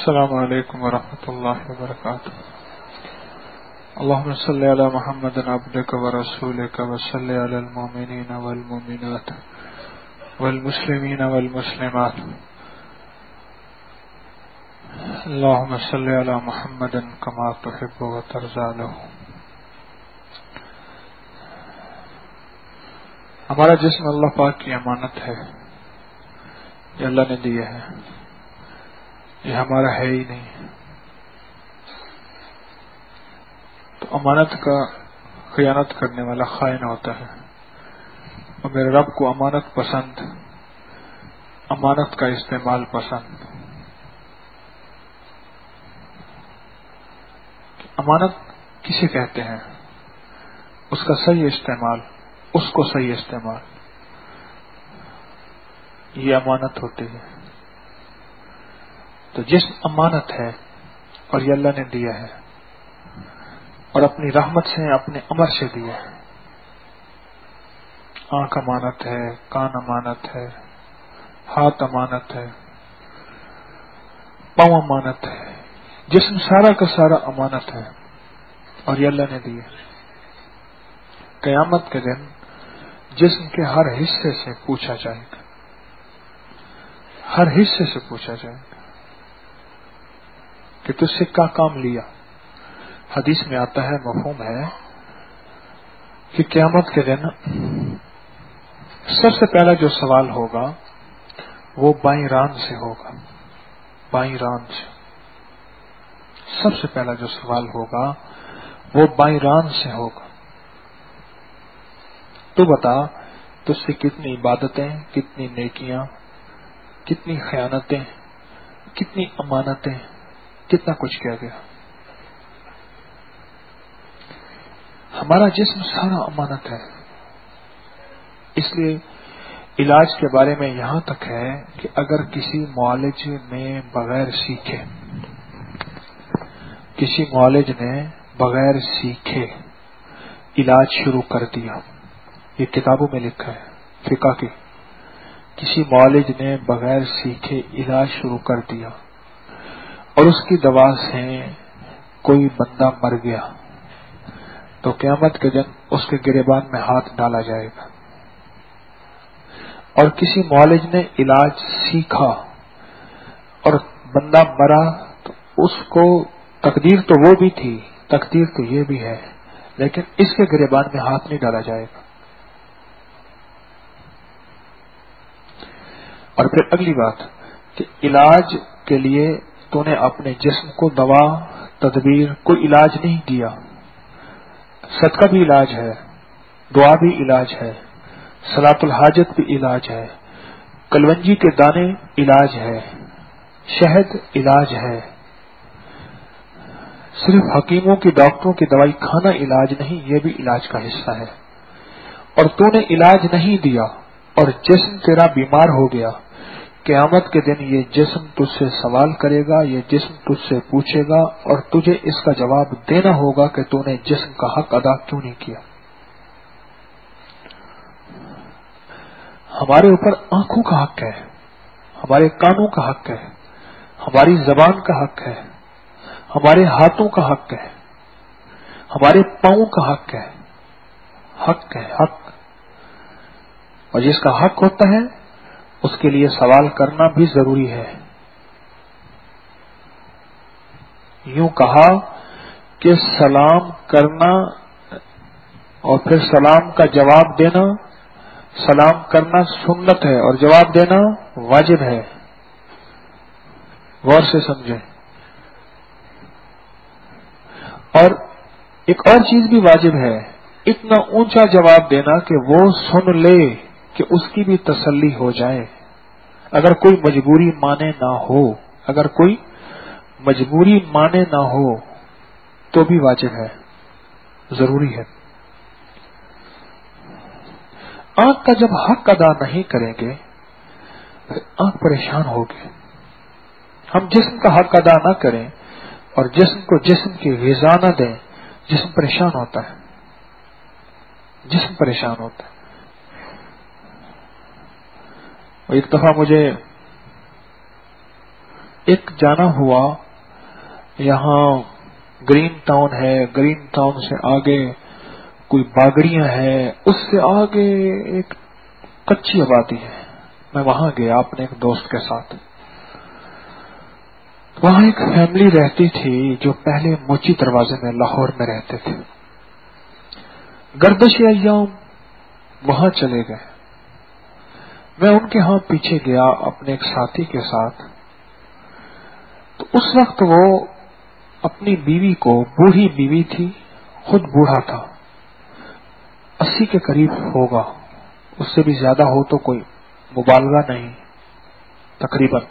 السلام علیکم ورحمۃ اللہ وبرکاتہ. اللهم صل علی محمد عبدک ورسولک وصل علی المؤمنین والمؤمنات والمسلمین والمسلمات. اللهم صل علی محمد کما تحب وترضى له. ہمارا جسم اللہ پاک کی امانت ہے، یہ اللہ نے دیا ہے، یہ ہمارا ہے ہی نہیں. تو امانت کا خیانت کرنے والا خائن ہوتا ہے، اور میرے رب کو امانت پسند، امانت کا استعمال پسند. امانت کسے کہتے ہیں؟ اس کا صحیح استعمال، اس کو صحیح استعمال، یہ امانت ہوتی ہے. تو جسم امانت ہے اور یہ اللہ نے دیا ہے، اور اپنی رحمت سے، اپنے امر سے دیا ہے. آنکھ امانت ہے، کان امانت ہے، ہاتھ امانت ہے، پاؤں امانت ہے، جسم سارا کا سارا امانت ہے اور یہ اللہ نے دیا. قیامت کے دن جسم کے ہر حصے سے پوچھا جائے گا، ہر حصے سے پوچھا جائے گا کہ تجھ سے کیا کام لیا. حدیث میں آتا ہے، مفہوم ہے کہ قیامت کے دن سب سے پہلا جو سوال ہوگا وہ بائیں ران سے ہوگا. بائیں ران سے سب سے پہلا جو سوال ہوگا وہ بائیں ران سے ہوگا. تو بتا، تجھ سے کتنی عبادتیں، کتنی نیکیاں، کتنی خیانتیں، کتنی امانتیں، کتنا کچھ کیا گیا. ہمارا جسم سارا امانت ہے. اس لیے علاج کے بارے میں یہاں تک ہے کہ اگر کسی معالج نے بغیر سیکھے، کسی معالج نے بغیر سیکھے علاج شروع کر دیا، یہ کتابوں میں لکھا ہے فقہ کی، کسی معالج نے بغیر سیکھے علاج شروع کر دیا اور اس کی دوا سے کوئی بندہ مر گیا، تو قیامت کے دن اس کے گریبان میں ہاتھ ڈالا جائے گا. اور کسی معالج نے علاج سیکھا اور بندہ مرا، تو اس کو تقدیر تو وہ بھی تھی، تقدیر تو یہ بھی ہے، لیکن اس کے گریبان میں ہاتھ نہیں ڈالا جائے گا. اور پھر اگلی بات کہ علاج کے لیے تو نے اپنے جسم کو دوا، تدبیر، کوئی علاج نہیں دیا. صدقہ بھی علاج ہے، دعا بھی علاج ہے، صلاۃ الحاجت بھی علاج ہے، کلونجی کے دانے علاج ہے، شہد علاج ہے. صرف حکیموں کی، ڈاکٹروں کی دوائی کھانا علاج نہیں، یہ بھی علاج کا حصہ ہے. اور تو نے علاج نہیں دیا اور جسم تیرا بیمار ہو گیا، قیامت کے دن یہ جسم تجھ سے سوال کرے گا، یہ جسم تجھ سے پوچھے گا اور تجھے اس کا جواب دینا ہوگا کہ تو نے جسم کا حق ادا کیوں نہیں کیا. ہمارے اوپر آنکھوں کا حق ہے، ہمارے کانوں کا حق ہے، ہماری زبان کا حق ہے، ہمارے ہاتھوں کا حق ہے، ہمارے پاؤں کا حق ہے. حق ہے، حق. اور جس کا حق ہوتا ہے اس کے لیے سوال کرنا بھی ضروری ہے. یوں کہا کہ سلام کرنا اور پھر سلام کا جواب دینا، سلام کرنا سنت ہے اور جواب دینا واجب ہے. غور سے سمجھیں. اور ایک اور چیز بھی واجب ہے، اتنا اونچا جواب دینا کہ وہ سن لے، کہ اس کی بھی تسلی ہو جائے. اگر کوئی مجبوری مانے نہ ہو، اگر کوئی مجبوری مانے نہ ہو تو بھی واجب ہے، ضروری ہے. آنکھ کا جب حق ادا نہیں کریں گے پھر آنکھ پریشان ہوگی. ہم جسم کا حق ادا نہ کریں اور جسم کو جسم کی غذا نہ دیں، جسم پریشان ہوتا ہے، جسم پریشان ہوتا ہے. اور ایک دفعہ مجھے ایک جانا ہوا، یہاں گرین ٹاؤن ہے، گرین ٹاؤن سے آگے کوئی باگڑیاں ہے، اس سے آگے ایک کچی آبادی ہے. میں وہاں گیا اپنے ایک دوست کے ساتھ. وہاں ایک فیملی رہتی تھی جو پہلے موچی دروازے میں لاہور میں رہتے تھے. گردش ایام وہاں چلے گئے. میں ان کے ہاں پیچھے گیا اپنے ایک ساتھی کے ساتھ. تو اس وقت وہ اپنی بیوی کو، بوڑھی بیوی تھی، خود بوڑھا تھا، 80 کے قریب ہوگا، اس سے بھی زیادہ ہو تو کوئی مبالغہ نہیں، تقریباً.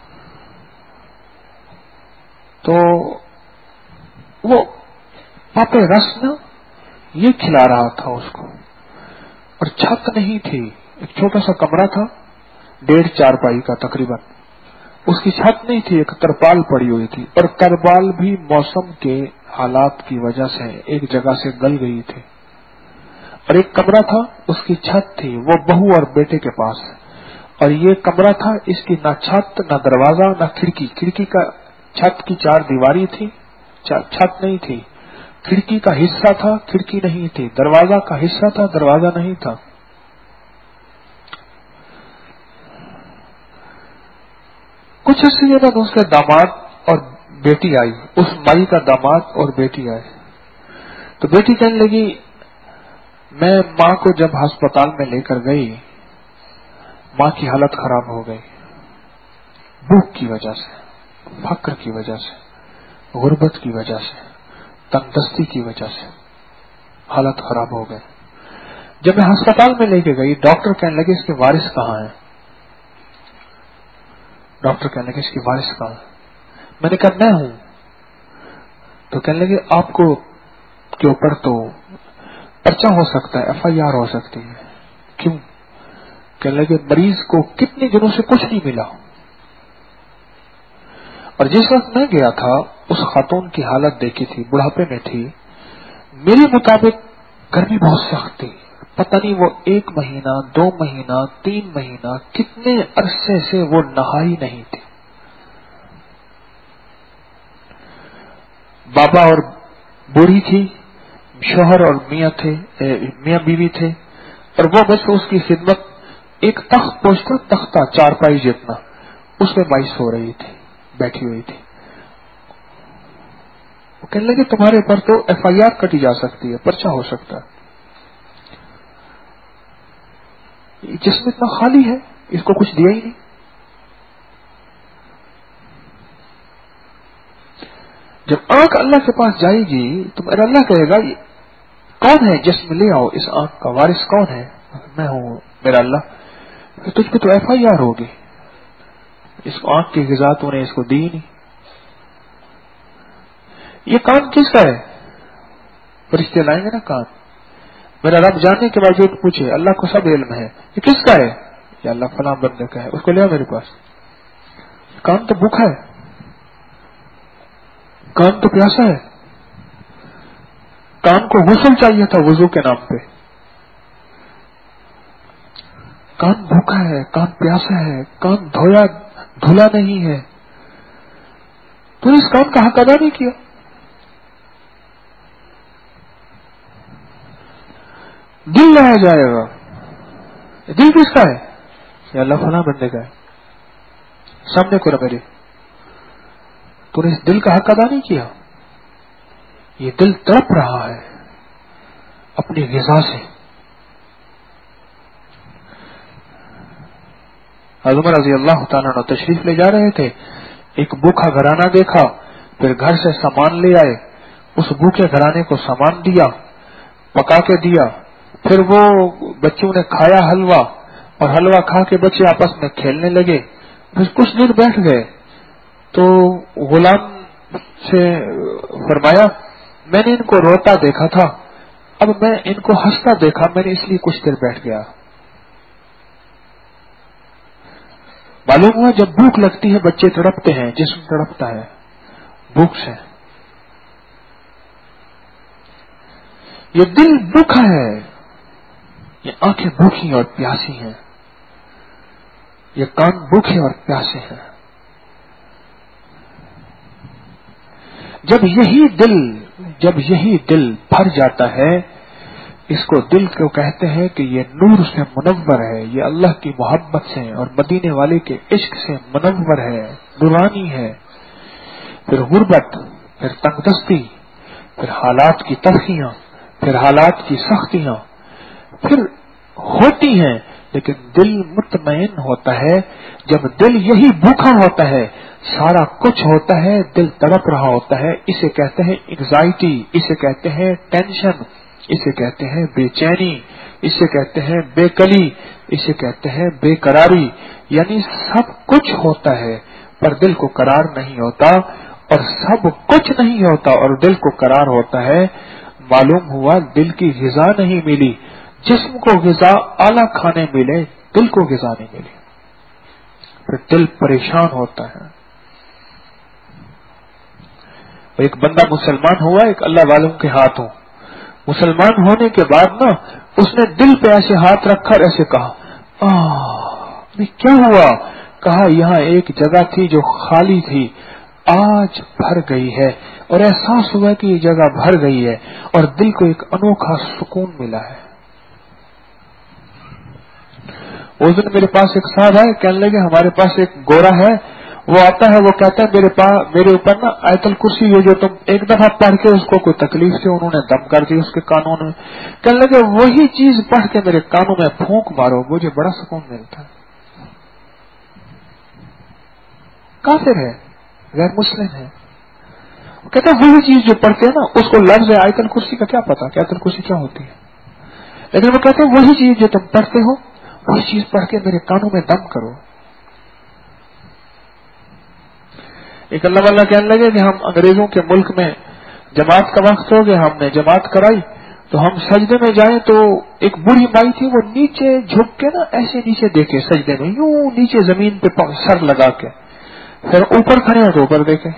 تو وہ پاپے رس نا یہ کھلا رہا تھا اس کو، اور چھت نہیں تھی، ایک چھوٹا سا کمرہ تھا 1.5 چارپائی کا تقریباً. اس کی چھت نہیں تھی، ایک ترپال پڑی ہوئی تھی، اور ترپال بھی موسم کے حالات کی وجہ سے ایک جگہ سے گل گئی تھی. اور ایک کمرہ تھا، اس کی چھت تھی، وہ بہو اور بیٹے کے پاس. اور یہ کمرہ تھا، اس کی نہ چھت نہ دروازہ نہ کھڑکی. کھڑکی کا، چھت کی 4 دیواری تھی، چھت نہیں تھی. کھڑکی کا حصہ تھا، کھڑکی نہیں تھی. دروازہ کا حصہ تھا، دروازہ نہیں تھا. کچھ عرصے کے بعد اس کے داماد اور بیٹی آئی، اس مائی کا داماد اور بیٹی آئے. تو بیٹی کہنے لگی، میں ماں کو جب ہسپتال میں لے کر گئی، ماں کی حالت خراب ہو گئی، بھوک کی وجہ سے، فقر کی وجہ سے، غربت کی وجہ سے، تندرستی کی وجہ سے حالت خراب ہو گئی. جب میں ہسپتال میں لے کے گئی، ڈاکٹر کہنے لگے اس کے وارث کہاں ہیں؟ ڈاکٹر کہنے لگے اس کی وارث کہاں ہے؟ میں نے کہا میں ہوں. تو کہنے لگے آپ کو کے اوپر تو پرچہ ہو سکتا ہے، FIR ہو سکتی ہے. کیوں؟ کہنے لگے مریض کو کتنے دنوں سے کچھ نہیں ملا، اور جس وقت میں گیا تھا اس خاتون کی حالت دیکھی تھی، بڑھاپے میں تھی. میرے مطابق گرمی بہت سخت تھی، پتہ نہیں وہ 1 مہینہ 2 مہینہ 3 مہینہ کتنے عرصے سے وہ نہائی نہیں تھی. بابا اور بوڑھی تھی، شوہر اور میاں تھے، میاں بیوی تھے، اور وہ بس اس کی خدمت، ایک تخت پوچھتا، تختہ 4 پائی جتنا، اس میں بائی سو رہی تھی، بیٹھی ہوئی تھی. وہ کہنے لگے تمہارے پر تو FIR کٹی جا سکتی ہے، پرچہ ہو سکتا ہے. جسم اتنا خالی ہے، اس کو کچھ دیا ہی نہیں. جب آنکھ اللہ کے پاس جائے گی تو میرا اللہ کہے گا یہ کون ہے، جسم لے آؤ، اس آنکھ کا وارث کون ہے؟ میں ہوں میرا اللہ. تجھ پہ تو FIR ہوگی، اس کو آنکھ کی غذا تو نے اس کو دی نہیں. یہ کان کس کا ہے؟ فرشتے لائیں گے نا کان. میرا رب جاننے کے باوجود پوچھے، اللہ کو سب علم ہے، یہ کس کا ہے؟ یا اللہ فلاں بندے کا ہے، اس کو لیا میرے پاس. کان تو بھوکا ہے، کان تو پیاسا ہے، کان کو غسل چاہیے تھا وضو کے نام پہ. کان بھوکا ہے، کان پیاسا ہے، کان دھویا دھلا نہیں ہے، تو اس کان کا حق ادا نہیں کیا. دل لایا جائے گا، دل کس کا ہے؟ یا اللہ فلاں بندے کا ہے. سامنے کو میرے، تو نے اس دل کا حق ادا نہیں کیا. یہ دل تڑپ رہا ہے اپنی غذا سے. حضرت عمر رضی اللہ تعالیٰ عنہ تشریف لے جا رہے تھے، ایک بھوکا گھرانہ دیکھا، پھر گھر سے سامان لے آئے، اس بھوکے گھرانے کو سامان دیا، پکا کے دیا. پھر وہ بچوں نے کھایا حلوہ، اور حلوہ کھا کے بچے آپس میں کھیلنے لگے. پھر کچھ دیر بیٹھ گئے تو غلام سے فرمایا میں نے ان کو روتا دیکھا تھا، اب میں ان کو ہنستا دیکھا، میں نے اس لیے کچھ دیر بیٹھ گیا. معلوم ہوا جب بھوک لگتی ہے بچے تڑپتے ہیں، جسم تڑپتا ہے بھوک سے. یہ دل بھوکا ہے، یہ آنکھیں بھوکی اور پیاسی ہیں، یہ کان بھوکے اور پیاسے ہیں. جب یہی دل بھر جاتا ہے، اس کو دل کو کہتے ہیں کہ یہ نور سے منور ہے، یہ اللہ کی محبت سے اور مدینے والے کے عشق سے منور ہے، نورانی ہے. پھر غربت، پھر تنگ دستی، پھر حالات کی تلخیاں، پھر حالات کی سختیاں پھر ہوتی ہیں، لیکن دل مطمئن ہوتا ہے. جب دل یہی بھوکا ہوتا ہے، سارا کچھ ہوتا ہے، دل تڑپ رہا ہوتا ہے، اسے کہتے ہیں انگزائٹی، اسے کہتے ہیں ٹینشن، اسے کہتے ہیں بے چینی، اسے کہتے ہیں بے کلی، اسے کہتے ہیں بے قراری. یعنی سب کچھ ہوتا ہے پر دل کو قرار نہیں ہوتا، اور سب کچھ نہیں ہوتا اور دل کو قرار ہوتا ہے. معلوم ہوا دل کی غذا نہیں ملی. جسم کو غذا اعلی کھانے ملے، دل کو غذا نہیں ملی، پھر دل پریشان ہوتا ہے. ایک بندہ مسلمان ہوا ایک اللہ والوں کے ہاتھوں. مسلمان ہونے کے بعد نا اس نے دل پہ ایسے ہاتھ رکھا اور ایسے کہا کیا ہوا؟ کہا یہاں ایک جگہ تھی جو خالی تھی، آج بھر گئی ہے، اور احساس ہوا کہ یہ جگہ بھر گئی ہے اور دل کو ایک انوکھا سکون ملا ہے. اس دن میرے پاس ایک صاحب ہے، کہنے لگے ہمارے پاس ایک گورا ہے، وہ آتا ہے، وہ کہتا ہے میرے اوپر نا آیت الکرسی یہ جو تم ایک دفعہ پڑھ کے اس کو کوئی تکلیف تھی انہوں نے دم کر دی اس کے کانوں میں. کہنے لگے وہی چیز پڑھ کے میرے کانوں میں پھونک مارو، مجھے بڑا سکون ملتا ہے. کافر ہے، غیر مسلم ہے. وہ کہتا ہے وہی چیز جو پڑھتے ہیں نا اس کو لفظ آیت الکرسی کا کیا پتا کہ آیت الکرسی کیا ہوتی ہے، لیکن وہ کہتے ہیں وہی چیز جو تم پڑھتے ہو وہی چیز پڑھ کے میرے کانوں میں دم کرو. ایک اللہ والا کہنے لگے کہ ہم انگریزوں کے ملک میں جماعت کا وقت ہو گیا، ہم نے جماعت کرائی تو ہم سجدے میں جائیں تو ایک بوڑھی مائی تھی، وہ نیچے جھک کے نا ایسے نیچے دیکھے سجدے میں، یوں نیچے زمین پہ سر لگا کے، پھر اوپر کھڑے ہو تو اوپر دیکھے.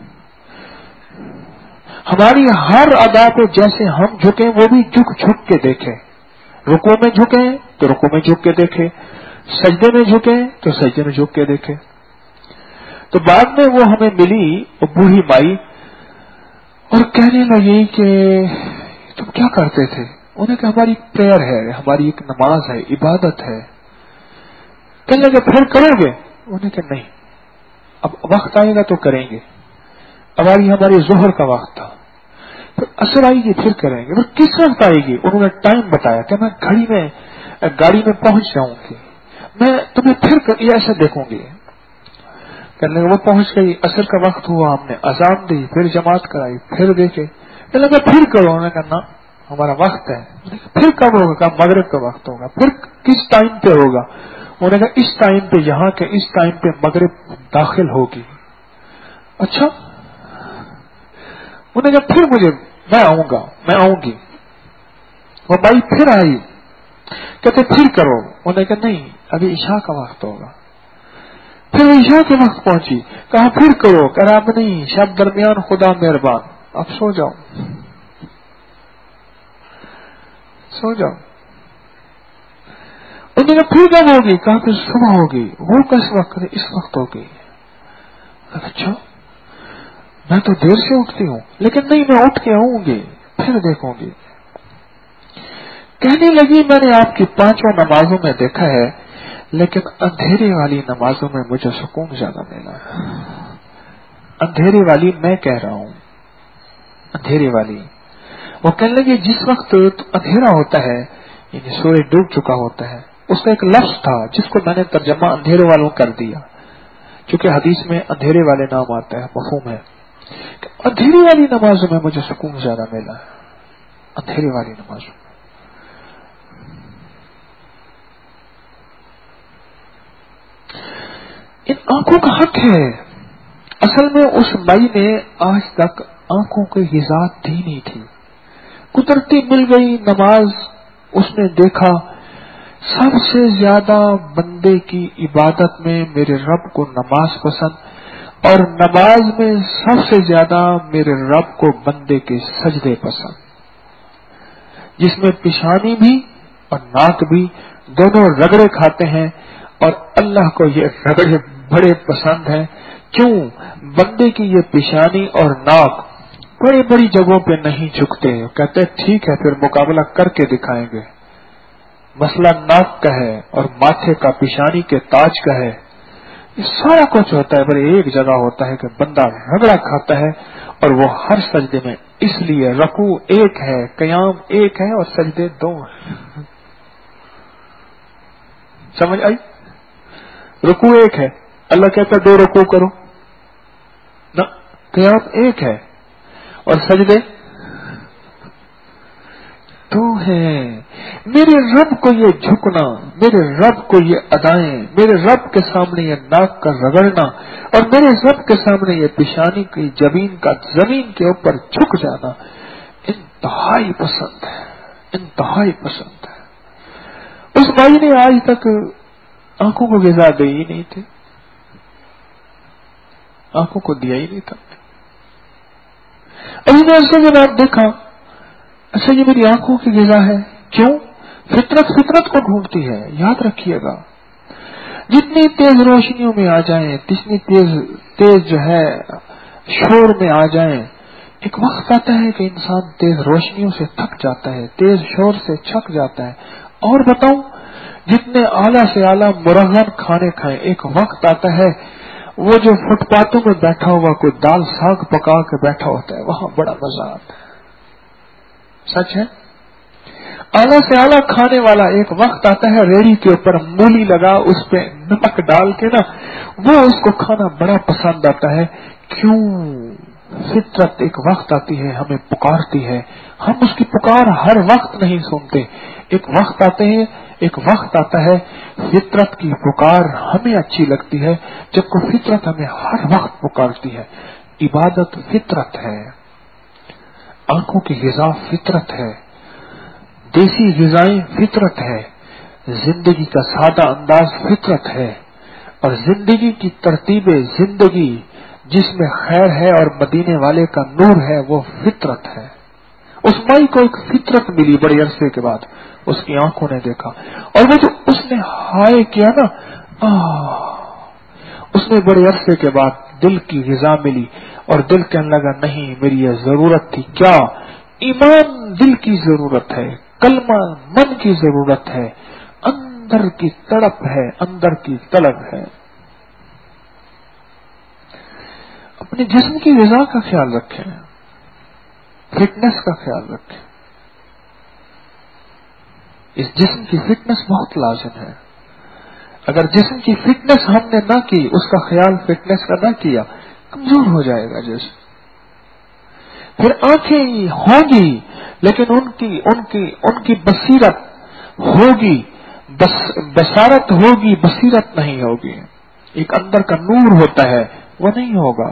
ہماری ہر ادا پہ جیسے ہم جھکیں وہ بھی جھک جھک کے دیکھیں. رکوع میں جھکیں تو رکوع میں جھک کے دیکھے، سجدے میں جھکیں تو سجدے میں جھک کے دیکھے. تو بعد میں وہ ہمیں ملی وہ بوڑھی مائی اور کہنے لگی کہ تم کیا کرتے تھے؟ انہیں کہ ہماری ایک پریئر ہے، ہماری ایک نماز ہے، عبادت ہے. کہنے لگے پھر کرو گے؟ انہیں کہ نہیں، اب وقت آئے گا تو کریں گے. اب آئی ہماری ظہر کا وقت تھا، پھر عصر آئے گی پھر کریں گے. پھر کس وقت آئے گی؟ انہوں نے ٹائم بتایا کہ میں گاڑی میں پہنچ جاؤں گی، میں تمہیں پھر یہ ایسا دیکھوں گی. کہنے لگے وہ پہنچ گئی، عصر کا وقت ہوا، ہم نے اذان دی، پھر جماعت کرائی، پھر دیکھے. کہنے لگے پھر کرو. انہوں نے کہا نا ہمارا وقت ہے. پھر کب ہوگا؟ کہا مغرب کا وقت ہوگا. پھر کس ٹائم پہ ہوگا؟ انہوں نے کہا اس ٹائم پہ، یہاں کے اس ٹائم پہ مغرب داخل ہوگی. اچھا. انہوں نے کہا پھر میں آؤں گی. وہ بھائی پھر آئی، کہتے پھر کرو. انہوں نے کہا نہیں ابھی عشاء کا وقت ہوگا. پھر عشاء کے وقت پہنچی، کہا پھر کرو. کہہ رہا اب نہیں، شب درمیان خدا مہربان، اب سو جاؤ. انہوں نے کہا پھر کب ہوگی؟ کہا پھر صبح ہوگی. وہ کس وقت؟ اس وقت ہوگی. اچھا میں تو دیر سے اٹھتی ہوں، لیکن نہیں میں اٹھ کے آؤں گی، پھر دیکھوں گی. کہنے لگی میں نے آپ کی 5 نمازوں میں دیکھا ہے، لیکن اندھیرے والی نمازوں میں مجھے سکون زیادہ ملا. اندھیرے والی میں کہہ رہا ہوں، اندھیرے والی. وہ کہنے لگے جس وقت اندھیرا ہوتا ہے یعنی سورج ڈوب چکا ہوتا ہے، اس کا ایک لفظ تھا جس کو میں نے ترجمہ اندھیرے والوں کر دیا، چونکہ حدیث میں اندھیرے والے نام آتا ہے، مفہوم ہے. اندھیرے والی نمازوں میں مجھے سکون زیادہ ملا. اندھیرے والی نمازوں میں ان آنکھوں کا حق ہے. اصل میں اس مائی نے آج تک آنکھوں کی غذا دی نہیں تھی، قدرتی مل گئی نماز. اس نے دیکھا سب سے زیادہ بندے کی عبادت میں میرے رب کو نماز پسند، اور نماز میں سب سے زیادہ میرے رب کو بندے کے سجدے پسند، جس میں پیشانی بھی اور ناک بھی دونوں رگڑے کھاتے ہیں، اور اللہ کو یہ رگڑے بڑے پسند ہیں. کیوں؟ بندے کی یہ پیشانی اور ناک بڑی بڑی جگہوں پہ نہیں جھکتے، کہتے ہیں ٹھیک ہے پھر مقابلہ کر کے دکھائیں گے. مسئلہ ناک کا ہے اور ماتھے کا، پیشانی کے تاج کا ہے. یہ سارا کچھ ہوتا ہے، پر ایک جگہ ہوتا ہے کہ بندہ رگڑا کھاتا ہے، اور وہ ہر سجدے میں. اس لیے رکوع ایک ہے، قیام ایک ہے، اور سجدے دو ہیں. سمجھ آئی؟ رکوع ایک ہے، اللہ کہتا ہے 2 رکوع کرو نہ، قیام ایک ہے اور سجدے 2 ہیں. میرے رب کو یہ جھکنا، میرے رب کو یہ ادائیں، میرے رب کے سامنے یہ ناک کا رگڑنا، اور میرے رب کے سامنے یہ پیشانی کی جبین کا زمین کے اوپر جھک جانا انتہائی پسند ہے، انتہائی پسند ہے. اس بھائی نے آج تک آنکھوں کو غذا دی ہی نہیں تھی، آنکھوں کو دیا ہی نہیں تھا. ابھی میں ایسے جناب دیکھا، اچھا یہ میری آنکھوں کی غذا ہے. کیوں؟ فطرت فطرت کو ڈھونڈتی ہے. یاد رکھیے گا، جتنی تیز روشنیوں میں آ جائیں، جتنی تیز جو ہے شور میں آ جائیں، ایک وقت آتا ہے کہ انسان تیز روشنیوں سے تھک جاتا ہے، تیز شور سے چھک جاتا ہے. اور بتاؤں، جتنے اعلیٰ سے اعلیٰ مرغن کھانے کھائیں، ایک وقت آتا ہے وہ جو فٹ پاتھوں میں بیٹھا ہوا کوئی دال ساگ پکا کے بیٹھا ہوتا ہے، وہاں بڑا مزہ آتا ہے. سچ ہے. اعلیٰ سے اعلیٰ کھانے والا ایک وقت آتا ہے ریڑھی کے اوپر مولی لگا، اس پہ نمک ڈال کے نا، وہ اس کو کھانا بڑا پسند آتا ہے. کیوں؟ فطرت ایک وقت آتی ہے ہمیں پکارتی ہے، ہم اس کی پکار ہر وقت نہیں سنتے. ایک وقت آتا ہے فطرت کی پکار ہمیں اچھی لگتی ہے، جبکہ فطرت ہمیں ہر وقت پکارتی ہے. عبادت فطرت ہے، آنکھوں کی غذا فطرت ہے، دیسی غذائیں فطرت ہے، زندگی کا سادہ انداز فطرت ہے، اور زندگی کی ترتیب زندگی جس میں خیر ہے اور مدینے والے کا نور ہے وہ فطرت ہے. اس مائی کو ایک فطرت ملی بڑے عرصے کے بعد، اس کی آنکھوں نے دیکھا، اور وہ جو اس نے ہائے کیا نا، اس میں بڑے عرصے کے بعد دل کی غذا ملی، اور دل کہنے لگا نہیں میری یہ ضرورت تھی. کیا؟ ایمان دل کی ضرورت ہے، کلمہ من کی ضرورت ہے، اندر کی تڑپ ہے، اندر کی طلب ہے. اپنے جسم کی غذا کا خیال رکھیں، فٹنس کا خیال رکھیں. اس جسم کی فٹنس بہت لازم ہے. اگر جسم کی فٹنس ہم نے نہ کی، اس کا خیال فٹنس کا نہ کیا، کمزور ہو جائے گا جسم. پھر آنکھیں ہوں گی لیکن ان کی بصیرت ہوگی، بصارت ہوگی، بصیرت نہیں ہوگی. ایک اندر کا نور ہوتا ہے، وہ نہیں ہوگا،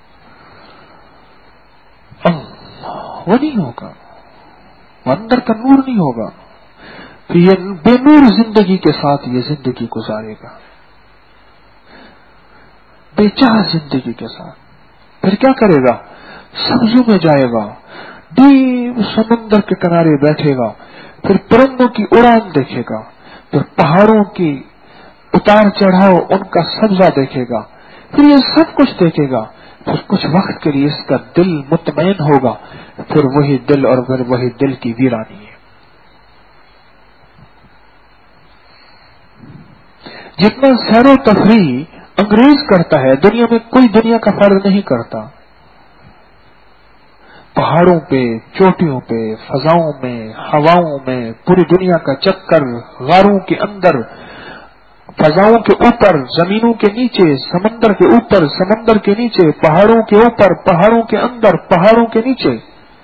وہ نہیں ہوگا، وہ اندر کا نور نہیں ہوگا. تو یہ بے نور زندگی کے ساتھ یہ زندگی گزارے گا، بے چاہ زندگی کے ساتھ. پھر کیا کرے گا؟ سبزوں میں جائے گا، ڈیپ سمندر کے کنارے بیٹھے گا، پھر پرندوں کی اڑان دیکھے گا، پھر پہاڑوں کی اتار چڑھاؤ ان کا سبزہ دیکھے گا، پھر یہ سب کچھ دیکھے گا. پھر کچھ وقت کے لیے اس کا دل مطمئن ہوگا، پھر وہی دل اور پھر وہی دل کی ویرانی ہے. جتنا سیر و تفریح انگریز کرتا ہے، دنیا میں کوئی دنیا کا فرد نہیں کرتا. پہاڑوں پہ، چوٹیوں پہ، فضاؤں میں، ہواؤں میں، پوری دنیا کا چکر، غاروں کے اندر، فضاؤں کے اوپر، زمینوں کے نیچے، سمندر کے اوپر، سمندر کے نیچے، پہاڑوں کے اوپر، پہاڑوں کے اندر، پہاڑوں کے نیچے.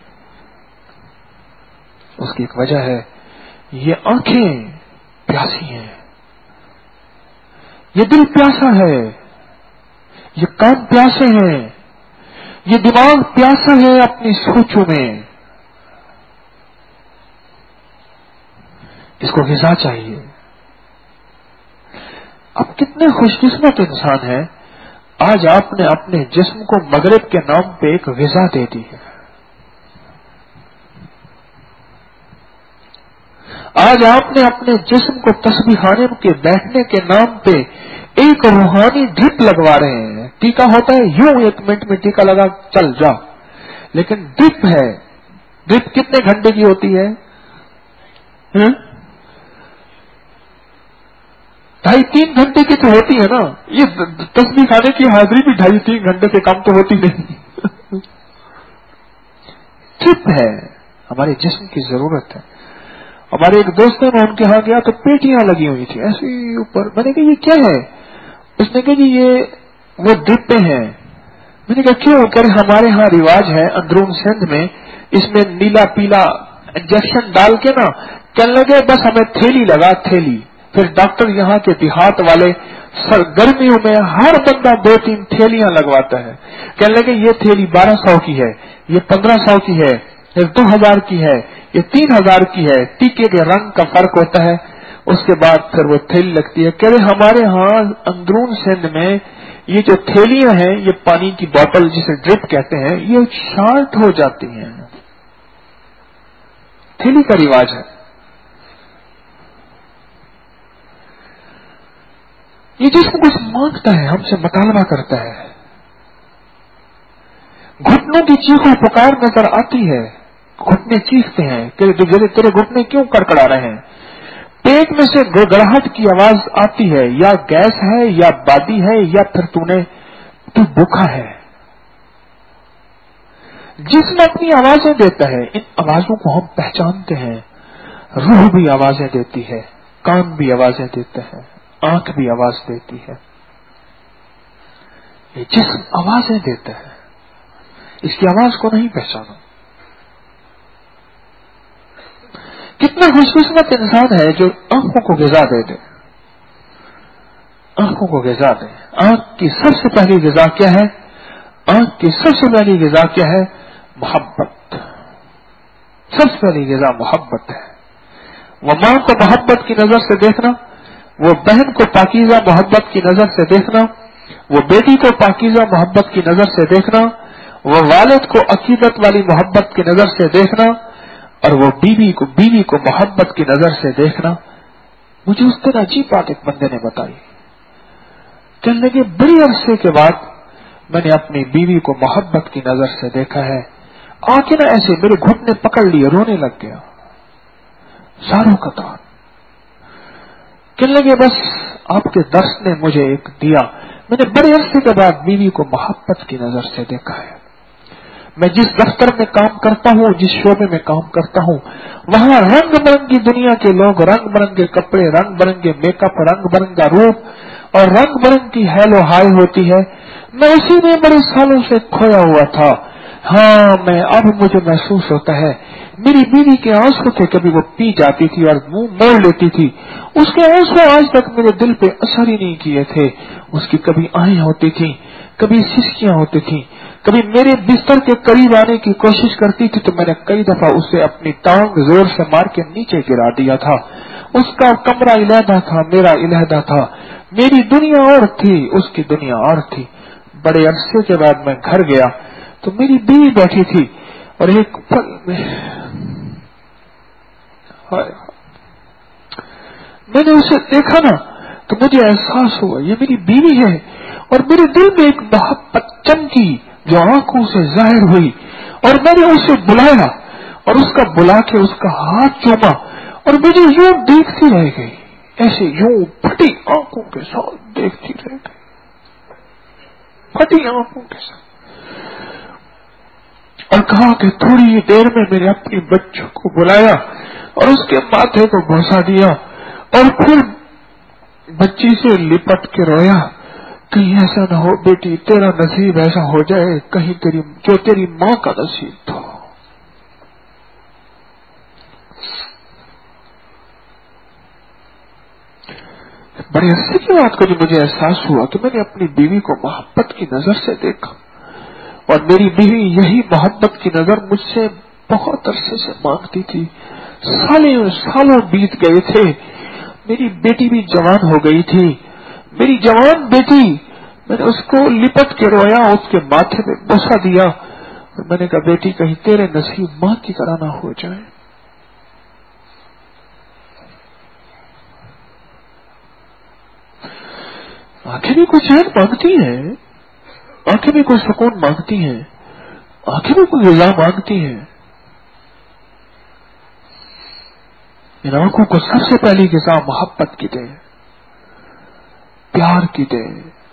اس کی ایک وجہ ہے، یہ آنکھیں پیاسی ہیں، یہ دل پیاسا ہے، یہ کان پیاسے ہیں، یہ دماغ پیاسا ہے اپنی سوچوں میں. اس کو غذا چاہیے. اب کتنے خوش قسمت انسان ہیں، آج آپ نے اپنے جسم کو مغرب کے نام پہ ایک غذا دے دی ہے. آج آپ نے اپنے جسم کو تسبیح خانے کے بیٹھنے کے نام پہ ایک روحانی ڈرپ لگوا رہے ہیں. ٹیکا ہوتا ہے یوں 1 منٹ میں ٹیکا لگا چل جا، लेकिन ड्रिप है, ड्रिप कितने घंटे की होती है? 2.5-3 घंटे की तो होती है ना। ये तस्बीह खाने की हाजिरी भी 2.5-3 घंटे से कम तो होती नहीं। ड्रिप है, हमारे जिस्म की जरूरत है। हमारे एक दोस्त है, मैं उनके यहाँ गया तो पेटियां लगी हुई थी ऐसे ऊपर। मैंने कहा ये क्या है? उसने कहा जी ये वो ड्रिपें हैं। मैंने कहा क्यों? कह रहे हमारे यहाँ रिवाज है अंदरून सिंध में, इसमें नीला पीला इंजेक्शन डाल के ना, कहने लगे बस हमें थैली लगा, थैली। फिर डॉक्टर यहाँ के देहात वाले गर्मियों में हर बंदा 2-3 थैलियां लगवाता है। कहने लगे ये थैली 1200 की है, ये 1500 की है, ये 2000 की है, ये 3000 की है। टीके के रंग का फर्क होता है, उसके बाद फिर वो थैली लगती है। कह रहे हमारे यहाँ अंदरून सिंध में ये जो थैलियां हैं, ये पानी की बोतल जिसे ड्रिप कहते हैं, ये शॉर्ट हो जाती हैं। थैली का रिवाज है। ये जिसको कुछ मांगता है, हमसे मुतालबा करता है। घुटनों की चीखों पुकार नजर आती है, घुटने चीखते हैं कि तेरे घुटने क्यों कड़कड़ा रहे हैं। पेट में से गड़गड़ाहट की आवाज आती है, या गैस है या बादी है या फिर तू भूखा है। जिस्म अपनी आवाजें देता है, इन आवाजों को हम पहचानते हैं। रूह भी आवाजें देती है, कान भी आवाजें देते हैं, आंख भी आवाज देती है। ये जिस्म आवाजें देता है, इसकी आवाज को नहीं पहचाना। कितना खुशकिस्मत इंसान है जो आंखों को ग़िज़ा दे दे, आंखों को ग़िज़ा दे। आंख की सबसे पहली ग़िज़ा क्या है? आंख की सबसे पहली ग़िज़ा क्या है? मोहब्बत। सबसे पहली ग़िज़ा मोहब्बत है। वो मां को मोहब्बत की नजर से देखना, वो बहन को पाकीज़ा मोहब्बत की नजर से देखना, वो बेटी को पाकीज़ा मोहब्बत की नजर से देखना, वो वालिद को अकीदत वाली मोहब्बत की नजर से देखना, और वो बीवी को मोहब्बत की नजर से देखना। मुझे उस दिन अजीब बात एक बंदे ने बताई। कहने लगे बड़ी अरसे के बाद मैंने अपनी बीवी को मोहब्बत की नजर से देखा है। आके ना ऐसे मेरे घुटने पकड़ लिए, रोने लग गया सारों का तार। कहने लगे बस आपके दर्श ने मुझे एक दिया, मैंने बड़े अरसे के बाद बीवी को मोहब्बत की नजर से देखा है। मैं जिस दफ्तर में काम करता हूँ, जिस शोबे में काम करता हूँ, वहाँ रंग बिरंगी दुनिया के लोग, रंग बिरंगे कपड़े, रंग बिरंगे मेकअप, रंग बिरंगा रूप और रंग बिरंगी हेलो हाय होती है। मैं उसी में बड़े सालों से खोया हुआ था। हाँ, मैं अब मुझे महसूस होता है मेरी बीवी के आंसू थे, कभी वो पी जाती थी और मुंह मोड़ लेती थी, उसके आंसू आज तक मेरे दिल पे असर ही नहीं किए थे। उसकी कभी आएं होती थी, कभी सिसकियां होती थी, कभी मेरे बिस्तर के करीब आने की कोशिश करती थी तो मैंने कई दफा उसे अपनी टांग जोर से मार के नीचे गिरा दिया था। उसका कमरा इलादा था, मेरा इलादा था, मेरी दुनिया और थी, उसकी दुनिया और थी। बड़े अरसे के बाद मैं घर गया तो मेरी बीवी बैठी थी और एक पल में मैंने उसे देखा ना तो मुझे एहसास हुआ ये मेरी बीवी है, और मेरे दिल में एक मोहब्बत चमकी जो आंखों से जाहिर हुई, और मैंने उसे बुलाया और उसका बुला के उसका हाथ चूमा और मुझे यूं देखती रह गई, ऐसे यूं फटी आंखों के साथ देखती रह गई, फटी आंखों के साथ, और कहा कि थोड़ी ही देर में मैंने अपनी बच्चों को बुलाया और उसके माथे को घुसा दिया और फिर बच्ची से लिपट के रोया, कहीं ऐसा न हो बेटी तेरा नसीब ऐसा हो जाए कहीं तेरी माँ का नसीब था। बड़े अरसे की बात को जब मुझे एहसास हुआ कि मैंने अपनी बीवी को मोहब्बत की नजर से देखा, और मेरी बीवी यही मोहब्बत की नजर मुझसे बहुत अरसे से मांगती थी। सालों बीत गए थे, मेरी बेटी भी जवान हो गई थी, मेरी जवान बेटी, मैंने उसको लिपट के रोया, उसके माथे में बुसा दिया और मैंने कहा बेटी कहीं तेरे नसीब मां की तरह ना हो जाए। आंखें भी कुछ चैन मांगती हैं, आंखें भी कोई सुकून मांगती हैं, آنکھیں بھی کوئی غذا مانگتی ہیں. ان آنکھوں کو سب سے پہلی غذا محبت کی دے، پیار کی دے.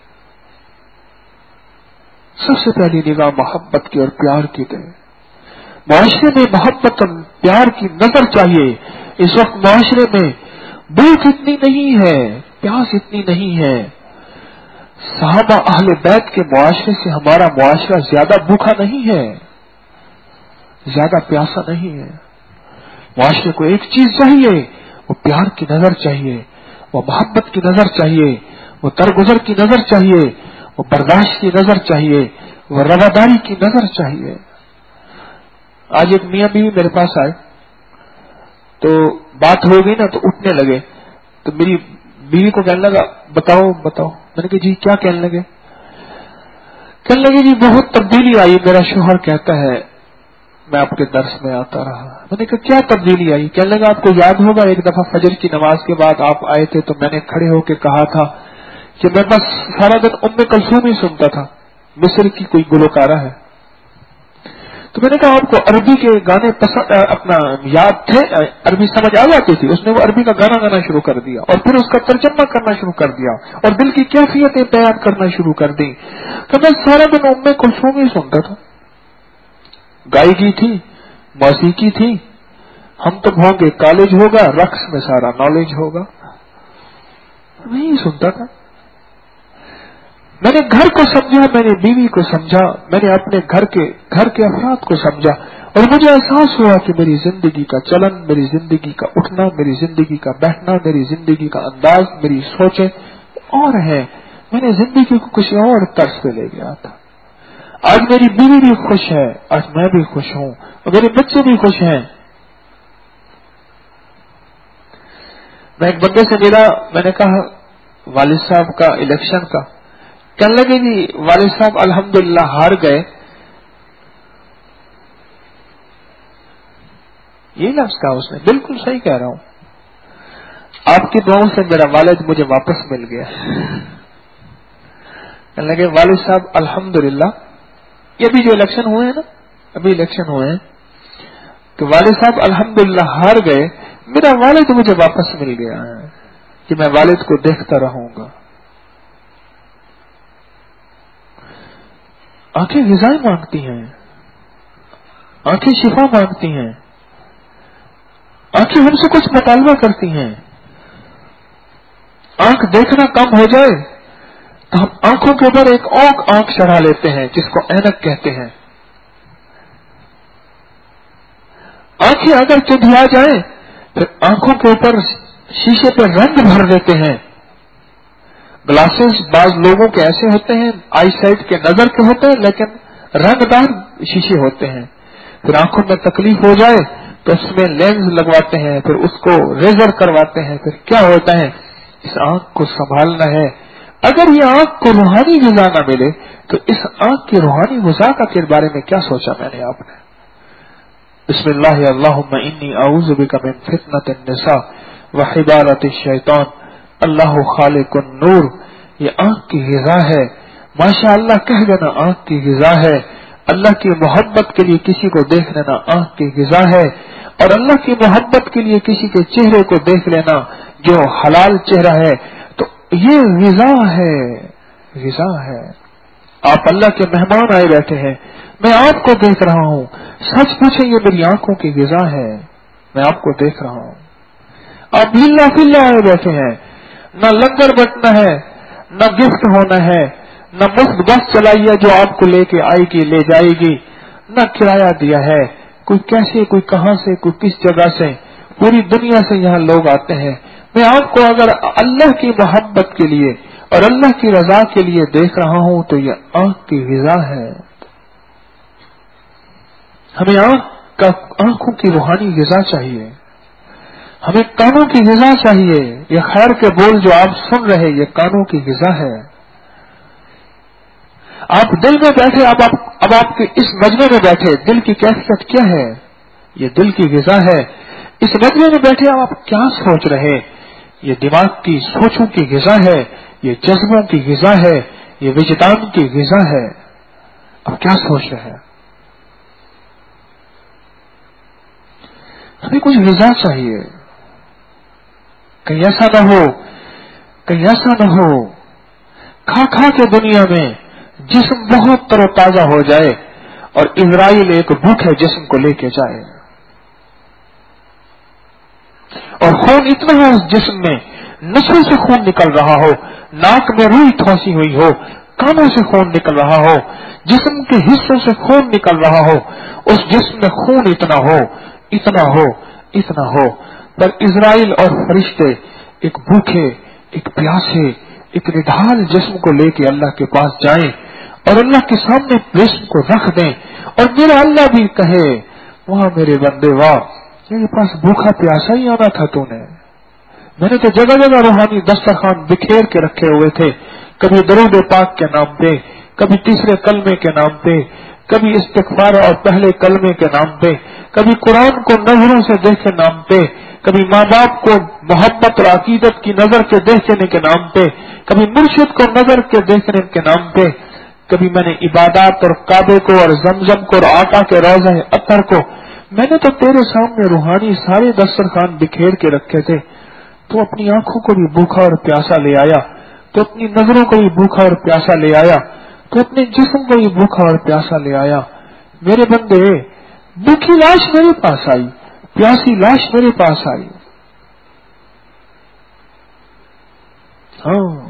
سب سے پہلی نگاہ محبت کی اور پیار کی دے. معاشرے میں محبت اور پیار کی نظر چاہیے. اس وقت معاشرے میں بھوک اتنی نہیں ہے، پیاس اتنی نہیں ہے. صحابہ اہل بیت کے معاشرے سے ہمارا معاشرہ زیادہ بھوکا نہیں ہے، زیادہ پیاسا نہیں ہے. معاشرے کو ایک چیز چاہیے، وہ پیار کی نظر چاہیے، وہ محبت کی نظر چاہیے، وہ درگزر کی نظر چاہیے، وہ برداشت کی نظر چاہیے، وہ رواداری کی نظر چاہیے. آج ایک میاں بیوی میرے پاس آئے تو بات ہو گئی نا، تو اٹھنے لگے. تو میری بیوی کو کہنے لگا بتاؤ بتاؤ. میں نے کہا جی کیا کہنے لگے؟ کہنے لگے جی بہت تبدیلی آئی. میرا شوہر کہتا ہے میں آپ کے درس میں آتا رہا. میں نے کہا کیا تبدیلی آئی؟ کہنے لگا آپ کو یاد ہوگا ایک دفعہ فجر کی نماز کے بعد آپ آئے تھے تو میں نے کھڑے ہو کے کہا تھا کہ میں بس سارا دن ام کلثوم ہی سنتا تھا، مصر کی کوئی گلوکارہ ہے. تو میں نے کہا آپ کو عربی کے گانے پسند اپنا یاد تھے، عربی سمجھ آ جاتی تھی. اس نے وہ عربی کا گانا گانا شروع کر دیا اور پھر اس کا ترجمہ کرنا شروع کر دیا اور دل کی کیفیتیں بیان کرنا شروع کر دی. تو میں سارا دن ام کلثوم ہی سنتا تھا. گائیگی تھی، موسیقی تھی. ہم تب ہوں گے کالج ہوگا، رقص میں سارا نالج ہوگا. میں ہی سنتا تھا. میں نے گھر کو سمجھا، میں نے بیوی کو سمجھا، میں نے اپنے گھر کے افراد کو سمجھا اور مجھے احساس ہوا کہ میری زندگی کا چلن، میری زندگی کا اٹھنا، میری زندگی کا بیٹھنا، میری زندگی کا انداز، میری سوچیں اور ہیں. میں نے زندگی کو کسی اور طرز پہ لے گیا تھا. آج میری بیوی بھی خوش ہے، آج میں بھی خوش ہوں اور میرے بچے بھی خوش ہیں. میں ایک بندے سے ملا، میں نے کہا والد صاحب کا الیکشن کا. کہنے لگے جی والد صاحب الحمدللہ ہار گئے. یہ لفظ کہا اس نے، بالکل صحیح کہہ رہا ہوں. آپ کی دعاؤں سے میرا والد مجھے واپس مل گیا. کہنے لگے والد صاحب الحمدللہ، یہ بھی جو الیکشن ہوئے ہیں نا، ابھی الیکشن ہوئے ہیں تو والد صاحب الحمدللہ ہار گئے، میرا والد مجھے واپس مل گیا ہے کہ میں والد کو دیکھتا رہوں گا. آنکھیں غذائیں مانگتی ہیں، آنکھیں شفا مانگتی ہیں، آنکھیں ہم سے کچھ مطالبہ کرتی ہیں. آنکھ دیکھنا کم ہو جائے تو ہم آنکھوں کے اوپر ایک اور آنکھ چڑھا لیتے ہیں جس کو اینک کہتے ہیں. آنکھیں اگر چندھیا جائیں پھر آنکھوں کے اوپر شیشے پہ رنگ بھر دیتے ہیں. گلاسز بعض لوگوں کے ایسے ہوتے ہیں، آئی سائٹ کے نظر کے ہوتے ہیں لیکن رنگ دار شیشے ہوتے ہیں. پھر آنکھوں میں تکلیف ہو جائے تو اس میں لینز لگواتے ہیں، پھر اس کو ریزر کرواتے ہیں. پھر کیا ہوتا ہے؟ اس آنکھ کو سنبھالنا ہے. اگر یہ آنکھ کو روحانی غذا نہ ملے تو اس آنکھ کی روحانی غذا کا کے بارے میں کیا سوچا میں نے آپ نے؟ بسم اللہ اللہم انی اعوذ بک من فتنۃ النساء وحبالۃ الشیطان اللہ خالق النور. یہ آنکھ کی غذا ہے. ماشاء اللہ کہہ دینا آنکھ کی غذا ہے. اللہ کی محبت کے لیے کسی کو دیکھ لینا آنکھ کی غذا ہے. اور اللہ کی محبت کے لیے کسی کے چہرے کو دیکھ لینا جو حلال چہرہ ہے تو یہ غذا ہے، غذا ہے. آپ اللہ کے مہمان آئے بیٹھے ہیں، میں آپ کو دیکھ رہا ہوں. سچ پوچھیں یہ میری آنکھوں کی غذا ہے، میں آپ کو دیکھ رہا ہوں. آپ للہ فلہ آئے بیٹھے ہیں، نہ لنگر بٹنا ہے، نہ گفٹ ہونا ہے، نہ مفت بس چلائی ہے جو آپ کو لے کے آئے گی لے جائے گی، نہ کرایہ دیا ہے. کوئی کیسے، کوئی کہاں سے، کوئی کس جگہ سے، پوری دنیا سے یہاں لوگ آتے ہیں. میں آپ کو اگر اللہ کی محبت کے لیے اور اللہ کی رضا کے لیے دیکھ رہا ہوں تو یہ آنکھ کی غذا ہے. ہمیں آنکھوں کی روحانی غذا چاہیے، ہمیں کانوں کی غذا چاہیے. یہ خیر کے بول جو آپ سن رہے یہ کانوں کی غذا ہے. آپ دل میں بیٹھے، اب آپ کے اس مجمع میں بیٹھے، دل کی کیفیت کیا ہے؟ یہ دل کی غذا ہے. اس مجمع میں بیٹھے اب آپ کیا سوچ رہے؟ یہ دماغ کی سوچوں کی غذا ہے، یہ جذبوں کی غذا ہے، یہ وجدان کی غذا ہے. اب کیا سوچ رہے ہیں؟ ہمیں کچھ غذا چاہیے. کہیں ایسا نہ ہو کھا کھا کے دنیا میں جسم بہت تر و تازہ ہو جائے اور اسرائیل ایک بھوکے جسم کو لے کے جائے اور خون اتنا ہو اس جسم میں، نسوں سے خون نکل رہا ہو، ناک میں روئی ٹھوسی ہوئی ہو، کانوں سے خون نکل رہا ہو، جسم کے حصوں سے خون نکل رہا ہو، اس جسم میں خون اتنا ہو پر اسرائیل اور فرشتے ایک بھوکے، ایک پیاسے، ایک نڈھال جسم کو لے کے اللہ کے پاس جائیں اور اللہ کے سامنے جسم کو رکھ دیں اور میرا اللہ بھی کہے وہاں میرے بندے واہ میرے پاس بھوکا پیاسا ہی آنا تھا تو نے، میں نے تو جگہ جگہ روحانی دسترخوان بکھیر کے رکھے ہوئے تھے، کبھی درود پاک کے نام پہ، کبھی تیسرے کلمے کے نام پہ، کبھی استغفار اور پہلے کلمے کے نام پہ، کبھی قرآن کو نظروں سے دیکھے نام پہ، کبھی ماں باپ کو محبت اور عقیدت کی نظر کے دیکھنے کے نام پہ، کبھی مرشد کو نظر کے دیکھنے کے نام پہ، کبھی میں نے عبادات اور کعبے کو اور زمزم کو اور آقا کے روضہ اطہر کو، میں نے تو تیرے سامنے روحانی سارے دسترخوان بکھیر کے رکھے تھے، تو اپنی آنکھوں کو بھی بھوکا اور پیاسا لے آیا، تو اپنی نظروں کو بھی بھوکا اور پیاسا لے آیا، تو اپنے جسم کو بھی بھوکا اور پیاسا لے آیا. میرے بندے بھوکی لاش میرے پاس آئی، پیاسی لاش میرے پاس آئی. ہاں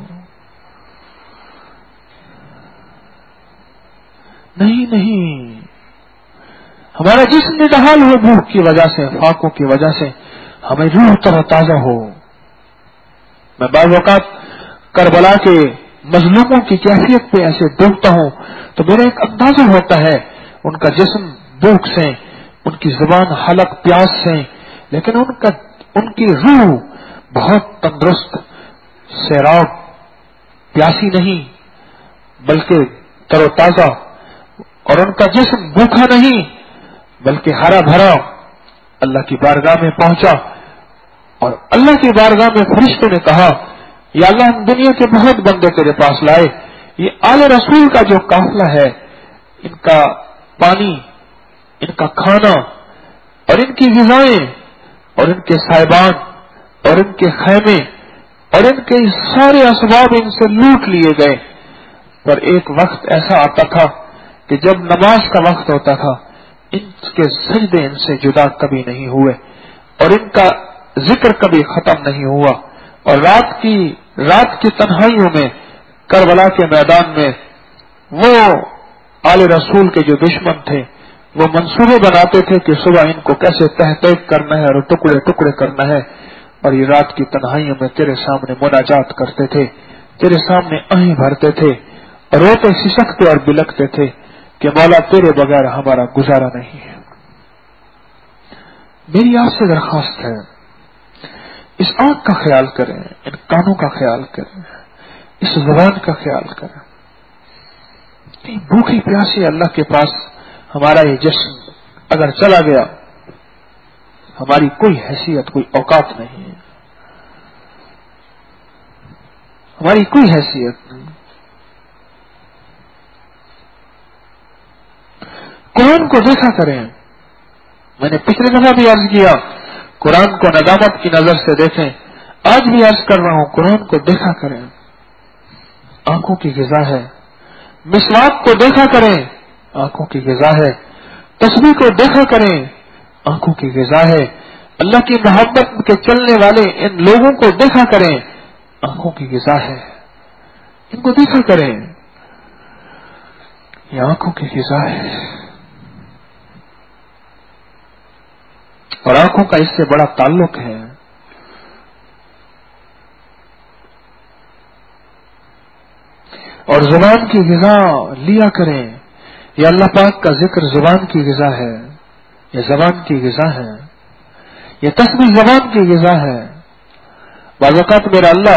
نہیں ہمارا جسم نڈھال ہو بھوک کی وجہ سے، فاقوں کی وجہ سے، ہمیں روح تر و تازہ ہو. میں بعض اوقات کربلا کے مظلوموں کی کیفیت پہ ایسے دیکھتا ہوں تو میرا ایک اندازہ ہوتا ہے ان کا جسم بھوک سے، ان کی زبان حلق پیاس سے، لیکن ان کی روح بہت تندرست، سیراب، پیاسی نہیں بلکہ تر و تازہ، اور ان کا جسم بھوکا نہیں بلکہ ہرا بھرا اللہ کی بارگاہ میں پہنچا. اور اللہ کی بارگاہ میں فرشتوں نے کہا یا اللہ ہم دنیا کے بہت بندے تیرے پاس لائے، یہ آل رسول کا جو قافلہ ہے، ان کا پانی، ان کا کھانا اور ان کی غذائیں اور ان کے صاحبان اور ان کے خیمے اور ان کے سارے اسباب ان سے لوٹ لیے گئے. پر ایک وقت ایسا آتا تھا کہ جب نماز کا وقت ہوتا تھا ان کے سجدے ان سے جدا کبھی نہیں ہوئے اور ان کا ذکر کبھی ختم نہیں ہوا. اور رات کی تنہائیوں میں کربلا کے میدان میں وہ آل رسول کے جو دشمن تھے وہ منصوبے بناتے تھے کہ صبح ان کو کیسے تحقیق کرنا ہے اور ٹکڑے ٹکڑے کرنا ہے، اور یہ رات کی تنہائیوں میں تیرے سامنے مناجات کرتے تھے، تیرے سامنے آہیں بھرتے تھے اور روتے سسکتے اور بلکتے تھے کہ مولا تیرے بغیر ہمارا گزارا نہیں ہے. میری آپ سے درخواست ہے اس آنکھ کا خیال کریں، ان کانوں کا خیال کریں، اس زبان کا خیال کریں. بھوکی پیاسی اللہ کے پاس ہمارا یہ جسم اگر چلا گیا ہماری کوئی حیثیت، کوئی اوقات نہیں ہے، ہماری کوئی حیثیت نہیں. قرآن کو دیکھا کریں. میں نے پچھلے دفعہ بھی عرض کیا قرآن کو ندامت کی نظر سے دیکھیں، آج بھی عرض کر رہا ہوں قرآن کو دیکھا کریں، آنکھوں کی غذا ہے. مسواک کو دیکھا کریں، آنکھوں کی غذا ہے. تسبیح کو دیکھا کریں، آنکھوں کی غذا ہے. اللہ کی محبت کے چلنے والے ان لوگوں کو دیکھا کریں، آنکھوں کی غذا ہے. ان کو دیکھا کریں، یہ آنکھوں کی غذا ہے. اور آنکھوں کا اس سے بڑا تعلق ہے. اور زبان کی غذا لیا کریں. یہ اللہ پاک کا ذکر زبان کی غذا ہے، یہ زبان کی غذا ہے، یہ تسبیح زبان کی غذا ہے. بعض اوقات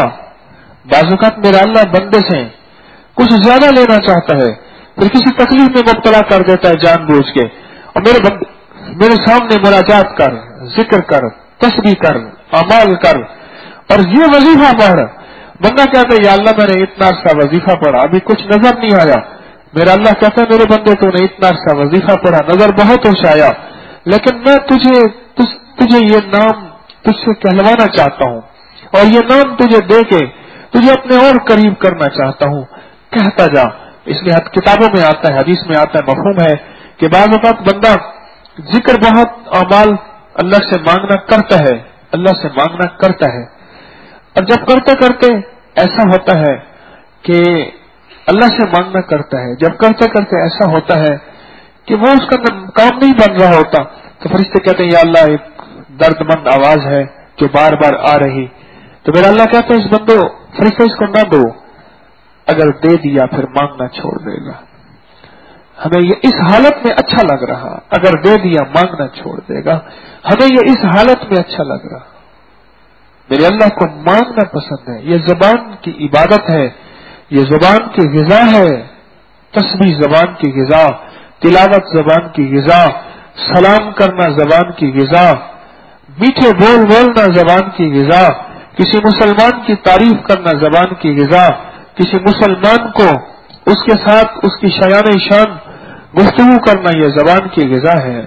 میرا اللہ بندے سے کچھ زیادہ لینا چاہتا ہے، پھر کسی تکلیف میں مبتلا کر دیتا ہے جان بوجھ کے، اور میرے سامنے مناجات کر، ذکر کر، تسبیح کر، اعمال کر اور یہ وظیفہ پڑھ. بندہ کہتا ہے یا اللہ میں نے اتنا عرصہ وظیفہ پڑھا ابھی کچھ نظر نہیں آیا. میرا اللہ کہتا ہے میرے بندے تو نے اتنا عرصہ وظیفہ پڑھا نظر بہت کچھ آیا، لیکن میں تجھے یہ نام تجھ سے کہلوانا چاہتا ہوں اور یہ نام تجھے دے کے تجھے اپنے اور قریب کرنا چاہتا ہوں، کہتا جا۔ اس لیے کتابوں میں آتا ہے، حدیث میں آتا ہے، مفہوم ہے کہ بعض اوقات بندہ ذکر بہت اعمال اللہ سے مانگنا کرتا ہے، اللہ سے مانگنا کرتا ہے، اور جب کرتے کرتے ایسا ہوتا ہے کہ اللہ سے مانگنا کرتا ہے، جب کرتے کرتے ایسا ہوتا ہے کہ وہ اس کا کام نہیں بن رہا ہوتا، تو فرشتے کہتے ہیں یا اللہ ایک درد مند آواز ہے جو بار بار آ رہی، تو میرا اللہ کہتا ہے اس بندے فرشتے اس کو نہ دو، اگر دے دیا پھر مانگنا چھوڑ دے گا۔ ہمیں یہ اس حالت میں اچھا لگ رہا، اگر دے دیا مانگنا چھوڑ دے گا، ہمیں یہ اس حالت میں اچھا لگ رہا۔ میرے اللہ کو مانگنا پسند ہے، یہ زبان کی عبادت ہے، یہ زبان کی غذا ہے، تسبیح زبان کی غذا، تلاوت زبان کی غذا، سلام کرنا زبان کی غذا، میٹھے بول بولنا زبان کی غذا، کسی مسلمان کی تعریف کرنا زبان کی غذا، کسی مسلمان کو اس کے ساتھ اس کی شایان شان گفتگو کرنا یہ زبان کی غذا ہے۔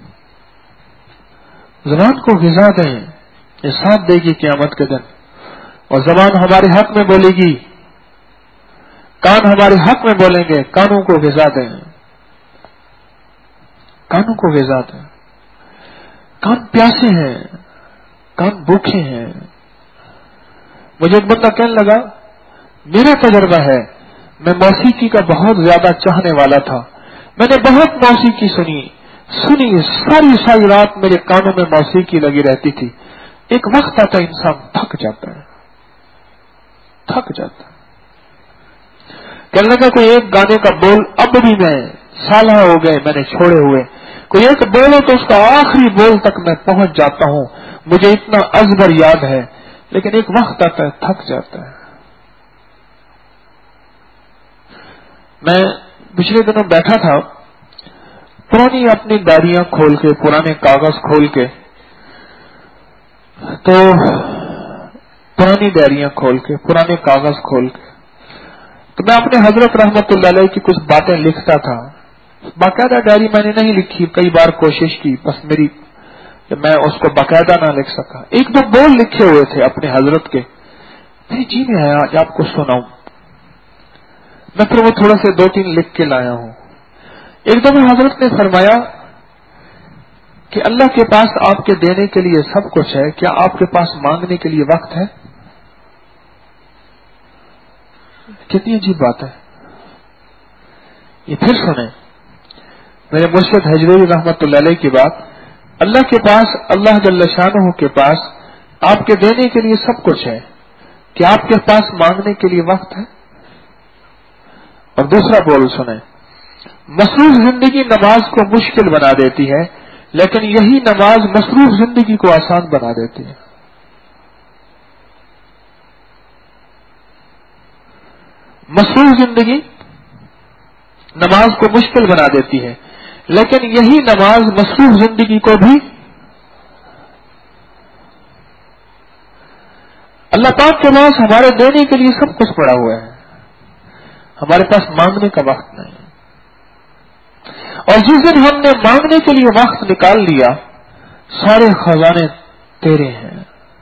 زبان کو غذا دیں، یہ ساتھ دے گی قیامت کے دن، اور زبان ہمارے حق میں بولے گی، کان ہمارے حق میں بولیں گے، کانوں کو غذا دیں، کانوں کو غذا دیں۔ کان پیاسے ہیں، کان بھوکے ہیں۔ مجھے ایک بندہ کہنے لگا میرا تجربہ ہے، میں موسیقی کا بہت زیادہ چاہنے والا تھا، میں نے بہت موسیقی سنی ساری رات میرے کانوں میں موسیقی لگی رہتی تھی، ایک وقت آتا ہے انسان تھک جاتا ہے۔ کہنے لگا کوئی ایک گانے کا بول اب بھی میں سالہ ہو گئے میں نے چھوڑے ہوئے، کوئی ایک بول ہو تو اس کا آخری بول تک میں پہنچ جاتا ہوں، مجھے اتنا ازبر یاد ہے، لیکن ایک وقت آتا ہے تھک جاتا ہے۔ میں پچھلے دنوں بیٹھا تھا، پرانی اپنی ڈائریاں کھول کے، پرانے کاغذ کھول کے، تو پرانی ڈائریاں کھول کے، پرانے کاغذ کھول کے، تو میں اپنے حضرت رحمت اللہ علیہ کی کچھ باتیں لکھتا تھا۔ باقاعدہ ڈائری میں نے نہیں لکھی، کئی بار کوشش کی، بس میں اس کو باقاعدہ نہ لکھ سکا۔ ایک دو بول لکھے ہوئے تھے اپنے حضرت کے، میری جی میں آیا آج آپ کو سناؤں، میں پھر وہ تھوڑا سے 2-3 لکھ کے لایا ہوں۔ ایک دم حضرت نے فرمایا کہ اللہ کے پاس آپ کے دینے کے لیے سب کچھ ہے، کیا آپ کے پاس مانگنے کے لیے وقت ہے؟ کتنی عجیب بات ہے یہ، پھر سنیں میرے مرشد حجویری رحمت اللہ علیہ کی بات۔ اللہ کے پاس، اللہ جل شانہ کے پاس آپ کے دینے کے لیے سب کچھ ہے، کیا آپ کے پاس مانگنے کے لیے وقت ہے؟ اور دوسرا بول سنیں، مصروف زندگی نماز کو مشکل بنا دیتی ہے، لیکن یہی نماز مصروف زندگی کو آسان بنا دیتی ہے۔ مصروف زندگی نماز کو مشکل بنا دیتی ہے، لیکن یہی نماز مصروف زندگی کو بھی، اللہ پاک کے پاس ہمارے دینے کے لیے سب کچھ پڑا ہوا ہے، ہمارے پاس مانگنے کا وقت نہیں، اور جس دن ہم نے مانگنے کے لیے وقت نکال لیا، سارے خزانے تیرے ہیں،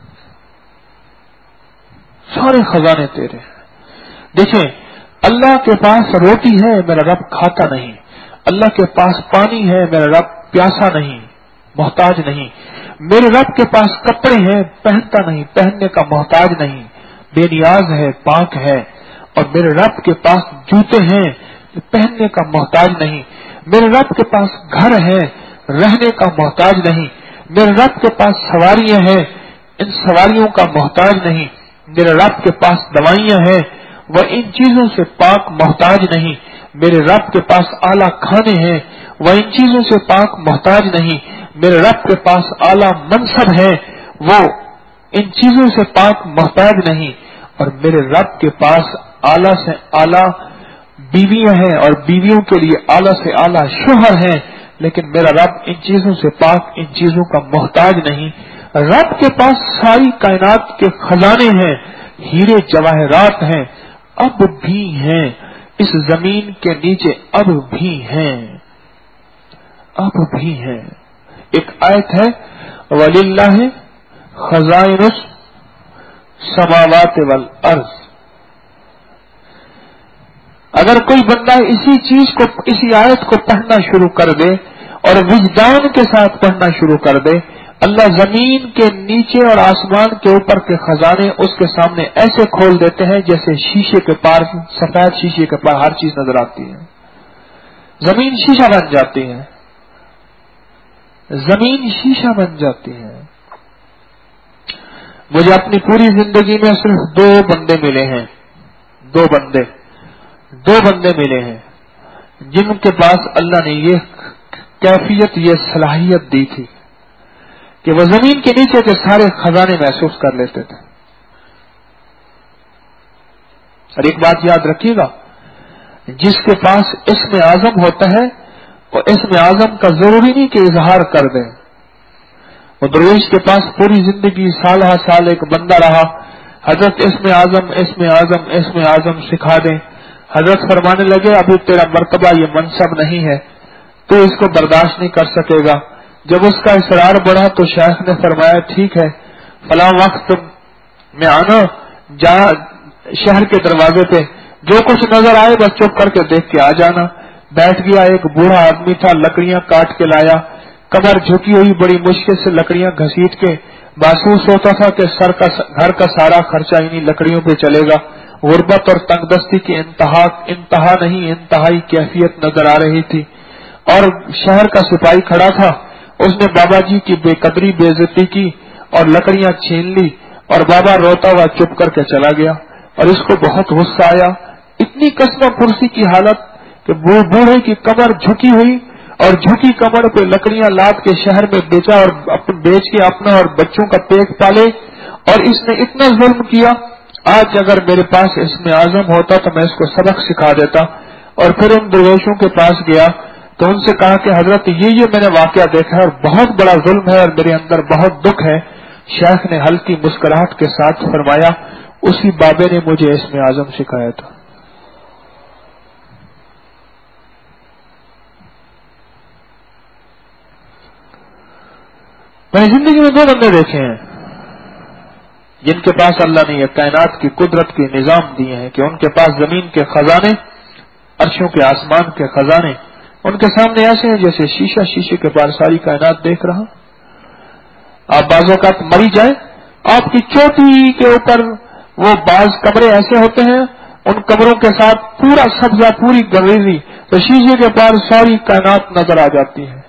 سارے خزانے تیرے ہیں۔ دیکھیں، اللہ کے پاس روٹی ہے، میرا رب کھاتا نہیں، اللہ کے پاس پانی ہے، میرا رب پیاسا نہیں، محتاج نہیں، میرے رب کے پاس کپڑے ہیں، پہنتا نہیں، پہننے کا محتاج نہیں، بے نیاز ہے، پاک ہے، اور میرے رب کے پاس جوتے ہیں، پہننے کا محتاج نہیں، میرے رب کے پاس گھر ہے، رہنے کا محتاج نہیں، میرے رب کے پاس سواریاں ہیں، ان سواریوں کا محتاج نہیں، میرے رب کے پاس دوائیاں ہیں، وہ ان چیزوں سے پاک محتاج نہیں، میرے رب کے پاس اعلیٰ کھانے ہیں، وہ ان چیزوں سے پاک محتاج نہیں، میرے رب کے پاس اعلیٰ منصب ہے، وہ ان چیزوں سے پاک محتاج نہیں، اور میرے رب کے پاس اعلیٰ سے اعلیٰ بیویاں ہیں، اور بیویوں کے لیے اعلیٰ سے اعلیٰ شوہر ہیں، لیکن میرا رب ان چیزوں سے پاک، ان چیزوں کا محتاج نہیں۔ رب کے پاس ساری کائنات کے خزانے ہیں، ہیرے جواہرات ہیں، اب بھی ہیں، اس زمین کے نیچے اب بھی ہیں، اب بھی ہیں۔ ایک آیت ہے، وَلِلَّهِ خَزَائِنُ السَّمَاوَاتِ وَالْأَرْضِ. اگر کوئی بندہ اسی آیت کو پڑھنا شروع کر دے اور وجدان کے ساتھ پڑھنا شروع کر دے، اللہ زمین کے نیچے اور آسمان کے اوپر کے خزانے اس کے سامنے ایسے کھول دیتے ہیں جیسے شیشے کے پار، سفید شیشے کے پار ہر چیز نظر آتی ہے. زمین شیشہ بن جاتی ہے، زمین شیشہ بن جاتی ہے. مجھے اپنی پوری زندگی میں صرف دو بندے ملے ہیں جن کے پاس اللہ نے یہ کیفیت، یہ صلاحیت دی تھی کہ وہ زمین کے نیچے کے سارے خزانے محسوس کر لیتے تھے. اور ایک بات یاد رکھیے گا، جس کے پاس اسم اعظم ہوتا ہے وہ اسم اعظم کا ضروری نہیں کہ اظہار کر دیں. وہ درویش کے پاس پوری زندگی سال ہا سال ایک بندہ رہا، حضرت اسم اعظم سکھا دیں، حضرت فرمانے لگے ابھی تیرا مرتبہ یہ منصب نہیں ہے، تو اس کو برداشت نہیں کر سکے گا. جب اس کا اصرار بڑھا تو شیخ نے فرمایا ٹھیک ہے، فلاں وقت میں آنا، جہاں شہر کے دروازے پہ جو کچھ نظر آئے بس چپ کر کے دیکھ کے آ جانا. بیٹھ گیا. ایک بوڑھا آدمی تھا، لکڑیاں کاٹ کے لایا، کمر جھکی ہوئی، بڑی مشکل سے لکڑیاں گھسیٹ کے. محسوس ہوتا تھا کہ گھر کا سارا خرچہ انہی لکڑیوں پہ چلے گا. غربت اور تنگ دستی کی انتہائی کیفیت نظر آ رہی تھی. اور شہر کا سپاہی کھڑا تھا، اس نے بابا جی کی بے قدری، بے عزتی کی اور لکڑیاں چھین لی، اور بابا روتا ہوا چپ کر کے چلا گیا. اور اس کو بہت غصہ آیا. اتنی قسمہ پرسی کی حالت کہ بوڑھے کی کمر جھکی ہوئی، اور جھکی کمر پہ لکڑیاں لاد کے شہر میں بیچا اور بیچ کے اپنا اور بچوں کا پیٹ پالے. اور اس نے اتنا ظلم کیا. آج اگر میرے پاس اسم اعظم ہوتا تو میں اس کو سبق سکھا دیتا. اور پھر ان درویشوں کے پاس گیا تو ان سے کہا کہ حضرت یہ میں نے واقعہ دیکھا ہے اور بہت بڑا ظلم ہے اور میرے اندر بہت دکھ ہے. شیخ نے ہلکی مسکراہٹ کے ساتھ فرمایا اسی بابے نے مجھے اسم اعظم سکھایا تھا. میں نے زندگی میں دو بندے دیکھے ہیں جن کے پاس اللہ نے یہ کائنات کی قدرت کے نظام دیے ہیں کہ ان کے پاس زمین کے خزانے، عرشوں کے آسمان کے خزانے ان کے سامنے ایسے ہیں جیسے شیشے کے پار ساری کائنات دیکھ رہا. آپ بعض اوقات مری جائیں، آپ کی چوٹی کے اوپر وہ بعض کمرے ایسے ہوتے ہیں، ان کمروں کے ساتھ پورا سبزہ، پوری گریزی، تو شیشے کے پار ساری کائنات نظر آ جاتی ہے.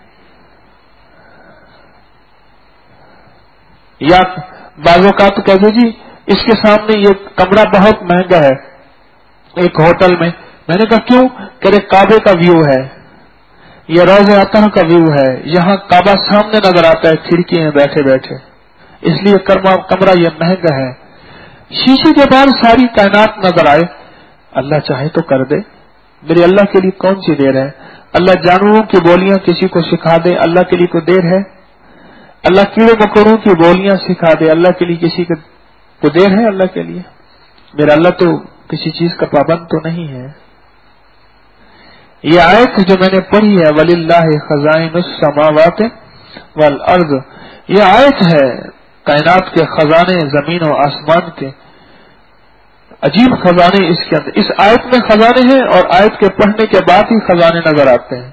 یا بعض اوقات کہتے جی اس کے سامنے یہ کمرہ بہت مہنگا ہے ایک ہوٹل میں. میں نے کہا کیوں؟ کہ کعبے کا ویو ہے، یہ روضہ اطہر کا ویو ہے، یہاں کعبہ سامنے نظر آتا ہے کھڑکی میں بیٹھے بیٹھے، اس لیے کمرہ یہ مہنگا ہے. شیشے کے بعد ساری کائنات نظر آئے. اللہ چاہے تو کر دے، میرے اللہ کے لیے کون سی دیر ہے؟ اللہ جانوروں کی بولیاں کسی کو سکھا دے، اللہ کے لیے کوئی دیر ہے؟ اللہ کیڑے مکوڑوں کی بولیاں سکھا دے، اللہ کے لیے کسی کو دیر ہے؟ اللہ کے لیے میرا اللہ تو کسی چیز کا پابند تو نہیں ہے. یہ آیت جو میں نے پڑھی ہے وَلِلَّهِ خَزَائِنُ السَّمَاوَاتِ وَالْأَرْضِ، یہ آیت ہے کائنات کے خزانے، زمین و آسمان کے عجیب خزانے اس کے اندر. اس آیت میں خزانے ہیں اور آیت کے پڑھنے کے بعد ہی خزانے نظر آتے ہیں.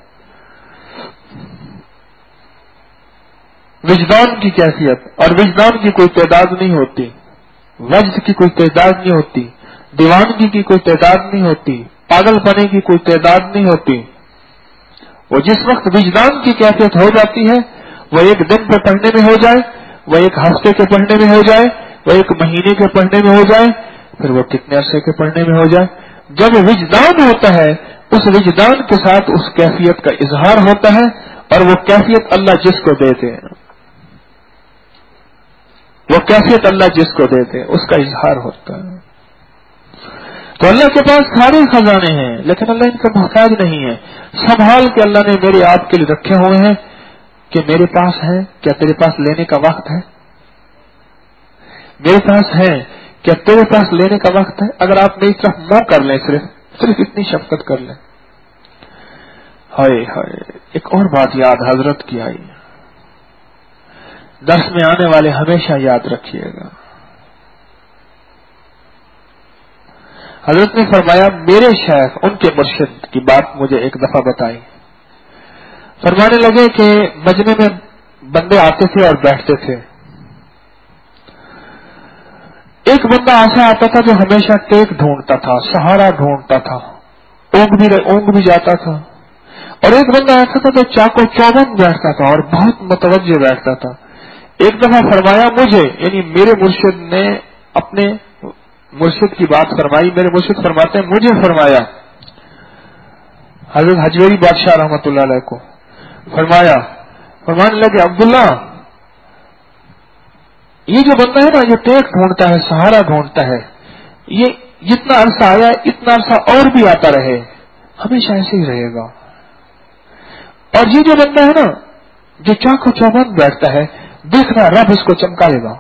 وجدان کی کیفیت، اور وجدان کی کوئی تعداد نہیں ہوتی، وجد کی کوئی تعداد نہیں ہوتی، دیوانگی کی کوئی تعداد نہیں ہوتی، پاگل پنے کی کوئی تعداد نہیں ہوتی. وہ جس وقت وجدان کی کیفیت ہو جاتی ہے، وہ ایک دن پہ پڑھنے میں ہو جائے، وہ ایک ہفتے کے پڑھنے میں ہو جائے، وہ ایک مہینے کے پڑھنے میں ہو جائے، پھر وہ کتنے عرصے کے پڑھنے میں ہو جائے. جب وجدان ہوتا ہے اس وجدان کے ساتھ اس کیفیت کا اظہار ہوتا ہے، اور وہ کیفیت اللہ جس کو دیتے ہیں، وہ کیفیت اللہ جس کو دیتے اس کا اظہار ہوتا ہے. تو اللہ کے پاس سارے خزانے ہیں لیکن اللہ ان کا محتاج نہیں ہے. سنبھال کے اللہ نے میرے آپ کے لیے رکھے ہوئے ہیں کہ میرے پاس ہے، کیا تیرے پاس لینے کا وقت ہے؟ میرے پاس ہے، کیا تیرے پاس لینے کا وقت ہے؟ اگر آپ میری طرف منہ کر لیں، صرف اتنی شفقت کر لیں. ہائے ہائے، ایک اور بات یاد حضرت کی آئی. درس میں آنے والے ہمیشہ یاد رکھیے گا. حضرت نے فرمایا میرے شیخ ان کے مرشد کی بات مجھے ایک دفعہ بتائی. فرمانے لگے کہ مجمع میں بندے آتے تھے اور بیٹھتے تھے. ایک بندہ ایسا آتا تھا جو ہمیشہ ٹیک ڈھونڈتا تھا, سہارا ڈھونڈتا تھا, اونگ بھی جاتا تھا. اور ایک بندہ ایسا تھا جو چاقو چوبند بیٹھتا تھا اور بہت متوجہ بیٹھتا تھا. ایک دفعہ فرمایا مجھے, یعنی میرے مرشد نے اپنے مرشد کی بات فرمائی. میرے مرشد فرماتے ہیں مجھے فرمایا, حضرت حجویری بادشاہ رحمۃ اللہ علیہ کو فرمانے لگے عبداللہ, یہ جو بندہ ہے نا, جو ٹیک ڈھونڈتا ہے, سہارا ڈھونڈتا ہے, یہ جتنا عرصہ آیا اتنا عرصہ اور بھی آتا رہے, ہمیشہ ایسے ہی رہے گا. اور یہ جو بندہ ہے نا جو چاقو چوبند بیٹھتا ہے, دیکھنا رب اس کو چمکائے گا.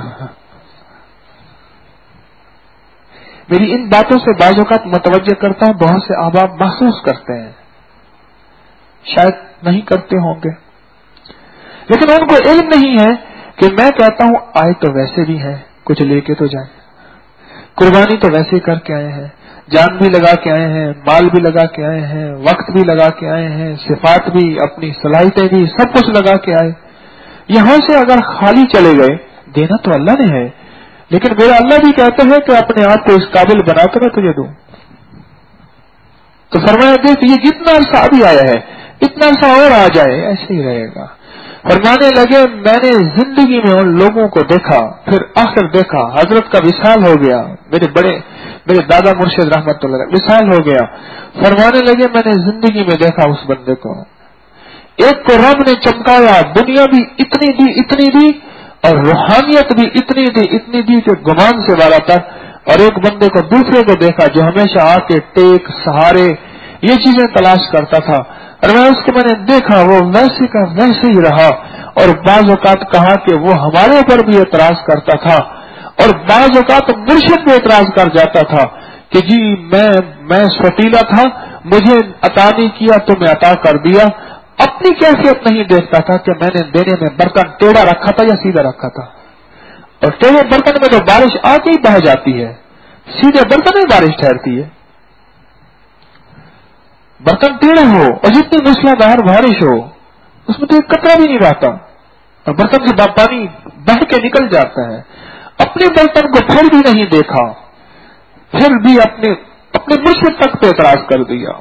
میری ان باتوں سے بعض اوقات متوجہ کرتا ہوں, بہت سے احباب محسوس کرتے ہیں, شاید نہیں کرتے ہوں گے, لیکن ان کو علم نہیں ہے کہ میں کہتا ہوں آئے تو ویسے بھی ہیں, کچھ لے کے تو جائیں, قربانی تو ویسے کر کے آئے ہیں, جان بھی لگا کے آئے ہیں, مال بھی لگا کے آئے ہیں, وقت بھی لگا کے آئے ہیں, صفات بھی, اپنی صلاحیتیں بھی, سب کچھ لگا کے آئے. یہاں سے اگر خالی چلے گئے, دینا تو اللہ نے ہے, لیکن میرا اللہ بھی کہتا ہے کہ اپنے آپ کو اس قابل بنا کر میں تجھے دوں. تو فرمایا دیکھ یہ جتنا عرصہ ابھی آیا ہے اتنا عرصہ اور آ جائے, ایسے ہی رہے گا. فرمانے لگے میں نے زندگی میں ان لوگوں کو دیکھا, پھر آخر دیکھا حضرت کا وصال ہو گیا, میرے دادا مرشد رحمت اللہ علیہ وصال ہو گیا. فرمانے لگے میں نے زندگی میں دیکھا اس بندے کو, ایک کو رب نے چمکایا, دنیا بھی اتنی دی اور روحانیت بھی اتنی دی کہ گمان سے بالا تک. اور ایک بندے کو دوسرے کو دیکھا جو ہمیشہ آ کے ٹیک, سہارے, یہ چیزیں تلاش کرتا تھا, اور میں نے دیکھا وہ ویسے کا ویسے ہی رہا. اور بعض اوقات کہا کہ وہ ہمارے اوپر بھی اعتراض کرتا تھا, اور بعض اوقات مرشد بھی اعتراض کر جاتا تھا کہ جی میں سوتیلا تھا, مجھے عطا نہیں کیا تو میں عطا کر دیا. اپنی کیفیت نہیں دیکھتا تھا کہ میں نے دینے میں برتن ٹیڑھا رکھا تھا یا سیدھا رکھا تھا. اور ٹیڑھے برتن میں تو بارش آ کے ہی بہ جاتی ہے, سیدھے برتن میں بارش ٹھہرتی ہے. برتن ٹیڑھے ہو اور جتنی موسلادھار بارش ہو اس میں تو ایک قطرہ بھی نہیں رہتا, اور برتن سے پانی بہ کے نکل جاتا ہے. اپنے برتن کو پھر بھی نہیں دیکھا, پھر بھی اپنے مرشد تک پہ اعتراض کر دیا.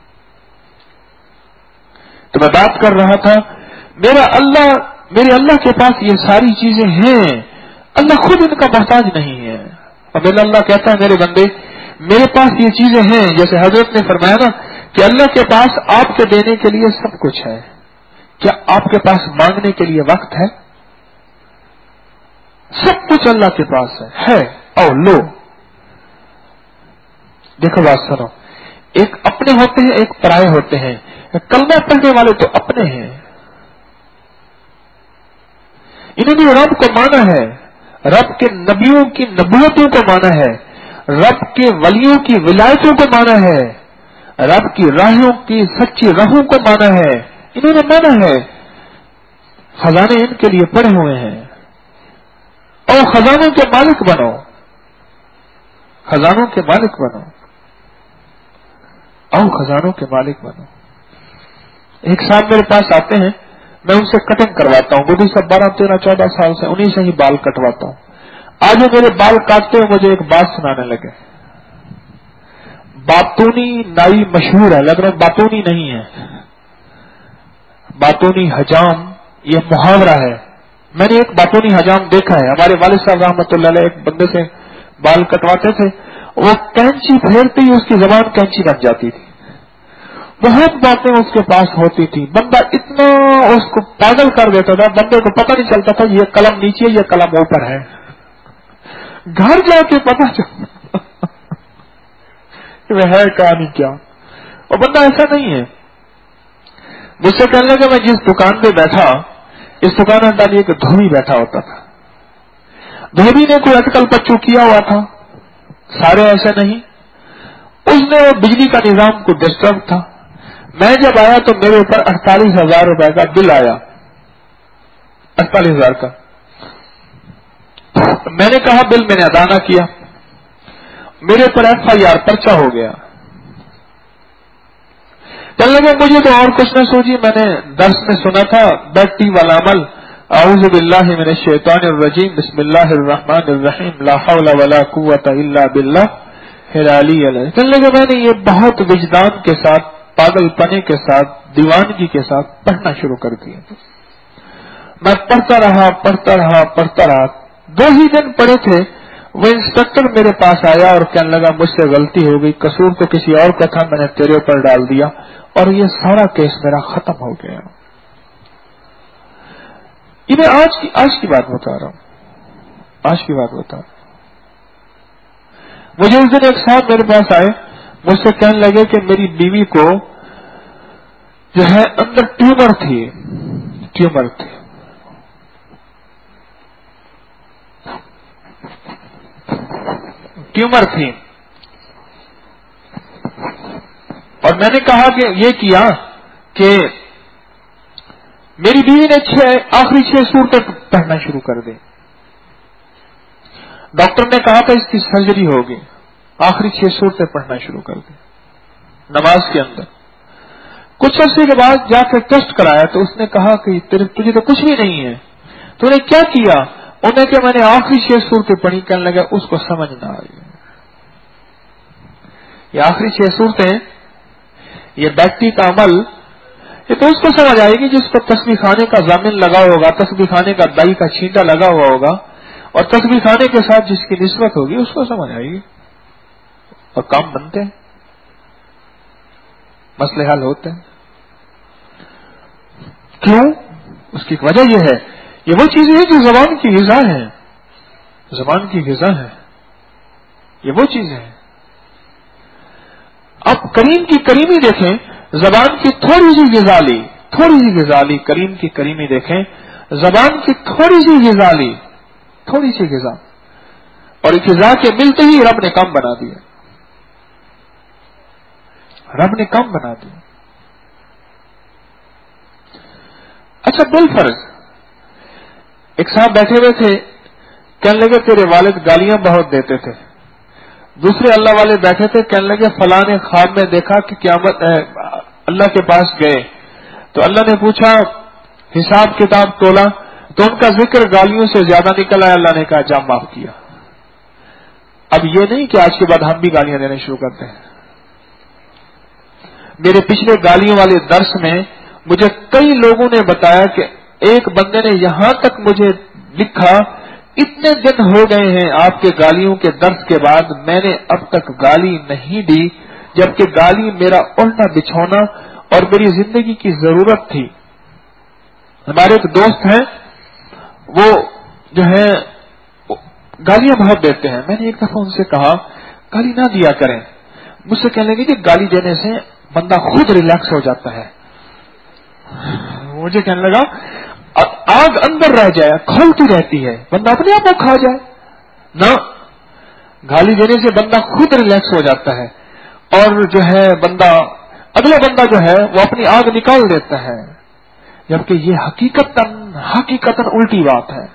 تو میں بات کر رہا تھا میرے اللہ کے پاس یہ ساری چیزیں ہیں, اللہ خود ان کا محتاج نہیں ہے. اور میرا اللہ کہتا ہے میرے بندے میرے پاس یہ چیزیں ہیں, جیسے حضرت نے فرمایا نا کہ اللہ کے پاس آپ کے دینے کے لیے سب کچھ ہے, کیا آپ کے پاس مانگنے کے لیے وقت ہے؟ سب کچھ اللہ کے پاس ہے اور لو. دیکھو بات سنو, ایک اپنے ہوتے ہیں ایک پرائے ہوتے ہیں. کلمہ پڑھنے والے تو اپنے ہیں, انہوں نے رب کو مانا ہے, رب کے نبیوں کی نبوتوں کو مانا ہے, رب کے ولیوں کی ولایتوں کو مانا ہے, رب کی راہوں کی سچی راہوں کو مانا ہے. انہوں نے مانا ہے, خزانے ان کے لیے پڑے ہوئے ہیں. اور خزانوں کے مالک بنو, خزانوں کے مالک بنو, اور خزانوں کے مالک بنو. ایک صاحب میرے پاس آتے ہیں, میں ان سے کٹنگ کرواتا ہوں, مجھے سب 12-13-14 سال سے انہیں سے ہی بال کٹواتا ہوں. آج وہ میرے بال کاٹتے ہوئے مجھے ایک بات سنانے لگے. باتونی نائی مشہور ہے, لیکن باتونی نہیں ہے, باتونی حجام یہ محاورہ ہے. میں نے ایک باتونی حجام دیکھا ہے. ہمارے والد صاحب رحمۃ اللہ علیہ ایک بندے سے بال کٹواتے تھے, وہ کینچی پھیرتے ہی اس کی زبان کینچی بن جاتی تھی. بہت باتیں اس کے پاس ہوتی تھی. بندہ اتنا اس کو پاگل کر دیتا تھا, بندے کو پتہ نہیں چلتا تھا یہ قلم نیچے یہ قلم اوپر ہے. گھر جا کے پتہ چلتا وہ ہے کہانی کیا. اور بندہ ایسا نہیں ہے. مجھ سے کہنے لگا میں جس دکان پہ بیٹھا, اس دکان میں ڈالیے کہ دھوبی بیٹھا ہوتا تھا. دھوبی نے کوئی اٹکل پچو کیا ہوا تھا, سارے ایسے نہیں. اس نے بجلی کا نظام کو ڈسٹرب تھا. میں جب آیا تو میرے اوپر 48,000 روپے کا بل آیا. 48,000 کا. میں نے کہا بل میں نے ادا نہ کیا, میرے پر FIR پرچہ ہو گیا. چلنے لگے مجھے تو اور کچھ نہ سوچی, میں نے درس میں سنا تھا بیٹی والا عمل, اعوذ باللہ من الشیطان الرجیم, بسم اللہ الرحمن الرحیم, لا حول ولا قوت الا باللہ العلی العظیم. چلنے لگے میں نے یہ بہت وجدان کے ساتھ, پاگل پنے کے ساتھ, دیوانگی کے ساتھ پڑھنا شروع کر دیا. میں پڑھتا رہا. 2 ہی دن پڑھے تھے, وہ انسپکٹر میرے پاس آیا اور کہنے لگا مجھ سے غلطی ہو گئی, قصور تو کسی اور کا تھا, میں نے تیرے اوپر ڈال دیا اور یہ سارا کیس میرا ختم ہو گیا. یہ میں آج کی بات بتا رہا ہوں. مجھے اس دن ایک صاحب میرے پاس آئے, مجھ سے کہنے لگے کہ میری بیوی کو جو ہے اندر ٹیومر تھی. اور میں نے کہا کہ یہ کیا کہ میری بیوی نے آخری 6 سورتیں پڑھنا شروع کر دی. ڈاکٹر نے کہا تھا اس کی سرجری ہوگی, آخری 6 سورتیں پڑھنا شروع کر دی نماز کے اندر. کچھ عرصے کے بعد جا کے ٹیسٹ کرایا تو اس نے کہا کہ تجھے تو کچھ بھی نہیں ہے, تو نے کیا کیا؟ انہیں کہ میں نے آخری 6 صورتیں پڑھی. کہنے لگا اس کو سمجھ نہ آئی. یہ آخری 6 صورتیں, یہ بیٹی کا عمل, یہ تو اس کو سمجھ آئے گی جس کو تسبیح خانے کا ضامن لگا ہوگا, تسبیح خانے کا دائی کا چھینٹا لگا ہوا ہوگا, اور تسبیح خانے کے ساتھ جس کی نسبت ہوگی اس کو سمجھ آئے گی اور کام بنتے ہیں, مسئلے حل ہوتے ہیں. کیوں؟ اس کی وجہ یہ ہے, یہ وہ چیزیں ہیں جو زبان کی غذا ہیں. یہ وہ چیزیں ہیں. اب کریم کی کریمی دیکھیں, زبان کی تھوڑی سی غذا لی, کریم کی کریمی دیکھیں, زبان کی تھوڑی سی غذا, اور اس غذا کے ملتے ہی رب نے کم بنا دیا. اچھا بالفرض ایک صاحب بیٹھے ہوئے تھے, کہنے لگے تیرے والد گالیاں بہت دیتے تھے. دوسرے اللہ والے بیٹھے تھے, کہنے لگے فلاں نے خواب میں دیکھا کہ قیامت اللہ کے پاس گئے تو اللہ نے پوچھا حساب کتاب تولا تو ان کا ذکر گالیوں سے زیادہ نکل آیا. اللہ نے کہا جا معاف کیا. اب یہ نہیں کہ آج کے بعد ہم بھی گالیاں دینے شروع کرتے ہیں. میرے پچھلے گالیوں والے درس میں مجھے کئی لوگوں نے بتایا کہ ایک بندے نے یہاں تک مجھے لکھا, اتنے دن ہو گئے ہیں آپ کے گالیوں کے درس کے بعد, میں نے اب تک گالی نہیں دی, جبکہ گالی میرا اڑنا بچھونا اور میری زندگی کی ضرورت تھی. ہمارے ایک دوست ہیں, وہ جو ہے گالیاں بہت دیتے ہیں. میں نے ایک دفعہ ان سے کہا گالی نہ دیا کریں. مجھ سے کہنے لگے کہ گالی دینے سے بندہ خود ریلیکس ہو جاتا ہے. مجھے کہنے لگا آگ اندر رہ جائے, کھولتی رہتی ہے, بندہ اپنے آپ کو کھا جائے نہ. گالی دینے سے بندہ خود ریلیکس ہو جاتا ہے, اور جو ہے اگلا بندہ جو ہے وہ اپنی آگ نکال دیتا ہے, جبکہ یہ حقیقتاً الٹی بات ہے.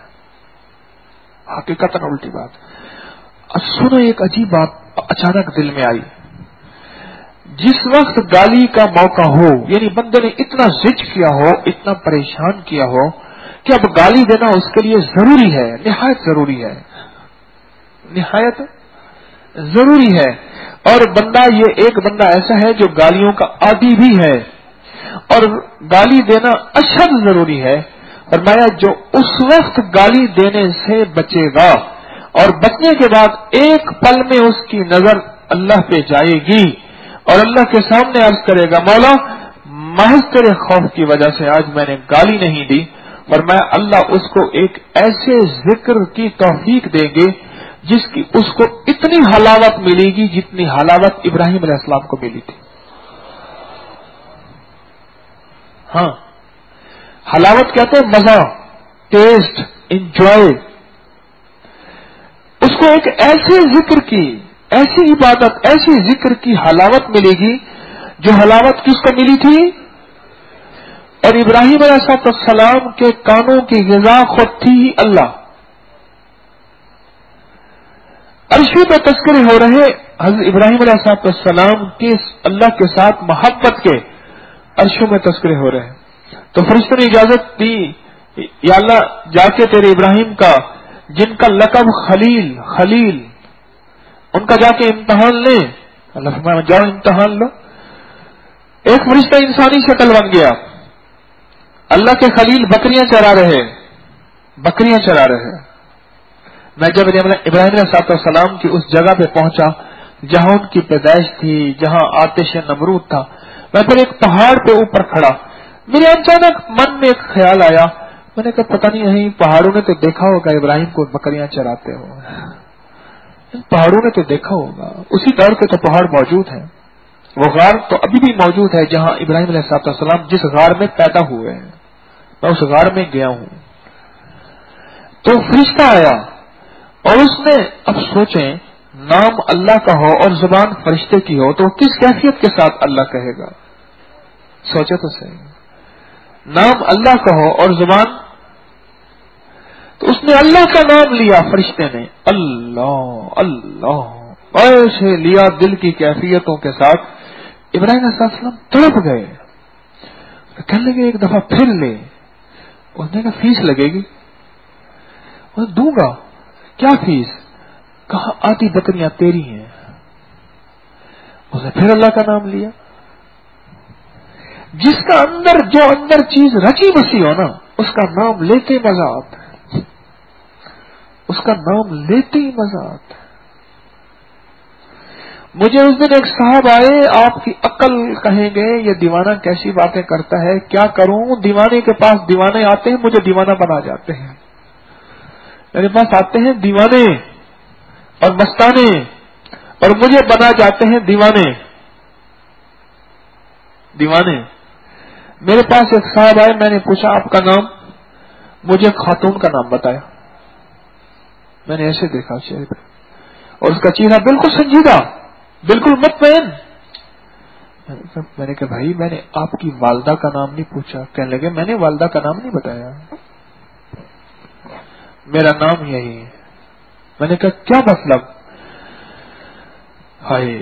اب سنو, ایک عجیب بات اچانک دل میں آئی. جس وقت گالی کا موقع ہو, یعنی بندے نے اتنا زج کیا ہو, اتنا پریشان کیا ہو کہ اب گالی دینا اس کے لیے ضروری ہے, نہایت ضروری ہے. اور ایک بندہ ایسا ہے جو گالیوں کا عادی بھی ہے, اور گالی دینا اشد ضروری ہے. فرمایا جو اس وقت گالی دینے سے بچے گا اور بچنے کے بعد ایک پل میں اس کی نظر اللہ پہ جائے گی اور اللہ کے سامنے عرض کرے گا مولا محض تیرے خوف کی وجہ سے آج میں نے گالی نہیں دی, فرمایا اللہ اس کو ایک ایسے ذکر کی توفیق دیں گے جس کی اس کو اتنی حلاوت ملے گی جتنی حلاوت ابراہیم علیہ السلام کو ملی تھی. ہاں, حلاوت کہتے ہیں مزہ, ٹیسٹ, انجوائے. اس کو ایک ایسے ذکر کی, ایسی عبادت, ایسی ذکر کی حلاوت ملے گی جو حلاوت کس کو ملی تھی, اور اور ابراہیم علیہ السلام کے کانوں کی غذا خود تھی ہی اللہ. عرشوں پہ تذکرے ہو رہے حضرت ابراہیم علیہ السلام کے اللہ کے ساتھ محبت کے عرشوں میں تذکرے ہو رہے ہیں. تو فرشتوں نے اجازت دی یا اللہ جا کے تیرے ابراہیم کا جن کا لقب خلیل ان کا جا کے امتحان لے. اللہ فرمایا جاؤ امتحان لو. ایک فرشتہ انسانی شکل بن گیا. اللہ کے خلیل بکریاں چرا رہے. میں جب ابراہیم علیہ السلام کی اس جگہ پہ پہنچا جہاں ان کی پیدائش تھی، جہاں آتش نمرود تھا، میں پھر ایک پہاڑ پہ اوپر کھڑا. میرے اچانک من میں ایک خیال آیا. میں نے کہا پتہ نہیں یہیں پہاڑوں نے تو دیکھا ہوگا ابراہیم کو بکریاں چراتے ہو. پہاڑوں نے تو دیکھا ہوگا. اسی طرح کے تو پہاڑ موجود ہیں. وہ غار تو ابھی بھی موجود ہے جہاں ابراہیم علیہ السلام جس غار میں پیدا ہوئے ہیں. میں اس غار میں گیا ہوں. تو فرشتہ آیا اور اس نے، اب سوچیں نام اللہ کا ہو اور زبان فرشتے کی ہو تو کس کیفیت کے ساتھ اللہ کہے گا؟ سوچے تو صحیح. نام اللہ کا ہو اور زبان، تو اس نے اللہ کا نام لیا. فرشتے نے اللہ ایسے لیا دل کی کیفیتوں کے ساتھ. ابراہیم علیہ السلام تڑپ گئے. کہنے لگے ایک دفعہ پھر لے. اس نے کہا فیس لگے گی. دوں گا. کیا فیس؟ کہا آدھی بکریاں تیری ہیں. اس نے پھر اللہ کا نام لیا. جس کا جو اندر چیز رچی بسی ہو نا اس کا نام لیتے مزہ آتا ہے. اس کا نام لیتے ہی مزہ آتا ہے. مجھے اس دن ایک صاحب آئے، آپ کی عقل کہیں گے یہ دیوانہ کیسی باتیں کرتا ہے، کیا کروں؟ دیوانے کے پاس دیوانے آتے ہیں، مجھے دیوانہ بنا جاتے ہیں. میرے پاس آتے ہیں دیوانے اور مستانے اور مجھے بنا جاتے ہیں دیوانے. میرے پاس ایک صاحب آئے، میں نے پوچھا آپ کا نام؟ مجھے خاتون کا نام بتایا. میں نے ایسے دیکھا چہرے پہ اور اس کا چہرہ بالکل سنجیدہ، بالکل مطمئن. میں نے کہا بھائی میں نے آپ کی والدہ کا نام نہیں پوچھا. کہنے لگے میں نے والدہ کا نام نہیں بتایا، میرا نام یہی ہے. میں نے کہا کیا مطلب؟ ہائے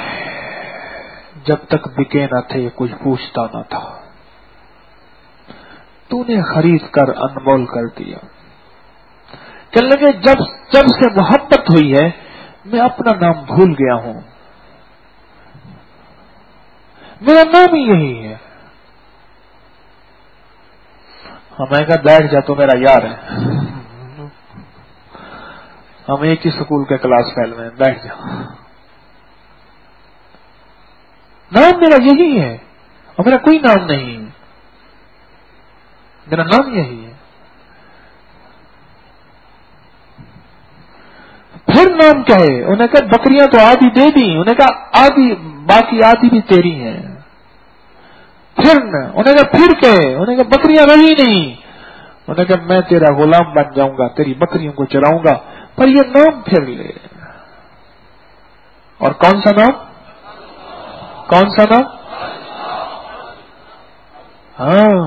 جب تک بکے نہ تھے کچھ پوچھتا نہ تھا، تو نے خرید کر انمول کر دیا. کہنے لگے جب سے محبت ہوئی ہے میں اپنا نام بھول گیا ہوں، میرا نام ہی یہی ہے. میں کہا بیٹھ جا تو میرا یار ہے، ہم ایک ہی اسکول کے کلاس فیل میں، بیٹھ جا. نام میرا یہی ہے اور میرا کوئی نام نہیں، میرا نام یہی ہے. پھر نام کیا ہے؟ انہوں نے کہا بکریاں تو آدھی دے دی. انہوں نے کہا آدھی، باقی آدھی بھی تیری ہیں. پھر انہوں نے کہا پھر کیا ہے؟ انہوں نے کہا بکریاں رہی نہیں. انہوں نے کہا میں تیرا غلام بن جاؤں گا، تیری بکریوں کو چراؤں گا، پر یہ نام پھر لے. اور کون سا نام؟ ہاں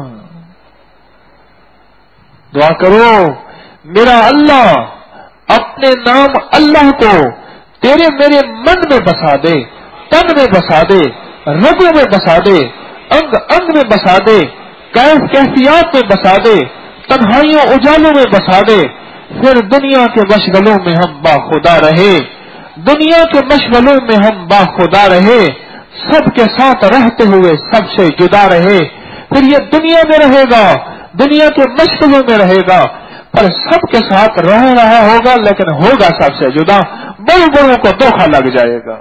دعا کرو میرا اللہ اپنے نام اللہ کو تیرے میرے من میں بسا دے، تن میں بسا دے، رگوں میں بسا دے، انگ میں بسا دے، کیفیات میں بسا دے، تنہائیوں اجالوں میں بسا دے. پھر دنیا کے مشغلوں میں ہم باخدا رہے، دنیا کے مشغلوں میں ہم باخدا رہے، سب کے ساتھ رہتے ہوئے سب سے جدا رہے. پھر یہ دنیا میں رہے گا، دنیا کے مشغلوں میں رہے گا، پر سب کے ساتھ رہ رہا ہوگا لیکن ہوگا سب سے جدا. بڑوں بڑوں کو دھوکہ لگ جائے گا،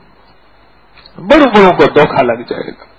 بڑوں کو دھوکہ لگ جائے گا.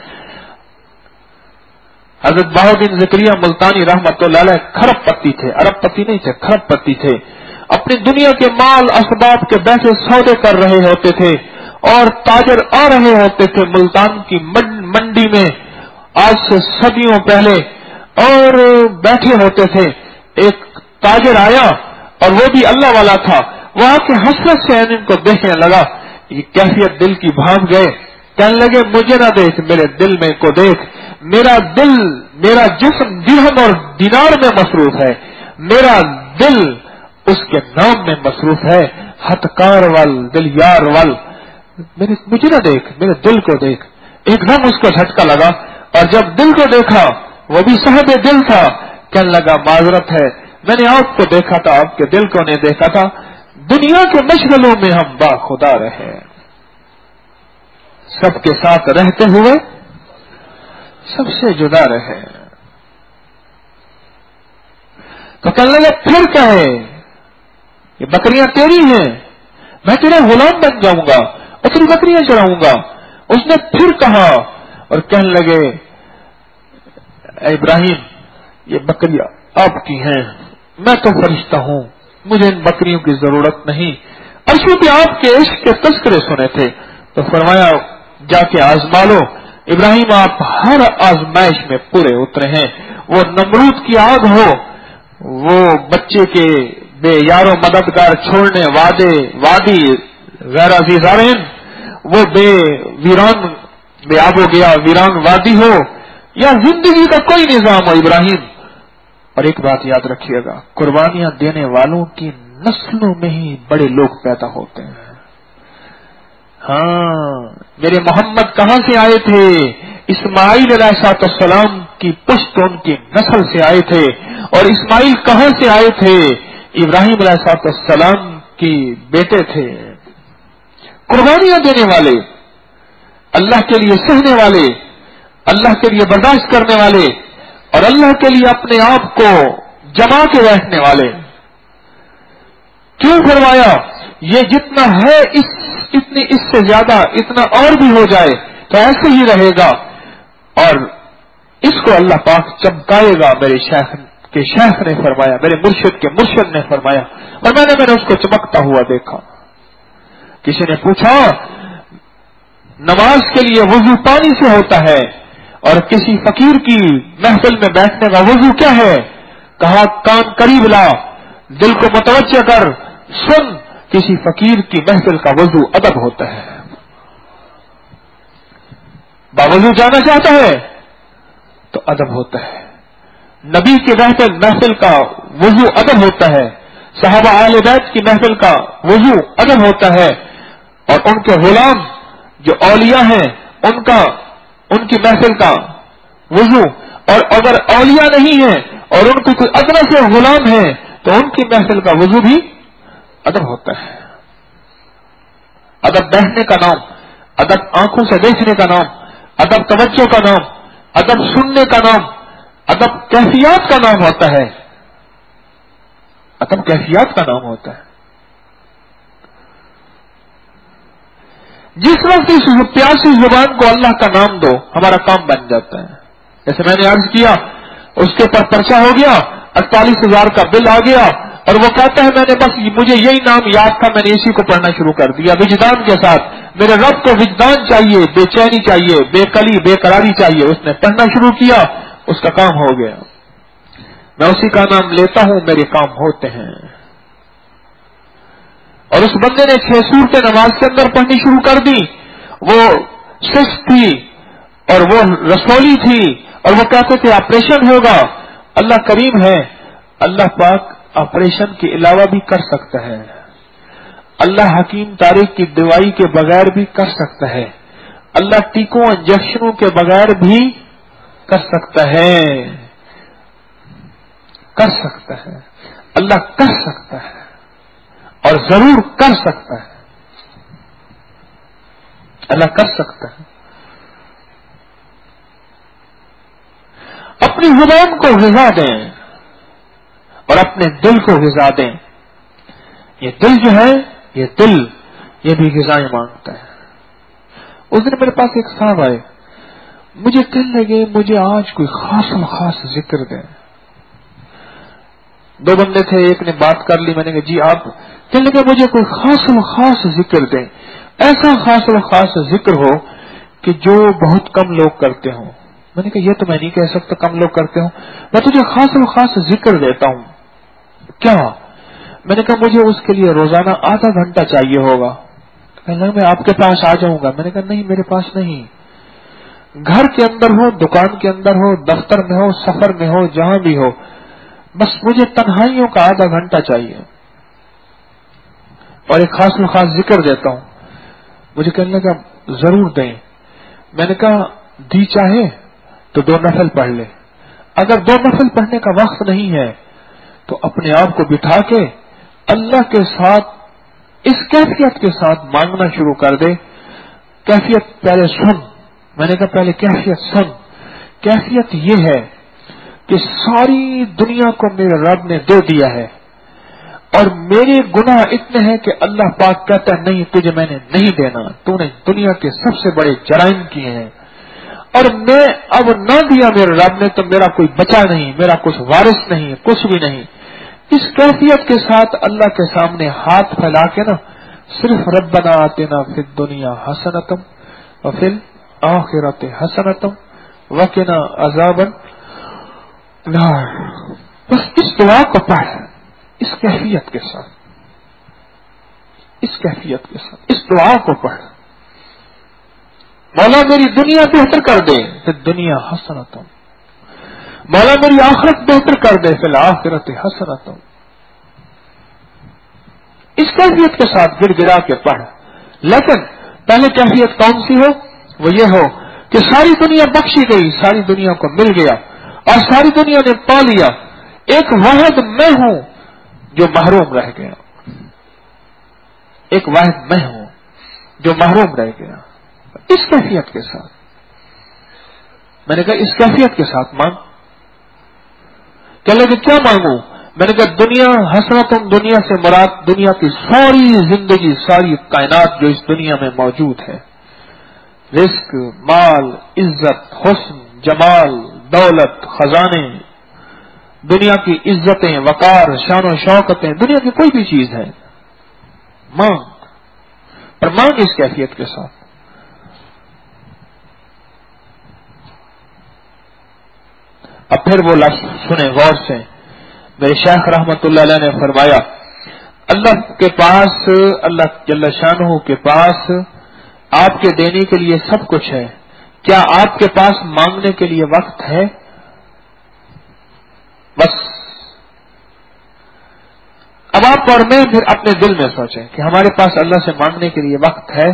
حضرت بہاؤالدین زکریا ملتانی رحمت اللہ علیہ کھرب پتی تھے، ارب پتی نہیں تھے، کھرب پتی تھے. اپنی دنیا کے مال اسباب کے بیٹھے سودے کر رہے ہوتے تھے اور تاجر آ رہے ہوتے تھے ملتان کی منڈی میں آج سے صدیوں پہلے، اور بیٹھے ہوتے تھے. ایک تاجر آیا اور وہ بھی اللہ والا تھا، وہ آ کے حسرت سے ان کو دیکھنے لگا. یہ کیفیت دل کی بھانپ گئے. کہنے لگے مجھے نہ دیکھ، میرے دل میں کو دیکھ، میرا دل میرا جسم درہم اور دینار میں مصروف ہے، میرا دل اس کے نام میں مصروف ہے، ہتکار ول دل یار ول، مجھے نہ دیکھ، میرے دل کو دیکھ۔ ایک دم اس کو جھٹکا لگا، اور جب دل کو دیکھا وہ بھی صاحب دل تھا، کہنے لگا معذرت ہے، میں نے آپ کو دیکھا تھا، آپ کے دل کو نہیں دیکھا تھا، دنیا کے مشغلوں میں ہم با خدا رہے، سب کے ساتھ رہتے ہوئے سب سے جدا رہے۔ تو کہنے لگا پھر کہے یہ بکریاں تیری ہیں، میں تیرا غلام بن جاؤں گا اور تیری بکریاں چڑھاؤں گا۔ اس نے پھر کہا اور کہنے لگے اے ابراہیم یہ بکریاں آپ کی ہیں، میں تو فرشتہ ہوں، مجھے ان بکریوں کی ضرورت نہیں۔ عرشوں پہ آپ کے عشق کے تذکرے سنے تھے تو فرمایا جا کے آزما لو۔ ابراہیم آپ ہر آزمائش میں پورے اترے ہیں، وہ نمرود کی آگ ہو، وہ بچے کے بے یار و مددگار چھوڑنے وادی غیر عزیزارین، وہ بے آب و گیا ویران وادی ہو، یا زندگی کا کوئی نظام ہو ابراہیم۔ اور ایک بات یاد رکھیے گا، قربانیاں دینے والوں کی نسلوں میں ہی بڑے لوگ پیدا ہوتے ہیں۔ ہاں میرے محمد کہاں سے آئے تھے؟ اسماعیل علیہ السلام کی پشت ان کی نسل سے آئے تھے، اور اسماعیل کہاں سے آئے تھے؟ ابراہیم علیہ السلام کی بیٹے تھے۔ قربانیاں دینے والے، اللہ کے لیے سہنے والے، اللہ کے لیے برداشت کرنے والے، اور اللہ کے لیے اپنے آپ کو جما کے بیٹھنے والے۔ کیوں فرمایا یہ جتنا ہے اس سے زیادہ اتنا اور بھی ہو جائے تو ایسے ہی رہے گا، اور اس کو اللہ پاک چمکائے گا۔ میرے شیخ کے شیخ نے فرمایا، میرے مرشد کے مرشد نے فرمایا، اور میں نے اس کو چمکتا ہوا دیکھا۔ کسی نے پوچھا نماز کے لیے وضو پانی سے ہوتا ہے اور کسی فقیر کی محفل میں بیٹھنے کا وضو کیا ہے؟ کہا کان قریب لا، دل کو متوجہ کر، سن، کسی فقیر کی محفل کا وضو ادب ہوتا ہے۔ باوضو جانا چاہتا ہے تو ادب ہوتا ہے۔ نبی کی محفل کا وضو ادب ہوتا ہے، صحابہ اہل بیت کی محفل کا وضو ادب ہوتا ہے، اور ان کے غلام جو اولیاء ہیں ان کی محفل کا وضو، اور اگر اولیاء نہیں ہیں اور ان کو کوئی ادنا سے غلام ہیں تو ان کی محفل کا وضو بھی ادب ہوتا ہے۔ ادب بیٹھنے کا نام، ادب آنکھوں سے دیکھنے کا نام، ادب توجہ کا نام، ادب سننے کا نام، ادب کیفیات کا نام ہوتا ہے، ادب کیفیات کا نام ہوتا ہے۔ جس وقت اس پیاسی زبان کو اللہ کا نام دو ہمارا کام بن جاتا ہے۔ جیسے میں نے عرض کیا اس کے پر پرچہ ہو گیا، 48,000 کا بل آ گیا، اور وہ کہتا ہے مجھے یہی نام یاد تھا، میں نے اسی کو پڑھنا شروع کر دیا وجدان کے ساتھ۔ میرے رب کو وجدان چاہیے، بے چینی چاہیے، بے قراری چاہیے۔ اس نے پڑھنا شروع کیا، اس کا کام ہو گیا۔ میں اسی کا نام لیتا ہوں، میرے کام ہوتے ہیں۔ اور اس بندے نے 6 سورتیں نماز کے اندر پڑھنی شروع کر دی۔ وہ سست تھی اور وہ رسولی تھی، اور وہ کہتے تھے آپریشن ہوگا۔ اللہ کریم ہے، اللہ پاک آپریشن کے علاوہ بھی کر سکتا ہے۔ اللہ حکیم طارق کی دوائی کے بغیر بھی کر سکتا ہے۔ اللہ ٹیکوں انجیکشنوں کے بغیر بھی کر سکتا ہے، کر سکتا ہے۔ اللہ کر سکتا ہے اور ضرور کر سکتا ہے۔ اللہ کر سکتا ہے۔ اپنی زبان کو غذا دیں اور اپنے دل کو غذا دیں۔ یہ دل جو ہے، یہ بھی غذائیں مانگتا ہے۔ اس دن میرے پاس ایک صاحب آئے، مجھے کہنے لگے مجھے آج کوئی خاص ذکر دیں۔ 2 بندے تھے، ایک نے بات کر لی، میں نے کہا جی آپ، کہنے لگے مجھے کوئی خاص ذکر دیں، ایسا خاص ذکر ہو کہ جو بہت کم لوگ کرتے ہوں۔ میں نے کہا یہ تو میں نہیں کہہ سکتا کم لوگ کرتے ہوں، میں تجھے خاص ذکر دیتا ہوں۔ کیا؟ میں نے کہا مجھے اس کے لیے روزانہ آدھا گھنٹہ چاہیے ہوگا۔ کہنے لگا میں آپ کے پاس آ جاؤں گا۔ میں نے کہا نہیں، میرے پاس نہیں، گھر کے اندر ہو، دکان کے اندر ہو، دفتر میں ہو، سفر میں ہو، جہاں بھی ہو، بس مجھے تنہائیوں کا آدھا گھنٹہ چاہیے اور ایک خاص الخاص ذکر دیتا ہوں. مجھے کہنے کا ضرور دیں. میں نے کہا دی چاہے تو 2 نفل پڑھ لے. اگر 2 نفل پڑھنے کا وقت نہیں ہے تو اپنے آپ کو بٹھا کے اللہ کے ساتھ اس کیفیت کے ساتھ مانگنا شروع کر دے. کیفیت پہلے سن. میں نے کہا پہلے کیفیت سن. کیفیت یہ ہے کہ ساری دنیا کو میرے رب نے دے دیا ہے اور میرے گناہ اتنے ہیں کہ اللہ پاک کہتا ہے نہیں تجھے میں نے نہیں دینا، تو نے دنیا کے سب سے بڑے جرائم کیے ہیں اور میں اب نہ دیا میرے رب نے تو میرا کوئی بچا نہیں، میرا کچھ وارث نہیں، کچھ بھی نہیں. اس کیفیت کے ساتھ اللہ کے سامنے ہاتھ پھیلا کے نا صرف ربنا آتنا فی الدنیا حسنتم وفی الآخرۃ حسنتم وقنا عذاب النار، بس اس دعا کو پڑھ اس کیفیت کے ساتھ، اس کیفیت کے ساتھ اس دعا کو پڑھ. مولا میری دنیا بہتر کر دے پھر دنیا حسنتم، مولا میری آخرت بہتر کر دے فی الآخرۃ حسنتم. اس کیفیت کے ساتھ گر گرا کے پڑھ. لیکن پہلے کیفیت کون سی ہو؟ وہ یہ ہو کہ ساری دنیا بخشی گئی، ساری دنیا کو مل گیا اور ساری دنیا نے پا لیا، ایک واحد میں ہوں جو محروم رہ گیا، ایک واحد میں ہوں جو محروم رہ گیا. اس کیفیت کے ساتھ میں نے کہا اس کیفیت کے ساتھ مانگ. کہ لگے کیا مانگوں؟ میں نے کہا دنیا حسنتم، دنیا سے مراد دنیا کی ساری زندگی، ساری کائنات جو اس دنیا میں موجود ہے، رزق، مال، عزت، حسن، جمال، دولت، خزانے، دنیا کی عزتیں، وقار، شان و شوکتیں، دنیا کی کوئی بھی چیز ہے مانگ، پر مانگ اس کیفیت کے ساتھ. اب پھر وہ لفظ سنیں غور سے. میرے شیخ رحمت اللہ علیہ نے فرمایا اللہ کے پاس، اللہ جل شانہ کے پاس آپ کے دینے کے لیے سب کچھ ہے، کیا آپ کے پاس مانگنے کے لیے وقت ہے؟ بس اب آپ اور میں پھر اپنے دل میں سوچیں کہ ہمارے پاس اللہ سے مانگنے کے لیے وقت ہے؟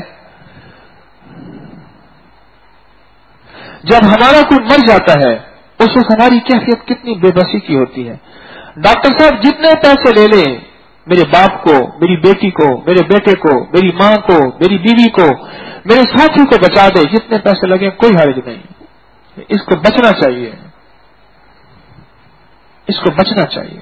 جب ہمارا کوئی مر جاتا ہے اس وقت ہماری کیفیت کتنی بے بسی کی ہوتی ہے. ڈاکٹر صاحب جتنے پیسے لے لیں، میرے باپ کو، میری بیٹی کو، میرے بیٹے کو، میری ماں کو، میری بیوی کو، میرے ساتھی کو بچا دے، جتنے پیسے لگیں کوئی حرج نہیں. اس کو بچنا چاہیے، اس کو بچنا چاہیے.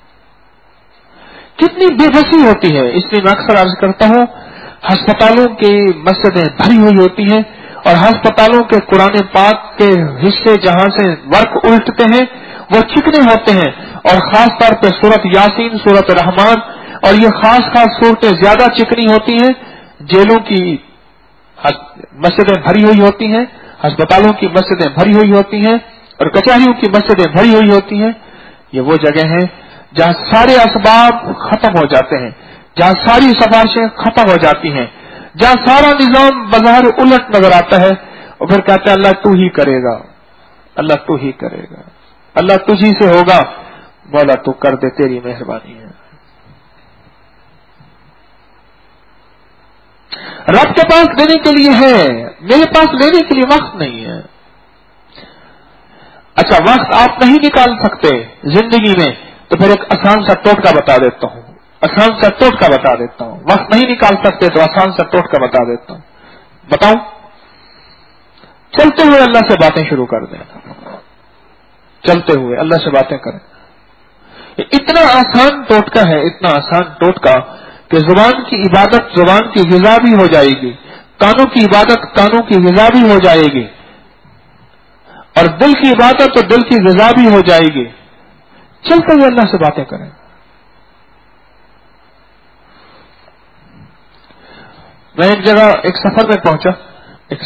کتنی بے بسی ہوتی ہے. اس لیے میں اکثر عرض کرتا ہوں ہسپتالوں کی مسجدیں بھری ہوئی ہوتی ہیں اور ہسپتالوں کے قرآن پاک کے حصے جہاں سے ورق الٹتے ہیں وہ چکنے ہوتے ہیں، اور خاص طور پہ سورت یاسین، سورت رحمان اور یہ خاص صورتیں زیادہ چکنی ہوتی ہیں. جیلوں کی مسجدیں بھری ہوئی ہوتی ہیں، ہسپتالوں کی مسجدیں بھری ہوئی ہوتی ہیں اور کچہریوں کی مسجدیں بھری ہوئی ہوتی ہیں. یہ وہ جگہ ہیں جہاں سارے اسباب ختم ہو جاتے ہیں، جہاں ساری سفارشیں ختم ہو جاتی ہیں، جہاں سارا نظام بظاہر الٹ نظر آتا ہے، اور پھر کہتے ہیں اللہ تو ہی کرے گا، اللہ تو ہی کرے گا، اللہ تجھی سے ہوگا. مولا تو کر دے، تیری مہربانی ہے. رب کے پاس دینے کے لیے ہے، میرے پاس لینے کے لیے وقت نہیں ہے. اچھا وقت آپ نہیں نکال سکتے زندگی میں تو پھر ایک آسان سا ٹوٹکا بتا دیتا ہوں، آسان سا ٹوٹکا بتا دیتا ہوں. وقت نہیں نکال سکتے تو آسان سا ٹوٹکا بتا دیتا ہوں. بتاؤں؟ چلتے ہوئے اللہ سے باتیں شروع کر دیں، چلتے ہوئے اللہ سے باتیں کریں. اتنا آسان ٹوٹکا ہے، اتنا آسان ٹوٹکا کہ زبان کی عبادت زبان کی غذا بھی ہو جائے گی، کانوں کی عبادت کانوں کی غذا بھی ہو جائے گی، اور دل کی عبادت تو دل کی غذا بھی ہو جائے گی. چلتے ہوئے اللہ سے باتیں کریں. میں ایک جگہ ایک سفر میں پہنچا، ایک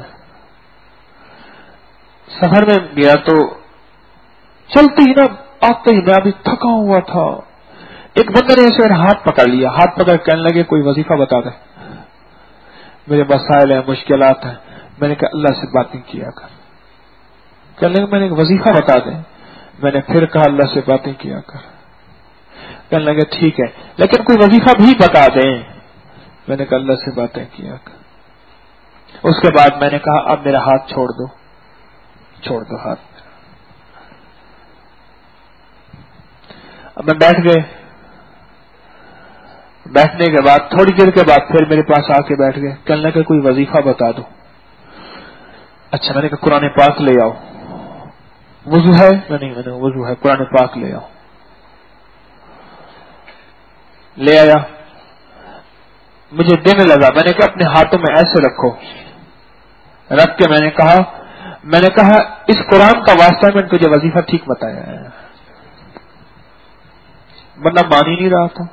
سفر میں گیا تو چلتے ہی نا آتے ہی میں ابھی تھکا ہوا تھا، ایک بندے نے ایسے میرا ہاتھ پکڑ لیا، ہاتھ پکڑ کہنے لگے کوئی وظیفہ بتا دے، میرے مسائل ہیں، مشکلات ہیں. میں نے کہا اللہ سے باتیں کیا کر. کہنے لگا میں نے ایک وظیفہ بتا دیں. میں نے پھر کہا اللہ سے باتیں کیا کر. کہنے لگا ٹھیک ہے لیکن کوئی وظیفہ بھی بتا دیں. میں نے کہا اللہ سے باتیں کیا کر. اس کے بعد میں نے کہا اب میرا ہاتھ چھوڑ دو. چھوڑ دو ہاتھ. اب میں بیٹھ گئے. بیٹھنے کے بعد تھوڑی دیر کے بعد پھر میرے پاس آ کے بیٹھ گئے. کہنے لگا کوئی وظیفہ بتا دو. اچھا میں نے کہا قرآن پاک لے آؤ. وضو ہے؟ میں نے وضو ہے. قرآن پاک لے آؤ. لے آیا. مجھے دینے لگا. میں نے کہا اپنے ہاتھوں میں ایسے رکھو. رکھ کے میں نے کہا اس قرآن کا واسطہ میں نے تجھے وظیفہ ٹھیک بتایا ہے. ورنہ مان ہی نہیں رہا تھا.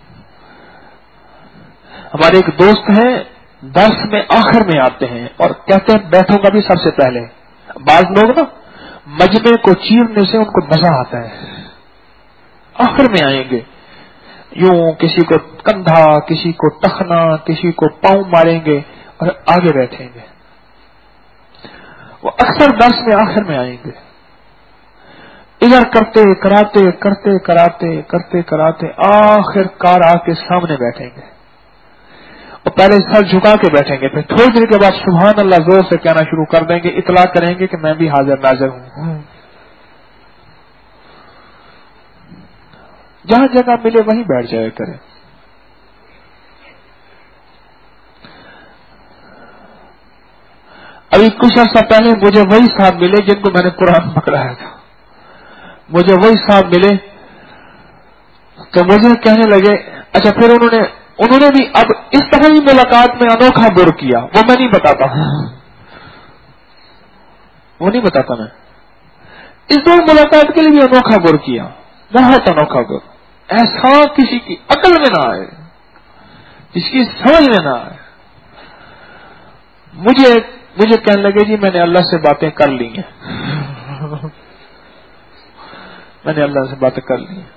ہمارے ایک دوست ہیں درس میں آخر میں آتے ہیں اور کہتے ہیں بیٹھوں گا بھی سب سے پہلے. بعض لوگ نا مجمع کو چیرنے سے ان کو مزہ آتا ہے. آخر میں آئیں گے یوں کسی کو کندھا کسی کو ٹخنا کسی کو پاؤں ماریں گے اور آگے بیٹھیں گے. وہ اکثر درس میں آخر میں آئیں گے. ادھر کرتے کراتے آخر کار آ کے سامنے بیٹھیں گے اور پہلے سر جھکا کے بیٹھیں گے. پھر تھوڑی دیر کے بعد سبحان اللہ زور سے کہنا شروع کر دیں گے. اطلاع کریں گے کہ میں بھی حاضر ناظر ہوں. جہاں جگہ ملے وہیں بیٹھ جایا کریں. ابھی کچھ عرصہ پہلے مجھے وہی صاحب ملے جن کو میں نے قرآن پکڑایا تھا. مجھے وہی صاحب ملے تو مجھے کہنے لگے اچھا پھر انہوں نے بھی اب اس طرح کی ملاقات میں انوکھا گر کیا. وہ میں نہیں بتاتا ہوں. وہ نہیں بتاتا میں. اس دور ملاقات کے لیے بھی انوکھا گر کیا. بہت انوکھا گر. ایسا کسی کی عقل میں نہ آئے کسی کی سمجھ میں نہ آئے. مجھے کہنے لگے جی میں نے اللہ سے باتیں کر لی ہیں. میں نے اللہ سے باتیں کر لی.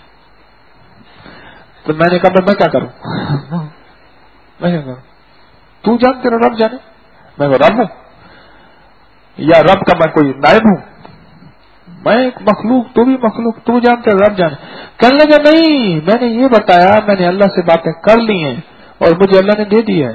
تو میں نے کہا میں کیا کروں. میں کیا کروں. تو جان تیرا رب جانے. میں وہ رب ہوں یا رب کا میں کوئی نائب ہوں. میں ایک مخلوق تو بھی مخلوق. تو جان تیرا رب جانے. کہنے لگا نہیں میں نے یہ بتایا میں نے اللہ سے باتیں کر لی ہیں اور مجھے اللہ نے دے دی ہے.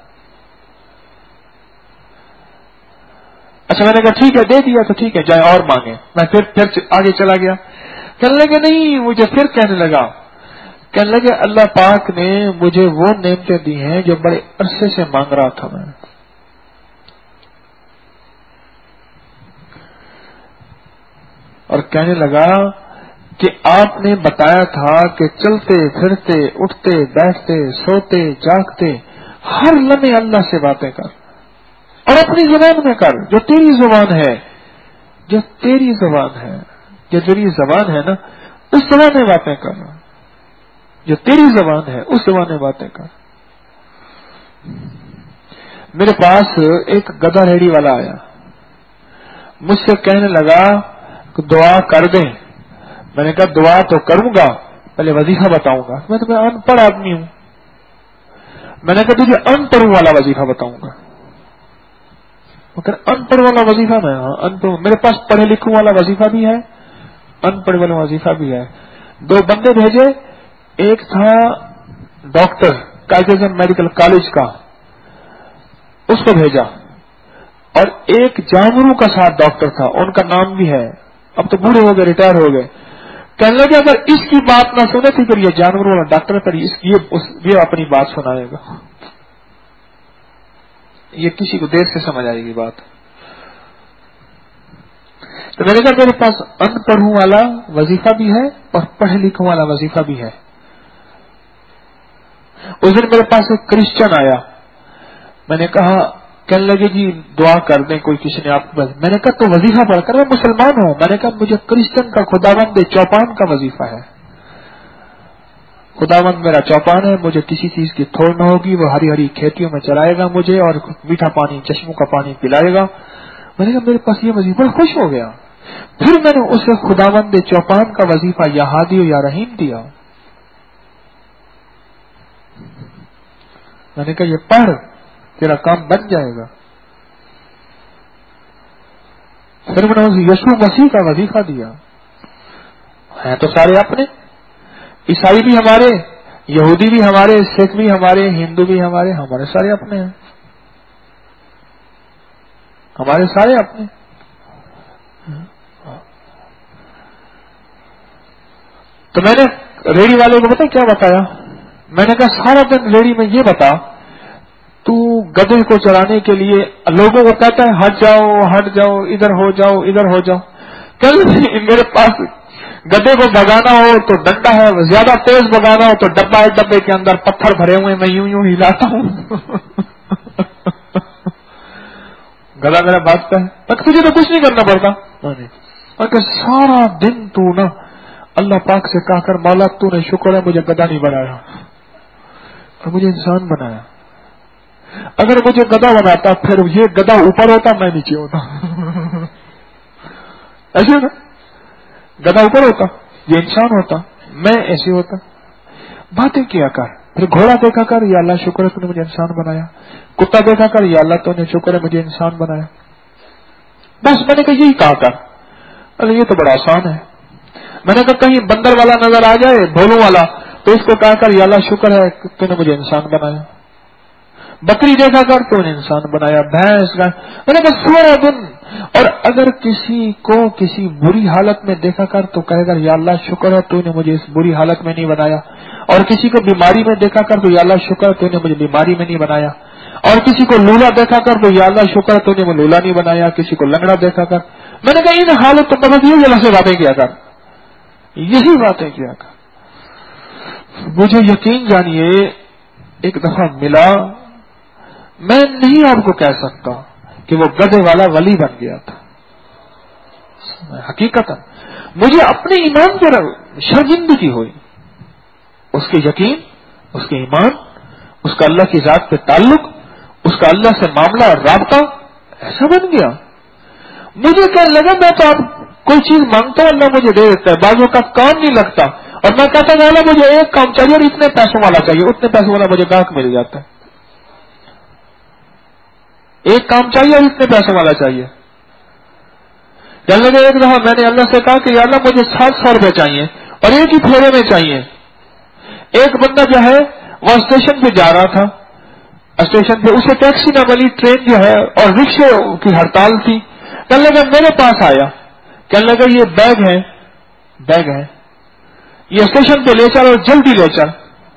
اچھا میں نے کہا ٹھیک ہے دے دیا تو ٹھیک ہے جائیں اور مانگیں. میں پھر آگے چلا گیا. کہنے لگے نہیں مجھے پھر کہنے لگے اللہ پاک نے مجھے وہ نعمتیں دی ہیں جو بڑے عرصے سے مانگ رہا تھا میں. اور کہنے لگا کہ آپ نے بتایا تھا کہ چلتے پھرتے اٹھتے بیٹھتے سوتے جاگتے ہر لمحے اللہ سے باتیں کر اور اپنی زبان میں کر جو تیری زبان ہے. جو تیری زبان ہے نا اس زبان میں باتیں کر. جو تیری زبان ہے اس زبان میں باتیں کر. میرے پاس ایک گدھا ریڑھی والا آیا. مجھ سے کہنے لگا کہ دعا کر دیں. میں نے کہا دعا تو کروں گا پہلے وظیفہ بتاؤں گا. میں تو ان پڑھ آدمی ہوں. میں نے کہا تجھے ان پڑھوں والا وظیفہ بتاؤں گا. ان پڑھ والا وظیفہ میں ان پڑھ میرے پاس پڑھے لکھوں والا وظیفہ بھی ہے ان پڑھ والا وظیفہ بھی ہے. 2 بندے بھیجے. ایک تھا ڈاکٹر قائد میڈیکل کالج کا اس کو بھیجا اور ایک جانوروں کا ساتھ ڈاکٹر تھا ان کا نام بھی ہے اب تو بوڑھے ہو گئے ریٹائر ہو گئے. کہنے لگے اگر اس کی بات نہ سنے تھی پھر یہ جانوروں والا ڈاکٹر پر یہ اپنی بات سنائے گا. یہ کسی کو دیر سے سمجھ آئے گی بات. تو میں نے کہا میرے پاس ان پڑھوں والا وظیفہ بھی ہے اور پڑھے لکھوں والا وظیفہ بھی ہے. اس دن میرے پاس ایک کرسچن آیا. میں نے کہا کہنے لگے جی دعا کر دیں کوئی کسی نے آپ کو. میں نے کہا تو وظیفہ پڑھ کر میں مسلمان ہوں. میں نے کہا مجھے کرسچن کا خداوند چوپان کا وظیفہ ہے. خداوند میرا چوپان ہے مجھے کسی چیز کی تھوڑ نہ ہوگی. وہ ہری ہری کھیتیوں میں چرائے گا مجھے اور میٹھا پانی چشموں کا پانی پلائے گا. میں نے کہا میرے پاس یہ وظیفہ بڑا خوش ہو گیا. پھر میں نے اسے خداوند چوپان کا وظیفہ یا ہادی یا رحیم دیا. میں نے کہا یہ پڑھ تیرا کام بن جائے گا. پھر میں نے یسوع مسیح کا وظیفہ دیا. ہیں تو سارے اپنے، عیسائی بھی ہمارے، یہودی بھی ہمارے، سکھ بھی ہمارے، ہندو بھی ہمارے، ہمارے سارے اپنے ہیں، ہمارے سارے اپنے. تو میں نے ریڑی والے کو پتا کیا بتایا؟ میں نے کہا سارا دن ریڑی میں یہ بتا، تو گدھے کو چرانے کے لیے لوگوں کو کہتا ہے ہٹ جاؤ ہٹ جاؤ، ادھر ہو جاؤ ادھر ہو جاؤ. کل میرے پاس گدھے کو بگانا ہو تو ڈنڈا ہے، زیادہ تیز بگانا ہو تو ڈبہ ہے، ڈبے کے اندر پتھر بھرے ہوئے، میں یوں یوں ہلاتا ہوں. گلا میرا بات ہے، تجھے تو کچھ نہیں کرنا پڑتا. اگر سارا دن تو نا اللہ پاک سے کہا کر مولا تو نے شکر ہے مجھے گدھا نہیں بنایا اور مجھے انسان بنایا. اگر مجھے گدھا بناتا پھر یہ گدھا اوپر ہوتا میں نیچے ہوتا. ایسے نا گدھا اوپر ہوتا یہ انسان ہوتا، میں ایسے ہوتا. باتیں کیا کر، پھر گھوڑا دیکھا کر یا اللہ شکر ہے تو نے مجھے انسان بنایا، کتا دیکھا کر یا اللہ تو نے شکر ہے مجھے انسان بنایا. بس میں نے کہا یہی کہا کر. ارے یہ تو بڑا آسان ہے. میں نے کہا کہیں بندر والا نظر آ جائے، بھولوں والا، تو اس کو کہا کر یا اللہ شکر ہے تو نے مجھے انسان بنایا. بکری دیکھا کر تو نے انسان بنایا، بھینس کا. میں نے کہا سارا دن. اور اگر کسی کو کسی بری حالت میں دیکھا کر تو کہے گا یا اللہ شکر ہے تو نے مجھے اس بری حالت میں نہیں بنایا. اور کسی کو بیماری میں دیکھا کر تو یا اللہ شکر ہے تو نے مجھے بیماری میں نہیں بنایا. اور کسی کو لولا دیکھا کر تو یا اللہ شکر ہے تو نے مجھے لولا نہیں بنایا. کسی کو لنگڑا دیکھا کر. میں نے کہا ان حالت تو مدد یہ اللہ سے باتیں کیا کر، یہی باتیں کیا کر. مجھے یقین جانیے ایک دفعہ ملا، میں نہیں آپ کو کہہ سکتا کہ وہ گدھے والا ولی بن گیا تھا. حقیقت مجھے اپنے ایمان پر شرمندگی ہوئی. اس کے یقین، اس کے ایمان، اس کا اللہ کی ذات پہ تعلق، اس کا اللہ سے معاملہ اور رابطہ ایسا بن گیا. مجھے کہنے لگا میں تو اب کوئی چیز مانگتا ہوں اللہ مجھے دے دیتا ہے، بعضوں کا کام نہیں لگتا. اور میں کہتا ہوں اللہ مجھے ایک کام چاہیے اور اتنے پیسوں والا چاہیے، اتنے پیسوں والا مجھے گاہک مل جاتا ہے. ایک کام چاہیے اور اتنے پیسوں والا چاہیے. کہنے لگے ایک دفعہ میں نے اللہ سے کہا کہ یا اللہ مجھے 700 روپے چاہیے اور ایک ہی پھیرے میں چاہیے. ایک بندہ جو ہے وہ اسٹیشن پہ جا رہا تھا، اسٹیشن پہ اسے ٹیکسی نہ ملی، ٹرین جو ہے اور رکشے کی ہڑتال تھی. کہنے لگا میرے پاس آیا، کہنے لگا یہ بیگ ہے، بیگ ہے، یہ اسٹیشن پہ لے چل اور جلدی لے چل.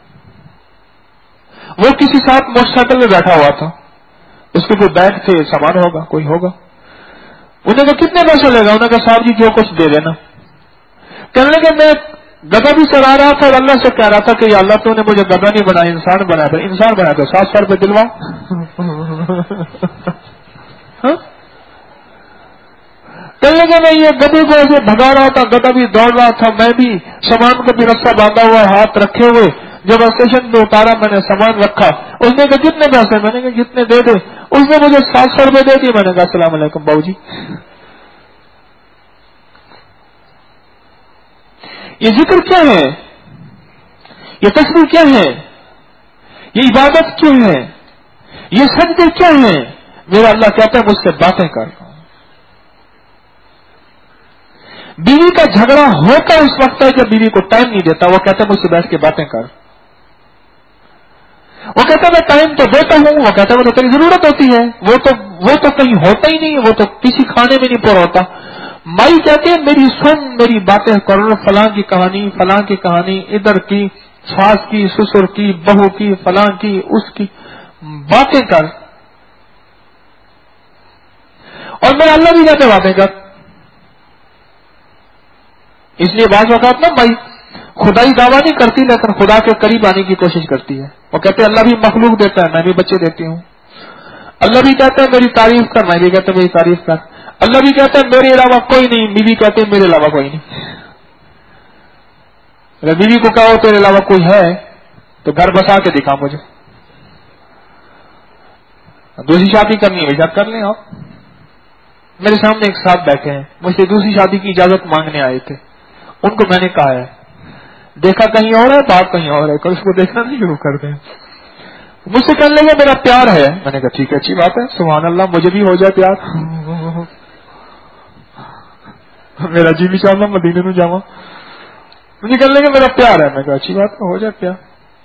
وہ کسی ساتھ موٹر سائیکل میں بیٹھا ہوا تھا، اس کے کوئی بیگ تھے، سامان ہوگا کوئی ہوگا. انہوں نے کہا کتنے پیسے لے گا؟ انہوں نے کہا صاحب جی جو کچھ دے دینا. کہنے لگے میں گدھا بھی چلا رہا تھا اور اللہ سے کہہ رہا تھا کہ یا اللہ تو نے مجھے گدھا نہیں بنایا، انسان بنایا. پھر انسان بنایا تو 700 روپے دلواؤ. کہنے لگے میں یہ گدھے کو ایسے بھگا رہا تھا، گدھا بھی دوڑ رہا تھا، میں بھی سامان کو بھی رسہ باندھا ہوا ہاتھ رکھے ہوئے. جب اسٹیشن پہ اتارا میں نے سامان رکھا. اس نے کہا کتنے پیسے؟ میں نے کہا جتنے دے دے. اس نے مجھے 700 روپے دے دیے. میں نے کہا السلام علیکم باؤ جی. یہ ذکر کیا ہے؟ یہ تسبیح کیا ہے؟ یہ عبادت کیوں ہے؟ یہ سجدے کیا ہیں؟ میرا اللہ کہتا ہے مجھ سے باتیں کر. بیوی کا جھگڑا ہوتا اس وقت ہے جب بیوی کو ٹائم نہیں دیتا. وہ کہتا ہے مجھ سے بیٹھ کے باتیں کر. وہ کہتا ہے میں ٹائم تو دیتا ہوں. وہ کہتا ہے وہ تو تیری ضرورت ہوتی ہے. وہ تو کہیں ہوتا ہی نہیں، وہ تو کسی کھانے میں نہیں پورا ہوتا. مائی کہتے ہیں میری سن، میری باتیں کرو، فلاں کی کہانی، فلاں کی کہانی، ادھر کی ساس کی، سسر کی، بہو کی، فلاں کی، اس کی باتیں کر. اور میں اللہ بھی کہتے باتیں کر. اس لیے بعض اوقات نا بھائی خدائی دعویٰ نہیں کرتی لیکن خدا کے قریب آنے کی کوشش کرتی ہے. وہ کہتے ہیں اللہ بھی مخلوق دیتا ہے، میں بھی بچے دیتی ہوں. اللہ بھی کہتا ہے میری تعریف کر، میں بھی کہتا ہوں میری تعریف کر. اللہ بھی کہتا ہے میرے علاوہ کوئی نہیں، بیوی کہتے ہیں میرے علاوہ کوئی نہیں. اگر بیوی کو کہو تیرے علاوہ کوئی ہے تو گھر بسا کے دکھا مجھے. دوسری شادی کرنی ہے بھائی کر لیں. آپ میرے سامنے ایک ساتھ بیٹھے ہیں، مجھ سے دوسری شادی کی اجازت مانگنے آئے تھے. ان کو میں نے کہا ہے دیکھا کہیں اور ہے، بات کہیں اور ہے، کل اس کو دیکھنا نہیں شروع کر دیں. مجھ سے کہنے لگے میرا پیار ہے. میں نے کہا ٹھیک ہے اچھی بات ہے، سبحان اللہ مجھے بھی ہو جائے پیار. میرا جی بھی چاہتا مدینے نو جاواں. مجھے کہنے لگے میرا پیار ہے. میں کہا اچھی بات ہے، ہو جائے پیار.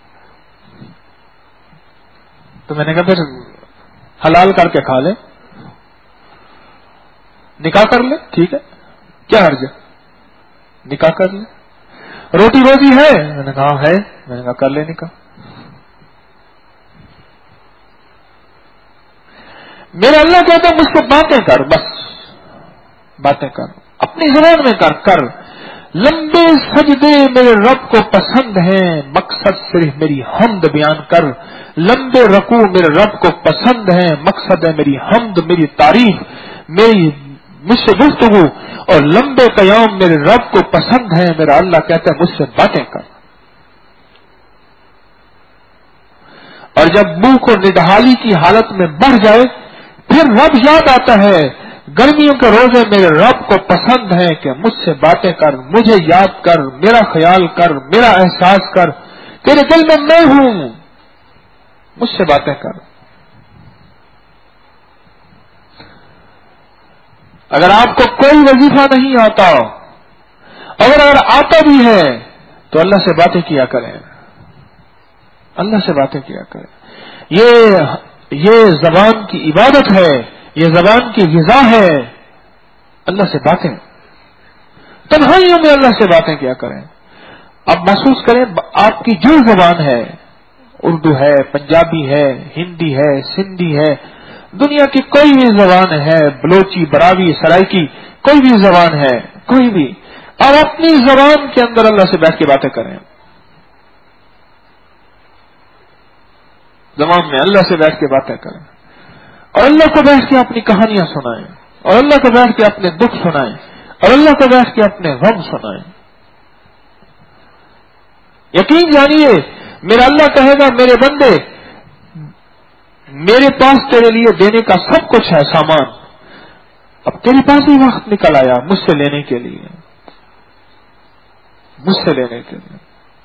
تو میں نے کہا پھر حلال کر کے کھا لے، نکاح کر لے. ٹھیک ہے، کیا حرج ہے، نکاح کر لے. روٹی روزی ہے؟ میں نے کہا ہے. میں نے کہا کر لے نکاح. میرا اللہ کہتا ہے مجھ سے باتیں کر، بس باتیں کر، اپنی زبان میں کر. لمبے سجدے میرے رب کو پسند ہیں، مقصد صرف میری حمد بیان کر. لمبے رکوع میرے رب کو پسند ہیں، مقصد ہے میری حمد، میری تعریف، میری مجھ سے گفتگو. اور لمبے قیام میرے رب کو پسند ہیں. میرا اللہ کہتا ہے مجھ سے باتیں کر. اور جب منہ کو نڈھالی کی حالت میں بڑھ جائے پھر رب یاد آتا ہے. گرمیوں کے روزے میرے رب کو پسند ہیں کہ مجھ سے باتیں کر، مجھے یاد کر، میرا خیال کر، میرا احساس کر. تیرے دل میں ہوں، مجھ سے باتیں کر. اگر آپ کو کوئی وظیفہ نہیں آتا، اگر آتا بھی ہے تو اللہ سے باتیں کیا کریں. اللہ سے باتیں کیا کریں. یہ زبان کی عبادت ہے، یہ زبان کی غذا ہے. اللہ سے باتیں، تنہائیوں میں اللہ سے باتیں کیا کریں. آپ محسوس کریں آپ کی جو زبان ہے، اردو ہے، پنجابی ہے، ہندی ہے، سندھی ہے، دنیا کی کوئی بھی زبان ہے، بلوچی، براوی، سرائکی، کوئی بھی زبان ہے، کوئی بھی، اور اپنی زبان کے اندر اللہ سے بیٹھ کے باتیں کریں. زبان میں اللہ سے بیٹھ کے باتیں کریں، اور اللہ کو بیٹھ کے اپنی کہانیاں سنائیں، اور اللہ کو بیٹھ کے اپنے دکھ سنائیں، اور اللہ کو بیٹھ کے اپنے غم سنائیں. یقین جانیے میرا اللہ کہے گا میرے بندے میرے پاس تیرے لیے دینے کا سب کچھ ہے سامان، اب تیرے پاس ہی وقت نکل آیا مجھ سے لینے کے لیے، مجھ سے لینے کے لیے.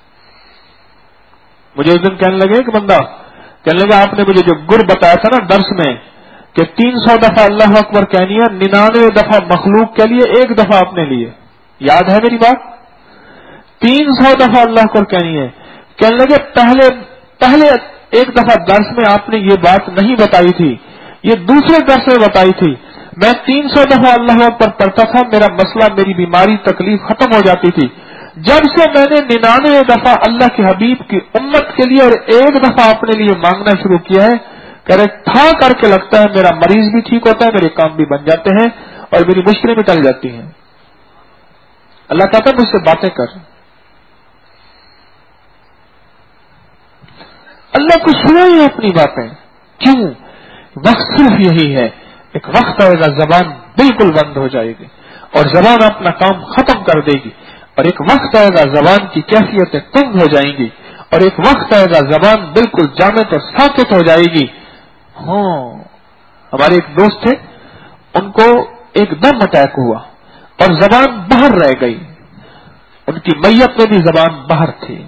مجھے اس دن کہنے لگے کہ بندہ کہنے لگا آپ نے مجھے جو گر بتایا تھا نا درس میں کہ 300 دفعہ اللہ اکبر کہنی ہے، 99 دفعہ مخلوق کے لیے، 1 دفعہ اپنے لیے. یاد ہے میری بات؟ 300 دفعہ اللہ اکبر کہنی ہے. کہنے لگے پہلے 1 دفعہ درس میں آپ نے یہ بات نہیں بتائی تھی، یہ دوسرے درس میں بتائی تھی. میں 300 دفعہ اللہ اکبر پڑھتا تھا، میرا مسئلہ، میری بیماری، تکلیف ختم ہو جاتی تھی. جب سے میں نے 99 دفعہ اللہ کے حبیب کی امت کے لیے اور 1 دفعہ اپنے لیے مانگنا شروع کیا ہے، کہہ رہے تھا کر کے لگتا ہے میرا مریض بھی ٹھیک ہوتا ہے، میرے کام بھی بن جاتے ہیں اور میری مشکلیں بھی ٹل جاتی ہیں. اللہ کہتا ہے مجھ سے باتیں کر. اللہ کو سنائیں اپنی باتیں. کیوں؟ وقت صرف یہی ہے. ایک وقت آئے گا زبان بالکل بند ہو جائے گی اور زبان اپنا کام ختم کر دے گی، اور ایک وقت آئے گا زبان کی کیفیتیں تنگ ہو جائیں گی، اور ایک وقت آئے گا زبان بالکل جامد اور ساکت ہو جائے گی. ہاں، ہمارے ایک دوست تھے، ان کو ایک دم اٹیک ہوا اور زبان باہر رہ گئی. ان کی میت میں بھی زبان باہر تھی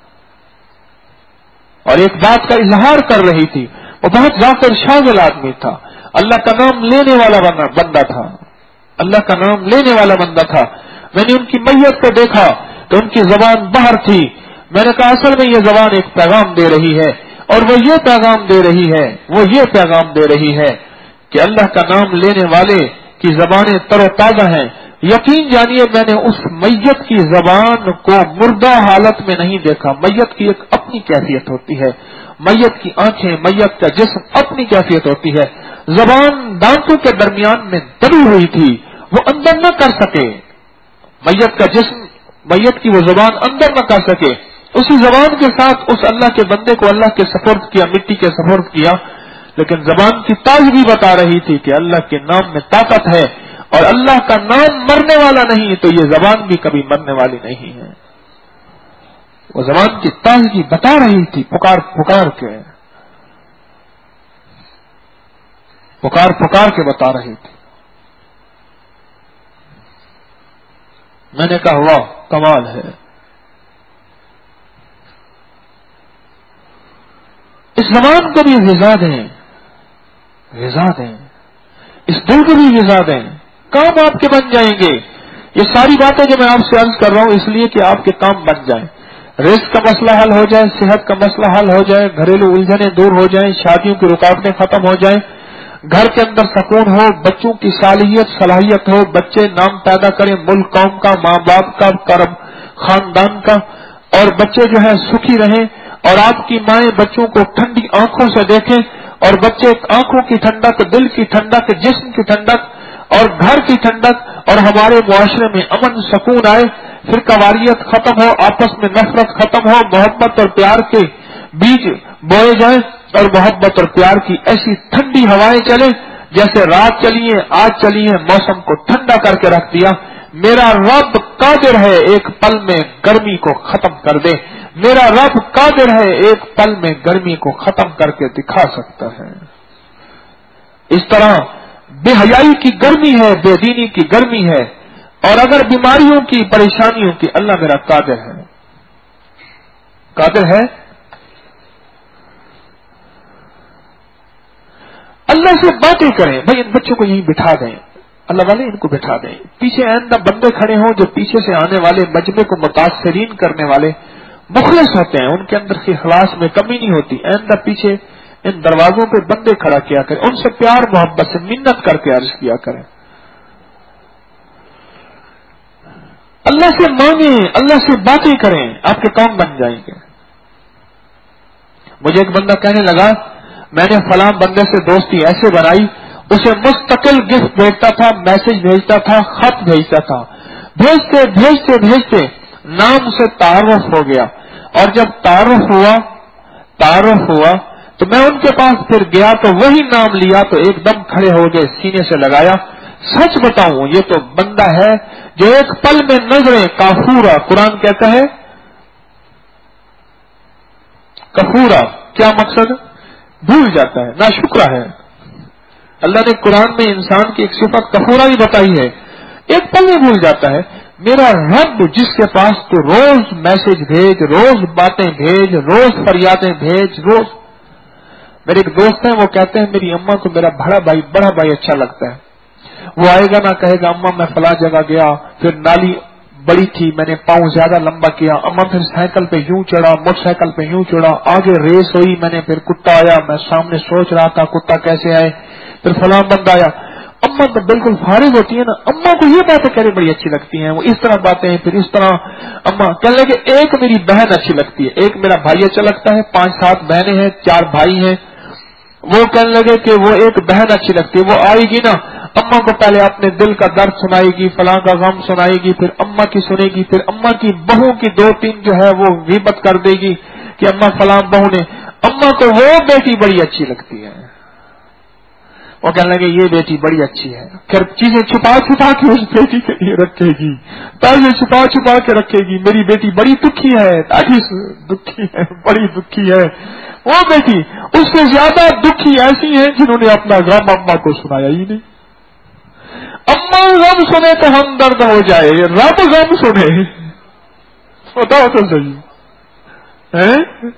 اور ایک بات کا اظہار کر رہی تھی. وہ بہت ذاکر شاغل آدمی تھا، اللہ کا نام لینے والا بندہ تھا، اللہ کا نام لینے والا بندہ تھا. میں نے ان کی میت کو دیکھا تو ان کی زبان باہر تھی. میں نے کہا اصل میں یہ زبان ایک پیغام دے رہی ہے، اور وہ یہ پیغام دے رہی ہے، وہ یہ پیغام دے رہی ہے کہ اللہ کا نام لینے والے کی زبانیں تر و تازہ ہیں. یقین جانیے میں نے اس میت کی زبان کو مردہ حالت میں نہیں دیکھا. میت کی ایک اپنی کیفیت ہوتی ہے، میت کی آنکھیں، میت کا جسم اپنی کیفیت ہوتی ہے. زبان دانتوں کے درمیان میں دبی ہوئی تھی، وہ اندر نہ کر سکے، میت کا جسم، میت کی وہ زبان اندر نہ کر سکے. اسی زبان کے ساتھ اس اللہ کے بندے کو اللہ کے سپرد کیا، مٹی کے سپرد کیا. لیکن زبان کی تازگی بتا رہی تھی کہ اللہ کے نام میں طاقت ہے، اور اللہ کا نام مرنے والا نہیں تو یہ زبان بھی کبھی مرنے والی نہیں ہے. وہ زبان کی تازگی بتا رہی تھی، پکار پکار کے بتا رہی تھی. میں نے کہا واہ کمال ہے. اس زبان کو بھی غذا دیں، غذا دیں، اس دل کو بھی غذا دیں، کام آپ کے بن جائیں گے. یہ ساری باتیں جو میں آپ سے عرض کر رہا ہوں اس لیے کہ آپ کے کام بن جائیں، رزق کا مسئلہ حل ہو جائے، صحت کا مسئلہ حل ہو جائے، گھریلو الجھنیں دور ہو جائیں، شادیوں کی رکاوٹیں ختم ہو جائیں، گھر کے اندر سکون ہو، بچوں کی صلاحیت ہو، بچے نام پیدا کریں ملک قوم کا، ماں باپ کا، کرم خاندان کا، اور بچے جو ہے سکھی رہیں، اور آپ کی مائیں بچوں کو ٹھنڈی آنکھوں سے دیکھیں، اور بچے آنکھوں کی ٹھنڈک، دل کی ٹھنڈک، جسم کی ٹھنڈک اور گھر کی ٹھنڈک، اور ہمارے معاشرے میں امن سکون آئے، فرقہ واریت ختم ہو، آپس میں نفرت ختم ہو، محبت اور پیار کے بیج بوئے جائیں، اور محبت اور پیار کی ایسی ٹھنڈی ہوائیں چلیں جیسے رات چلی ہیں، آج چلی ہیں، موسم کو ٹھنڈا کر کے رکھ دیا۔ میرا رب قادر ہے ایک پل میں گرمی کو ختم کر دے، میرا رب قادر ہے ایک پل میں گرمی کو ختم کر کے دکھا سکتا ہے۔ اس طرح بے حیائی کی گرمی ہے، بے دینی کی گرمی ہے، اور اگر بیماریوں کی پریشانیوں کی، اللہ میرا قادر ہے، قادر ہے۔ اللہ سے باتیں کریں، بھائی ان بچوں کو یہیں بٹھا دیں، اللہ والے ان کو بٹھا دیں، پیچھے آئندہ بندے کھڑے ہوں جو پیچھے سے آنے والے مجمع کو متاثرین کرنے والے مخلص ہوتے ہیں، ان کے اندر کی اخلاص میں کمی نہیں ہوتی، آئندہ پیچھے ان دروازوں پہ بندے کھڑا کیا کریں، ان سے پیار محبت سے منت کر کے عرض کیا کریں، اللہ سے مانگیں، اللہ سے باتیں کریں، آپ کے کام بن جائیں گے۔ مجھے ایک بندہ کہنے لگا میں نے فلاں بندے سے دوستی ایسے بنائی، اسے مستقل گفٹ بھیجتا تھا، میسج بھیجتا تھا، خط بھیجتا تھا، بھیجتے بھیجتے بھیجتے نام سے تعارف ہو گیا، اور جب تعارف ہوا تو میں ان کے پاس پھر گیا تو وہی نام لیا تو ایک دم کھڑے ہو گئے، سینے سے لگایا۔ سچ بتاؤں یہ تو بندہ ہے جو ایک پل میں نظریں کافورا، قرآن کہتا ہے کفورا، کیا مقصد؟ بھول جاتا ہے، ناشکرا ہے۔ اللہ نے قرآن میں انسان کی ایک صفت کفورا بھی بتائی ہے، ایک پل میں بھول جاتا ہے۔ میرا رب جس کے پاس تو روز میسج بھیج، روز باتیں بھیج، روز فریادیں بھیج، روز۔ میرے ایک دوست ہیں وہ کہتے ہیں میری اماں کو میرا بڑا بھائی اچھا لگتا ہے، وہ آئے گا نہ کہے گا اماں میں فلاں جگہ گیا، پھر نالی بڑی تھی میں نے پاؤں زیادہ لمبا کیا، اماں پھر سائیکل پہ یوں چڑھا، موٹر سائیکل پہ یوں چڑھا، آگے ریس ہوئی، میں نے پھر کتا آیا، میں سامنے سوچ رہا تھا کتا کیسے آئے، پھر فلاں بندہ آیا۔ اماں تو بالکل فارغ ہوتی ہے نا، اماں کو یہ باتیں کہنے بڑی اچھی لگتی ہیں، وہ اس طرح باتیں پھر اس طرح۔ اماں کہنے لگے ایک میری بہن اچھی لگتی ہے، ایک میرا بھائی اچھا لگتا ہے، 5-7 بہنیں ہیں، 4 بھائی ہیں، وہ کہنے لگے کہ وہ ایک بہن اچھی لگتی ہے، وہ آئے گی نا اماں کو پہلے اپنے دل کا درد سنائے گی، فلاں کا غم سنائے گی، پھر اماں کی سنے گی، پھر اماں کی بہو کی 2-3 جو ہے وہ غیبت کر دے گی کہ اماں فلاں بہو نے، اماں کو وہ بیٹی بڑی اچھی لگتی ہے، وہ کہنے لگے یہ بیٹی بڑی اچھی ہے، پھر چیزیں چھپا چھپا کے اس بیٹی کے لیے رکھے گی، تازے چھپا چھپا کے رکھے گی، میری بیٹی بڑی دکھی ہے، دکھی ہے، بڑی دکھی ہے۔ وہ بیٹی اس سے زیادہ دکھی ایسی ہیں جنہوں نے اپنا غم اماں کو سنایا ہی نہیں۔ اماں غم سنے تو ہم درد ہو جائے، رب غم سنے بتاؤ تو صحیح ہے،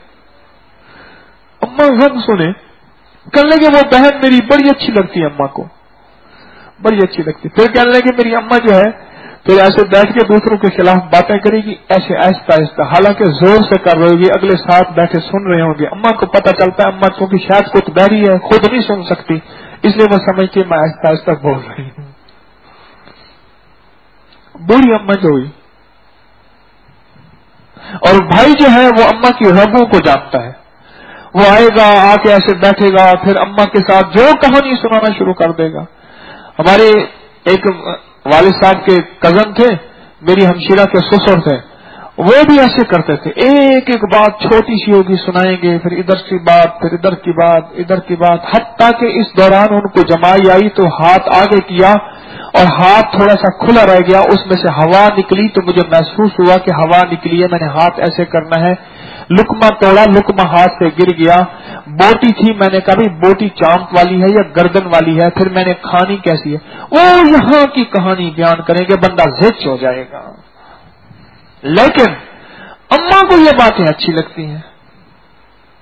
اماں غم سنے۔ کہنے لگے وہ بہن میری بڑی اچھی لگتی ہے، اماں کو بڑی اچھی لگتی ہے۔ پھر کہنے لگے میری اماں جو ہے پھر ایسے بیٹھ کے دوسروں کے خلاف باتیں کرے گی، ایسے آہستہ آہستہ، حالانکہ زور سے کر رہے ہوگی، اگلے ساتھ بیٹھے سن رہے ہوں گے، اماں کو پتہ چلتا ہے اماں کیونکہ شاید کچھ بہری ہے، خود نہیں سن سکتی، اس لیے وہ سمجھتی ہے میں آہستہ آہستہ بول رہی ہوں۔ بوڑھی اماں جو ہوئی، اور بھائی جو ہے وہ اماں کی رگوں کو جانتا ہے، وہ آئے گا، آ کے ایسے بیٹھے گا، پھر اماں کے ساتھ جو کہانی سنانا شروع کر دے گا۔ ہمارے ایک والد صاحب کے کزن تھے، میری ہمشیرہ کے سسر تھے، وہ بھی ایسے کرتے تھے، ایک ایک بات چھوٹی سی ہوگی سنائیں گے، پھر ادھر کی بات، پھر ادھر کی بات، ادھر کی بات، حتیٰ کہ اس دوران ان کو جمائی آئی تو ہاتھ آگے کیا اور ہاتھ تھوڑا سا کھلا رہ گیا، اس میں سے ہوا نکلی تو مجھے محسوس ہوا کہ ہوا نکلی ہے، میں نے ہاتھ ایسے کرنا ہے، لقمہ توڑا، لقمہ ہاتھ سے گر گیا، بوٹی تھی، میں نے کہا بھائی بوٹی چانپ والی ہے یا گردن والی ہے، پھر میں نے کھانی کیسی ہے، وہ یہاں کی کہانی بیان کریں گے، بندہ زچ ہو جائے گا۔ لیکن اماں کو یہ باتیں اچھی لگتی ہیں۔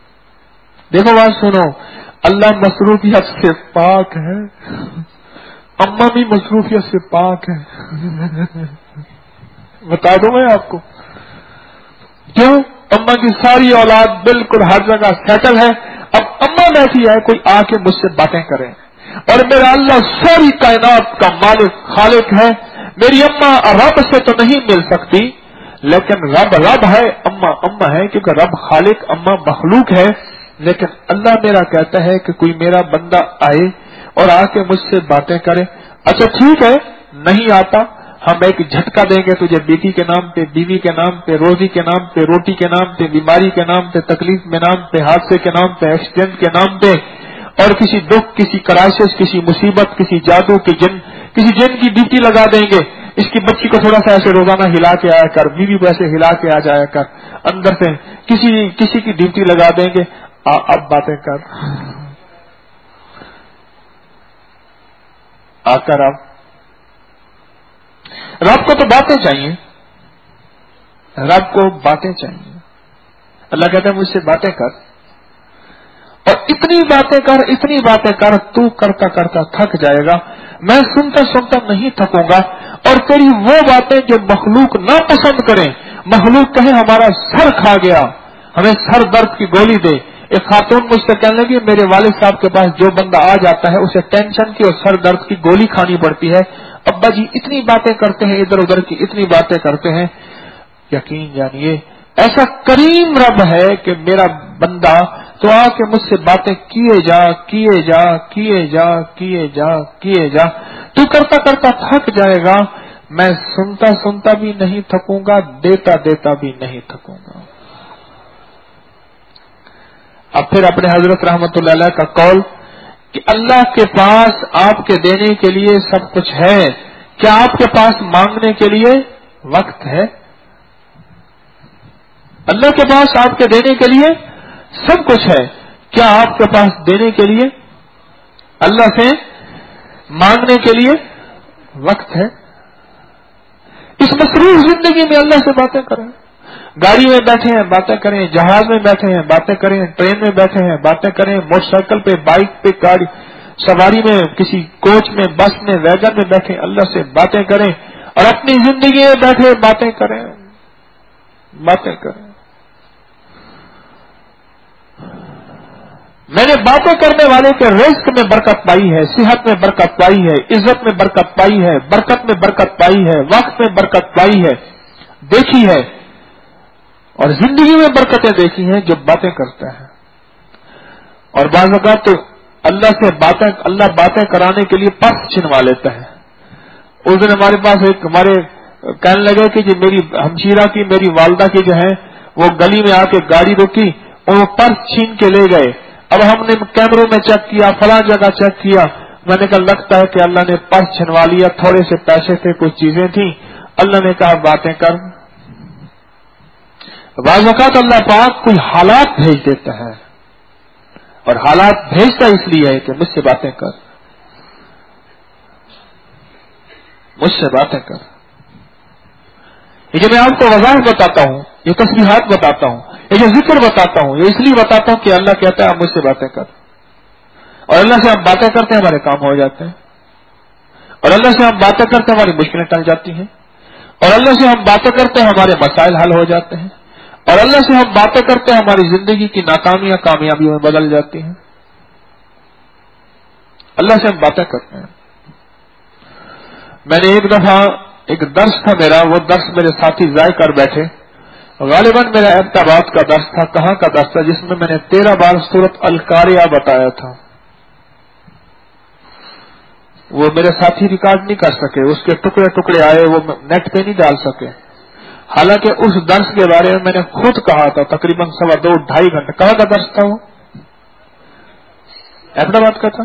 دیکھو بات سنو، اللہ مصروفیت سے پاک ہے، اما بھی مصروفیت سے پاک ہے. بتا دوں میں آپ کو کیوں. اما کی ساری اولاد بالکل ہر جگہ سیٹل ہے. اب اما بیٹھی ہے, کوئی آ کے مجھ سے باتیں کرے, اور میرا اللہ ساری کائنات کا مالک خالق ہے. میری اما رب سے تو نہیں مل سکتی, لیکن رب رب ہے, اما اما ہے, کیونکہ رب خالق, اما مخلوق ہے. لیکن اللہ میرا کہتا ہے کہ کوئی میرا بندہ آئے اور آ کے مجھ سے باتیں کرے. اچھا ٹھیک ہے, نہیں آتا, ہم ایک جھٹکا دیں گے تجھے, بیٹی کے نام پہ, بیوی کے نام پہ, روزی کے نام پہ, روٹی کے نام پہ, بیماری کے نام پہ, تکلیف کے نام پہ, حادثے کے نام پہ, ایکسیڈنٹ کے نام پہ, اور کسی دکھ, کسی کرائسس, کسی مصیبت, کسی جادو کی کسی جن کی ڈیوٹی لگا دیں گے. اس کی بچی کو تھوڑا سا ایسے روزانہ ہلا کے آیا کر, بیوی کو ایسے ہلا کے آ جایا کر, اندر سے کسی کی ڈیوٹی لگا دیں گے. اب باتیں کر آ کر. اب رب کو تو باتیں چاہیے, رب کو باتیں چاہیے. اللہ کہتا ہے مجھ سے باتیں کر, اور اتنی باتیں کر, اتنی باتیں کر, تو کرتا کرتا تھک جائے گا, میں سنتا سنتا نہیں تھکوں گا. اور تیری وہ باتیں جو مخلوق نہ پسند کریں, مخلوق کہیں ہمارا سر کھا گیا, ہمیں سر درد کی گولی دے. ایک خاتون مجھ سے کہنے لگی میرے والد صاحب کے پاس جو بندہ آ جاتا ہے اسے ٹینشن کی اور سر درد کی گولی کھانی پڑتی ہے. ابا جی اتنی باتیں کرتے ہیں, ادھر ادھر کی اتنی باتیں کرتے ہیں. یقین جانیے ایسا کریم رب ہے کہ میرا بندہ تو آ کے مجھ سے باتیں کیے جا کیے جا کیے جا کیے جا کیے جا, تو کرتا کرتا تھک جائے گا. میں سنتا سنتا بھی نہیں تھکوں گا, دیتا دیتا بھی نہیں تھکوں گا. اب پھر اپنے حضرت رحمت اللہ علیہ کا قول کہ اللہ کے پاس آپ کے دینے کے لیے سب کچھ ہے, کیا آپ کے پاس مانگنے کے لیے وقت ہے؟ اللہ کے پاس آپ کے دینے کے لیے سب کچھ ہے, کیا آپ کے پاس دینے کے لیے, اللہ سے مانگنے کے لیے وقت ہے؟ اس مصروف زندگی میں اللہ سے باتیں کریں. گاڑی میں بیٹھے ہیں باتیں کریں, جہاز میں بیٹھے ہیں باتیں کریں, ٹرین میں بیٹھے ہیں باتیں کریں, موٹر سائیکل پہ, بائک پہ, گاڑی سواری میں, کسی کوچ میں, بس میں, ویگن میں بیٹھے اللہ سے باتیں کریں, اور اپنی زندگی میں بیٹھے باتیں کریں, باتیں کریں. میں نے باتیں کرنے والے کے رزق میں برکت پائی ہے, صحت میں برکت پائی ہے, عزت میں برکت پائی ہے, برکت میں برکت پائی ہے, وقت میں برکت پائی ہے, دیکھی ہے, اور زندگی میں برکتیں دیکھی ہیں جو باتیں کرتا ہے. اور بعض اوقات تو اللہ باتیں کرانے کے لیے پرس چھنوا لیتا ہے. اس دن ہمارے پاس ہمارے کہنے لگے کہ جو میری ہمشیرہ کی, میری والدہ کی جو ہے وہ گلی میں آ کے گاڑی روکی اور وہ پرس چھین کے لے گئے. اب ہم نے کیمروں میں چیک کیا, فلاں جگہ چیک کیا, میں نے کہا لگتا ہے کہ اللہ نے پرس چھنوا لیا, تھوڑے سے پیسے تھے, کچھ چیزیں تھیں. اللہ نے کہا باتیں کر. بعض اوقات اللہ پاک کوئی حالات بھیج دیتا ہے, اور حالات بھیجتا اس لیے ہے کہ مجھ سے باتیں کر, مجھ سے باتیں کر. یہ جو میں آپ کو وضاحت بتاتا ہوں, یہ تسبیحات بتاتا ہوں, یہ جو ذکر بتاتا ہوں, یہ اس لیے بتاتا ہوں کہ اللہ کہتا ہے آپ مجھ سے باتیں کر. اور اللہ سے ہم باتیں کرتے ہیں ہمارے کام ہو جاتے ہیں, اور اللہ سے ہم باتیں کرتے ہیں ہماری مشکلیں ٹل جاتی ہیں, اور اللہ سے ہم باتیں کرتے ہیں ہمارے مسائل حل ہو جاتے ہیں, اور اللہ سے ہم باتیں کرتے ہیں ہماری زندگی کی ناکامیاں کامیابیوں میں بدل جاتی ہیں. اللہ سے ہم باتیں کرتے ہیں. میں نے ایک دفعہ ایک درس تھا میرا, وہ درس میرے ساتھی ضائع کر بیٹھے. غالباً میرا احتباد کا درس تھا, کہاں کا درس تھا, جس میں نے 13 بار سورۃ القاریہ بتایا تھا. وہ میرے ساتھی ریکارڈ نہیں کر سکے, اس کے ٹکڑے ٹکڑے آئے, وہ نیٹ پہ نہیں ڈال سکے. حالانکہ اس درس کے بارے میں نے خود کہا تھا, تقریباً 2.5 گھنٹے. کہاں کا درس تھا وہ؟ احمدآباد کا تھا.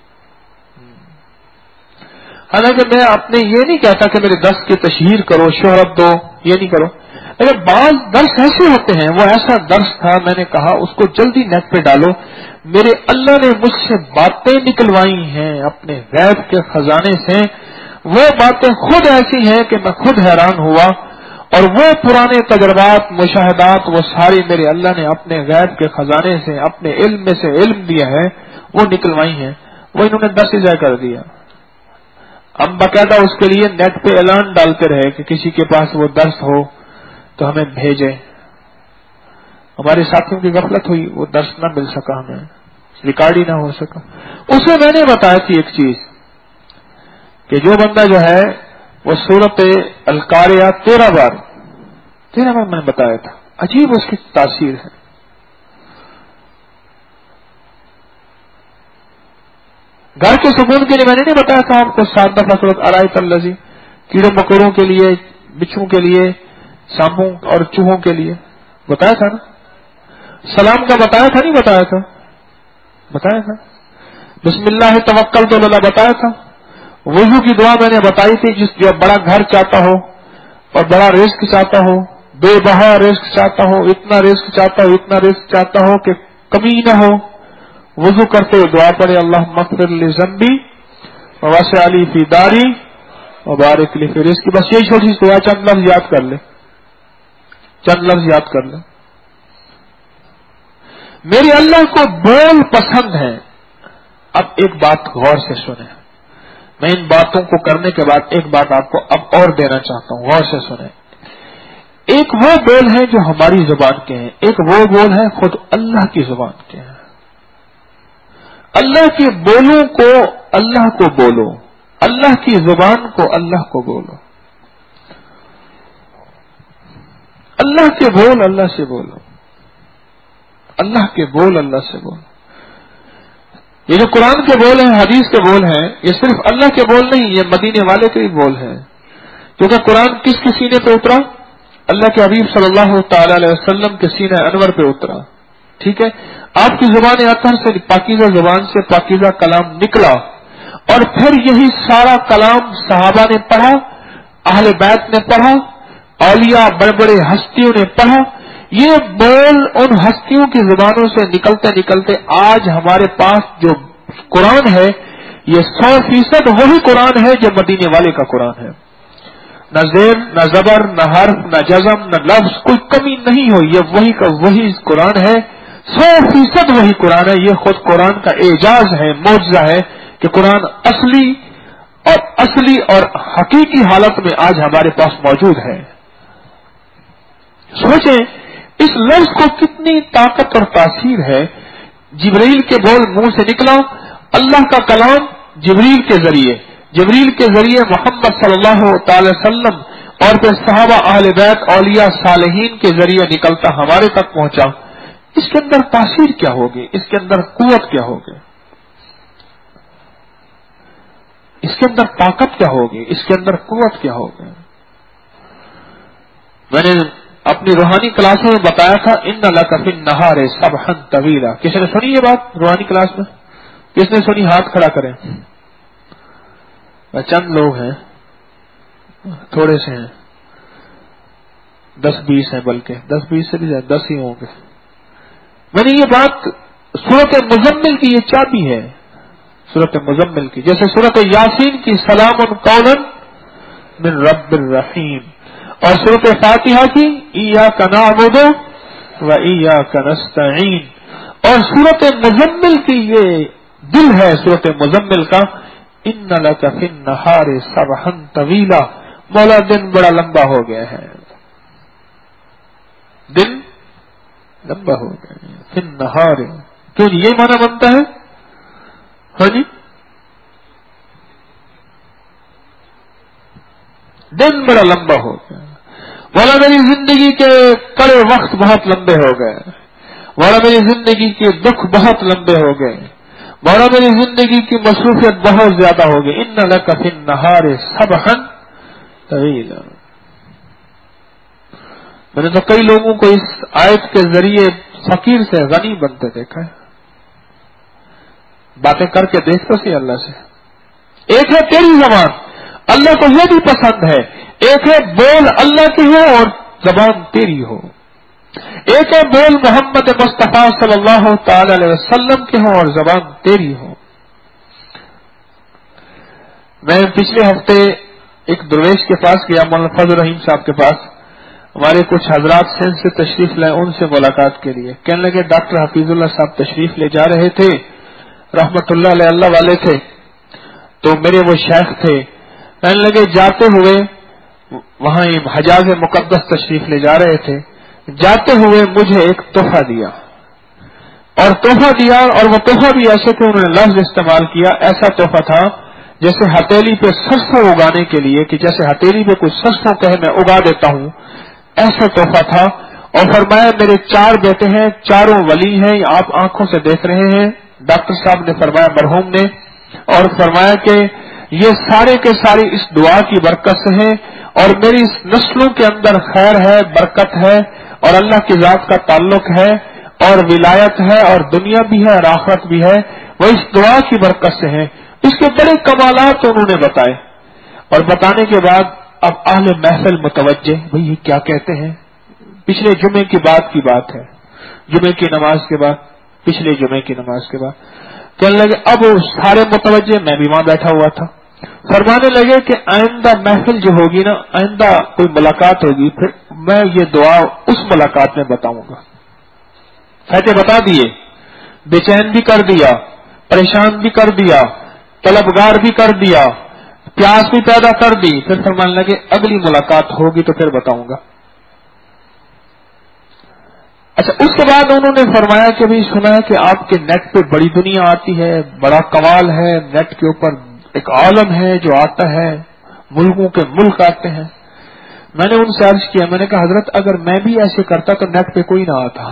حالانکہ میں اپنے یہ نہیں کہتا کہ میرے درس کی تشہیر کرو, شہرت دو, یہ نہیں کرو, لیکن بعض درس ایسے ہوتے ہیں. وہ ایسا درس تھا, میں نے کہا اس کو جلدی نیٹ پہ ڈالو. میرے اللہ نے مجھ سے باتیں نکلوائی ہیں اپنے غیب کے خزانے سے. وہ باتیں خود ایسی ہیں کہ میں خود حیران ہوا, اور وہ پرانے تجربات, مشاہدات, وہ ساری میرے اللہ نے اپنے غیب کے خزانے سے, اپنے علم میں سے علم دیا ہے, وہ نکلوائی ہیں. وہ انہوں نے درس ضائع کر دیا. ہم باقاعدہ اس کے لیے نیٹ پہ اعلان ڈالتے رہے کہ کسی کے پاس وہ درس ہو تو ہمیں بھیجیں. ہمارے ساتھیوں کی غفلت ہوئی، وہ درس نہ مل سکا، ہمیں ریکارڈ ہی نہ ہو سکا. اسے میں نے بتایا تھی ایک چیز کہ جو بندہ جو ہے وہ سورت القاریہ 13 بار میں نے بتایا تھا. عجیب اس کی تاثیر ہے. گھر کے سکون کے لیے میں نے نہیں بتایا تھا آپ کو 7 دفعہ سورت ارایت الذی، کیڑوں مکوڑوں کے لیے، بچھو کے لیے، سانپوں اور چوہوں کے لیے بتایا تھا نا. سلام کا بتایا تھا، نہیں بتایا تھا؟ بتایا تھا. بسم اللہ توکلت علی اللہ بتایا تھا. وضو کی دعا میں نے بتائی تھی، جو بڑا گھر چاہتا ہو اور بڑا رزق چاہتا ہو، بے بہا رزق چاہتا ہو، اتنا رزق چاہتا ہو، اتنا رزق چاہتا ہو کہ کمی نہ ہو، وضو کرتے ہوئے دعا پڑھے اللہم اغفر لی ذنبی ووسع لی فی داری وبارک لی فی رزقی. بس یہی چھوٹی سی دعا، چند لفظ یاد کر لے، چند لفظ یاد کر لے. میرے اللہ کو بول پسند ہیں. اب ایک بات غور سے سنیں، میں ان باتوں کو کرنے کے بعد ایک بات آپ کو اب اور دینا چاہتا ہوں، غور سے سنیں. ایک وہ بول ہیں جو ہماری زبان کے ہیں، ایک وہ بول ہیں خود اللہ کی زبان کے ہیں. اللہ کے بولوں کو اللہ کو بولو، اللہ کی زبان کو اللہ کو بولو. اللہ کے بول اللہ سے بولو، اللہ کے بول اللہ سے بولو. یہ جو قرآن کے بول ہیں، حدیث کے بول ہیں، یہ صرف اللہ کے بول نہیں، یہ مدینے والے کے بھی بول ہیں. کیونکہ قرآن کس کے سینے پہ اترا؟ اللہ کے حبیب صلی اللہ تعالی علیہ وسلم کے سینہ انور پہ اترا. ٹھیک ہے، آپ کی زبان اطہر سے پاکیزہ زبان سے پاکیزہ کلام نکلا، اور پھر یہی سارا کلام صحابہ نے پڑھا، اہل بیت نے پڑھا، اولیاء بڑے بڑے ہستیوں نے پڑھا. یہ بول ان ہستیوں کی زبانوں سے نکلتے نکلتے آج ہمارے پاس جو قرآن ہے، یہ 100% وہی قرآن ہے جو مدینے والے کا قرآن ہے. نہ زیر، نہ زبر، نہ حرف، نہ جزم، نہ لفظ، کوئی کمی نہیں ہوئی. یہ وہی کا وہی قرآن ہے، 100% وہی قرآن ہے. یہ خود قرآن کا اعجاز ہے، معجزہ ہے کہ قرآن اصلی اور حقیقی حالت میں آج ہمارے پاس موجود ہے. سوچیں اس لفظ کو کتنی طاقت اور تاثیر ہے. جبریل کے بول منہ سے نکلا، اللہ کا کلام جبریل کے ذریعے محمد صلی اللہ تعالی وسلم اور پھر صحابہ اہل بیت اولیاء صالحین کے ذریعے نکلتا ہمارے تک پہنچا. اس کے اندر تاثیر کیا ہوگی، اس کے اندر قوت کیا ہوگی، اس کے اندر طاقت کیا ہوگی، اس کے اندر قوت کیا ہوگی. میں نے اپنی روحانی کلاسوں میں بتایا تھا ان لک فی النہار سبحا طویلا. کسی نے سنی یہ بات روحانی کلاس میں؟ کس نے سنی؟ ہاتھ کھڑا کریں. چند لوگ ہیں، تھوڑے سے ہیں، 10-20 ہیں، بلکہ 10-20 سے بھی زیادہ، 10 ہی ہوں گے. میں نے یہ بات سورۃ مزمل کی یہ چابی ہے، سورۃ مزمل کی، جیسے سورۃ یاسین کی سلام قولا من رب الرحیم، اور سورۃ فاتحہ کی ایاک نعبد و ایاک نستعین، اور سورۃ مزمل کی یہ دل ہے سورۃ مزمل کا ان لک فی النہار سبحا طویلا. مولا دن بڑا لمبا ہو گیا ہے، دن لمبا ہو گیا ہے. فی النہار کیوں یہ معنی بنتا ہے؟ ہاں جی، دن بڑا لمبا ہو گیا. مولا میری زندگی کے کڑے وقت بہت لمبے ہو گئے، مولا میری زندگی کے دکھ بہت لمبے ہو گئے، مولا میری زندگی کی مصروفیت بہت زیادہ ہو گئی. ان لک فی النہار سبحا طویلا. میں نے تو کئی لوگوں کو اس آیت کے ذریعے فقیر سے غنی بنتے دیکھا ہے. باتیں کر کے دیکھتے سی اللہ سے. ایک ہے تیری زبان، اللہ کو یہ بھی پسند ہے. ایک ہے بول اللہ کی ہو اور زبان تیری ہو. ایک ہے بول محمد مصطفیٰ صلی اللہ تعالی علیہ وسلم کے ہو اور زبان تیری ہو. میں پچھلے ہفتے ایک درویش کے پاس گیا، مولانا فضل الرحیم صاحب کے پاس. ہمارے کچھ حضرات سندھ سے تشریف لائے ان سے ملاقات کے لیے. کہنے لگے ڈاکٹر حفیظ اللہ صاحب تشریف لے جا رہے تھے، رحمت اللہ علیہ، اللہ والے تھے. تو میرے وہ شیخ تھے، کہنے لگے جاتے ہوئے وہاں حجاز مقدس تشریف لے جا رہے تھے، جاتے ہوئے مجھے ایک تحفہ دیا، اور تحفہ دیا، اور وہ تحفہ بھی ایسے کہ انہوں نے لفظ استعمال کیا، ایسا تحفہ تھا جیسے ہتھیلی پہ سرسوں اگانے کے لیے، کہ جیسے ہتھیلی پہ کوئی سرسوں کہے میں اگا دیتا ہوں، ایسا تحفہ تھا۔ اور فرمایا میرے 4 بیٹے ہیں، چاروں ولی ہیں، آپ آنکھوں سے دیکھ رہے ہیں، ڈاکٹر صاحب نے فرمایا مرحوم نے، اور فرمایا کہ یہ سارے کے سارے اس دعا کی برکت سے ہیں، اور میری اس نسلوں کے اندر خیر ہے، برکت ہے، اور اللہ کی ذات کا تعلق ہے، اور ولایت ہے، اور دنیا بھی ہے اور آخرت بھی ہے، وہ اس دعا کی برکت سے ہیں۔ اس کے بڑے کمالات انہوں نے بتائے، اور بتانے کے بعد اب اہل محفل متوجہ، بھئی یہ کیا کہتے ہیں؟ پچھلے جمعے کی بات ہے، جمعے کی نماز کے بعد، پچھلے جمعے کی نماز کے بعد کہنے لگے، اب سارے متوجہ، میں بھی وہاں بیٹھا ہوا تھا، فرمانے لگے کہ آئندہ محفل جو ہوگی نا، آئندہ کوئی ملاقات ہوگی، پھر میں یہ دعا اس ملاقات میں بتاؤں گا۔ فاتح بتا دیے، بے چین بھی کر دیا، پریشان بھی کر دیا، طلبگار بھی کر دیا، پیاس بھی پیدا کر دی، پھر فرمانے لگے اگلی ملاقات ہوگی تو پھر بتاؤں گا۔ اچھا، اس کے بعد انہوں نے فرمایا کہ بھی سنا ہے کہ آپ کے نیٹ پہ بڑی دنیا آتی ہے، بڑا کمال ہے، نیٹ کے اوپر ایک عالم ہے جو آتا ہے، ملکوں کے ملک آتے ہیں۔ میں نے ان سے عرض کیا، میں نے کہا حضرت اگر میں بھی ایسے کرتا تو نیٹ پہ کوئی نہ آتا،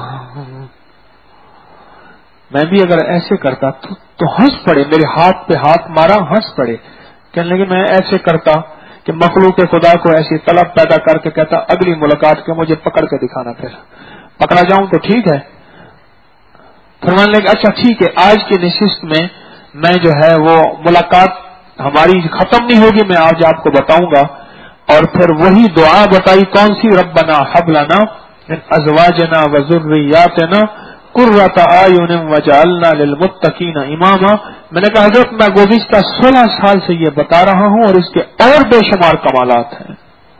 میں بھی اگر ایسے کرتا تو ہنس پڑے، میرے ہاتھ پہ ہاتھ مارا، ہنس پڑے۔ کہنے لگے میں ایسے کرتا کہ مخلوق خدا کو ایسی طلب پیدا کر کے کہتا اگلی ملاقات کے مجھے پکڑ کے دکھانا، پھر پکڑا جاؤں تو ٹھیک ہے۔ فرمانے لگے اچھا ٹھیک ہے، آج کی نشست میں جو ہے وہ ملاقات ہماری ختم نہیں ہوگی، میں آج آپ کو بتاؤں گا۔ اور پھر وہی دعا بتائی، کون سی؟ ربنا هب لنا من ازواجنا وذرياتنا قرۃ اعین واجعلنا للمتقین اماما۔ میں نے کہا حضرت میں گزشتہ 16 سال سے یہ بتا رہا ہوں اور اس کے اور بے شمار کمالات ہیں،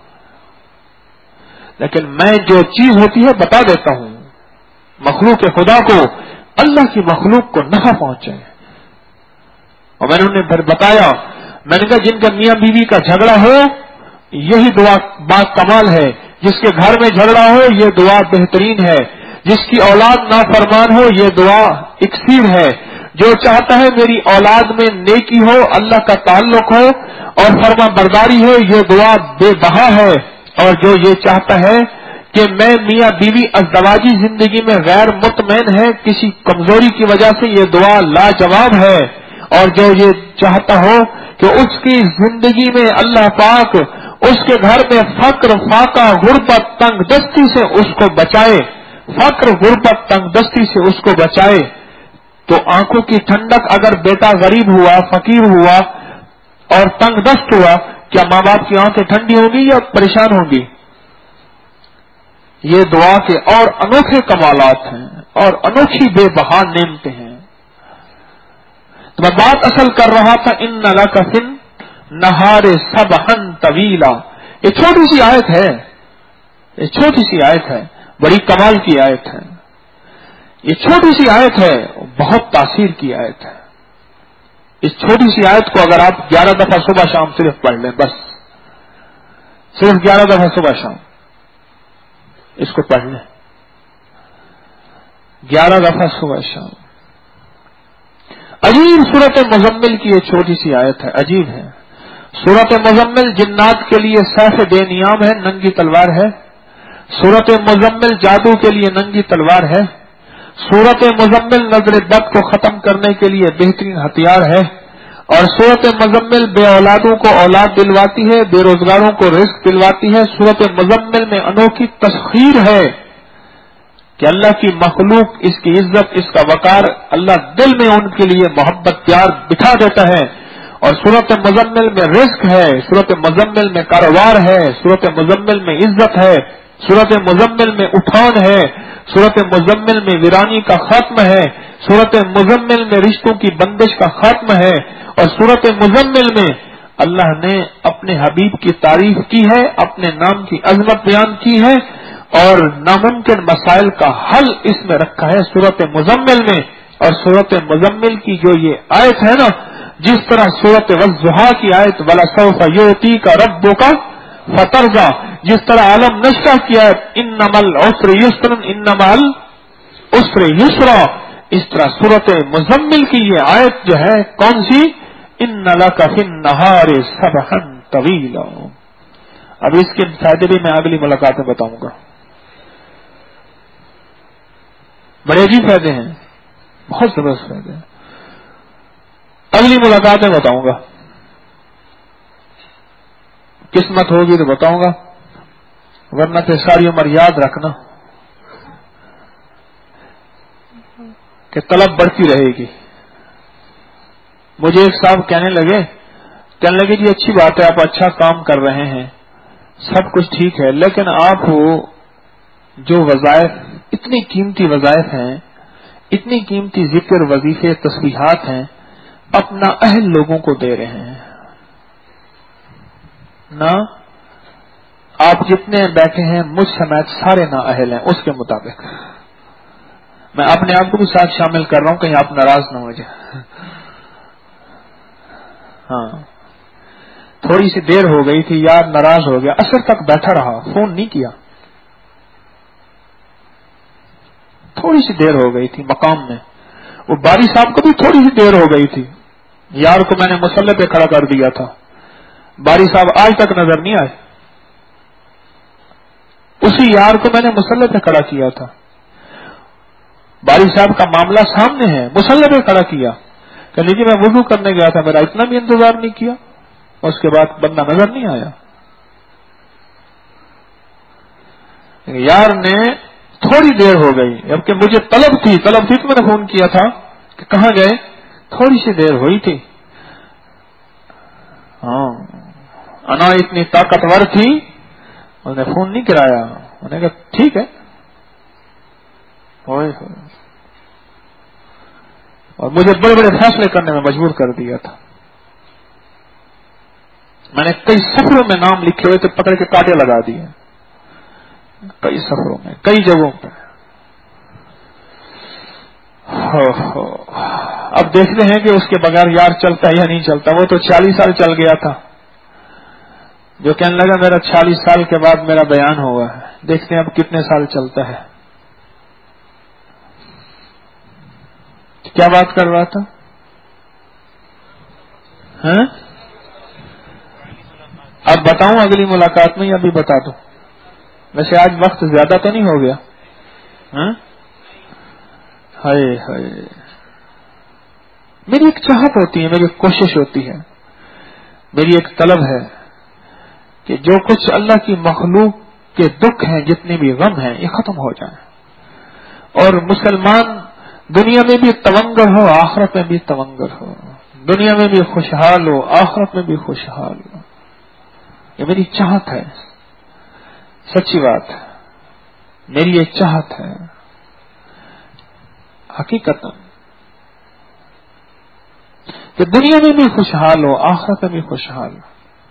لیکن میں جو چیز ہوتی ہے بتا دیتا ہوں، مخلوق خدا کو، اللہ کی مخلوق کو نفع پہنچے۔ اور میں نے انہیں پھر بتایا، میں نے کہا جن کا میاں بیوی کا جھگڑا ہو یہی دعا بات کمال ہے، جس کے گھر میں جھگڑا ہو یہ دعا بہترین ہے، جس کی اولاد نافرمان ہو یہ دعا اکسیر ہے، جو چاہتا ہے میری اولاد میں نیکی ہو، اللہ کا تعلق ہو اور فرما برداری ہو، یہ دعا بے بہا ہے، اور جو یہ چاہتا ہے کہ میں میاں بیوی ازدواجی زندگی میں غیر مطمئن ہے کسی کمزوری کی وجہ سے، یہ دعا لاجواب ہے، اور جو یہ چاہتا ہو کہ اس کی زندگی میں اللہ پاک اس کے گھر میں فقر، فاقہ، غربت، تنگ دستی سے اس کو بچائے، فقر، غربت، تنگ دستی سے اس کو بچائے، تو آنکھوں کی ٹھنڈک، اگر بیٹا غریب ہوا، فقیر ہوا اور تنگ دست ہوا، کیا ماں باپ کی آنکھیں ٹھنڈی ہوں گی یا پریشان ہوں گی؟ یہ دعا کے اور انوکھے کمالات ہیں اور انوکھی بے بہا نعمتیں ہیں۔ تو میں بات اصل کر رہا تھا ان لک فی النہار سبحا طویلا۔ یہ چھوٹی سی آیت ہے، یہ چھوٹی سی آیت ہے، بڑی کمال کی آیت ہے، یہ چھوٹی سی آیت ہے، بہت تاثیر کی آیت ہے۔ اس چھوٹی سی آیت کو اگر آپ 11 دفعہ صبح شام صرف پڑھ لیں، بس صرف 11 دفعہ صبح شام اس کو پڑھ لیں، 11 دفعہ صبح شام۔ عجیب سورت مزمل کی یہ چھوٹی سی آیت ہے، عجیب ہے۔ سورت مزمل جنات کے لیے سیف بے نیام ہے، ننگی تلوار ہے۔ سورت مزمل جادو کے لیے ننگی تلوار ہے۔ سورت مزمل نظر بد کو ختم کرنے کے لیے بہترین ہتھیار ہے، اور سورت مزمل بے اولادوں کو اولاد دلواتی ہے، بے روزگاروں کو رزق دلواتی ہے۔ سورت مزمل میں انوکھی تسخیر ہے کہ اللہ کی مخلوق، اس کی عزت، اس کا وقار، اللہ دل میں ان کے لیے محبت پیار بٹھا دیتا ہے۔ اور سورت مزمل میں رزق ہے، سورت مزمل میں کاروبار ہے، سورت مزمل میں عزت ہے، سورت مزمل میں اٹھان ہے، سورت مزمل میں ویرانی کا خاتمہ ہے، سورت مزمل میں رشتوں کی بندش کا خاتمہ ہے، اور سورت مزمل میں اللہ نے اپنے حبیب کی تعریف کی ہے، اپنے نام کی عظمت بیان کی ہے، اور ناممکن مسائل کا حل اس میں رکھا ہے سورت مزمل میں۔ اور سورت مزمل کی جو یہ آیت ہے نا، جس طرح سورۃ والضحیٰ کی آیت وَلَسَوْفَ يُعْطِيكَ رَبُّكَ فَتَرْضَىٰ، جس طرح عالم نشرہ کی آیت إِنَّمَا الْعُسْرِ يُسْرٌ إِنَّمَا الْعُسْرِ يُسْرًا، اس طرح سورۃ مزمل کی یہ آیت جو ہے کون سی؟ إِنَّ لَكَ فِي النَّهَارِ سَبْحًا طَوِيلًا۔ اب اس کے فائدے بھی میں اگلی ملاقات میں بتاؤں گا، بڑے عجیب فائدے ہیں، بہت زبردست فائدے ہیں، اگلی ملاقات میں بتاؤں گا، قسمت ہوگی تو بتاؤں گا، ورنہ پھر ساری عمر یاد رکھنا کہ طلب بڑھتی رہے گی۔ مجھے ایک صاحب کہنے لگے جی اچھی بات ہے، آپ اچھا کام کر رہے ہیں، سب کچھ ٹھیک ہے، لیکن آپ جو وظائف، اتنی قیمتی وظائف ہیں، اتنی قیمتی ذکر، وظیفے، تسبیحات ہیں، اپنا اہل لوگوں کو دے رہے ہیں نا، آپ جتنے بیٹھے ہیں مجھ سمیت سارے نا اہل ہیں اس کے مطابق۔ میں اپنے آپ کو بھی ساتھ شامل کر رہا ہوں، کہیں آپ ناراض نہ ہو جائیں۔ ہاں، تھوڑی سی دیر ہو گئی تھی، یار ناراض ہو گیا، عصر تک بیٹھا رہا، فون نہیں کیا، تھوڑی سی دیر ہو گئی تھی مقام میں، وہ باری صاحب کو بھی تھوڑی سی دیر ہو گئی تھی، یار کو میں نے مصلی پہ کھڑا کر دیا تھا، باری صاحب آج تک نظر نہیں آئے، اسی یار کو میں نے مصلی پہ کھڑا کیا تھا، باری صاحب کا معاملہ سامنے ہے، مصلی پہ کھڑا کیا، کہ لیجیے میں وضو کرنے گیا تھا، میرا اتنا بھی انتظار نہیں کیا، اس کے بعد بندہ نظر نہیں آیا، یار نے تھوڑی دیر ہو گئی، جبکہ مجھے طلب تھی تو میں نے فون کیا تھا کہ کہاں گئے، تھوڑی سی دیر ہوئی تھی، ہاں انا اتنی طاقتور تھی، انہوں نے فون نہیں کرایا، انہوں نے کہا ٹھیک ہے، اور مجھے بڑے بڑے فیصلے کرنے میں مجبور کر دیا تھا، میں نے کئی سفروں میں نام لکھے ہوئے تھے، پکڑ کے کاٹے لگا دیے، کئی سفروں میں، کئی جگہوں پہ۔ اب دیکھتے ہیں کہ اس کے بغیر یار چلتا ہے یا نہیں چلتا، وہ تو 40 سال چل گیا تھا، جو کہنے لگا میرا 40 سال کے بعد میرا بیان ہوا ہے، دیکھتے ہیں اب کتنے سال چلتا ہے۔ کیا بات کر رہا تھا؟ ہاں؟ اب بتاؤں اگلی ملاقات میں یا ابھی بتا دوں؟ ویسے آج وقت زیادہ تو نہیں ہو گیا؟ ہاں؟ ہائے ہائے، میری ایک چاہت ہوتی ہے، میری ایک کوشش ہوتی ہے، میری ایک طلب ہے کہ جو کچھ اللہ کی مخلوق کے دکھ ہیں، جتنے بھی غم ہیں، یہ ختم ہو جائیں، اور مسلمان دنیا میں بھی تونگر ہو، آخرت میں بھی تونگر ہو، دنیا میں بھی خوشحال ہو، آخرت میں بھی خوشحال ہو، یہ میری چاہت ہے، سچی بات ہے، میری یہ چاہت ہے حقیقت کہ دنیا میں بھی خوشحال ہو، آخرت میں بھی خوشحال ہو،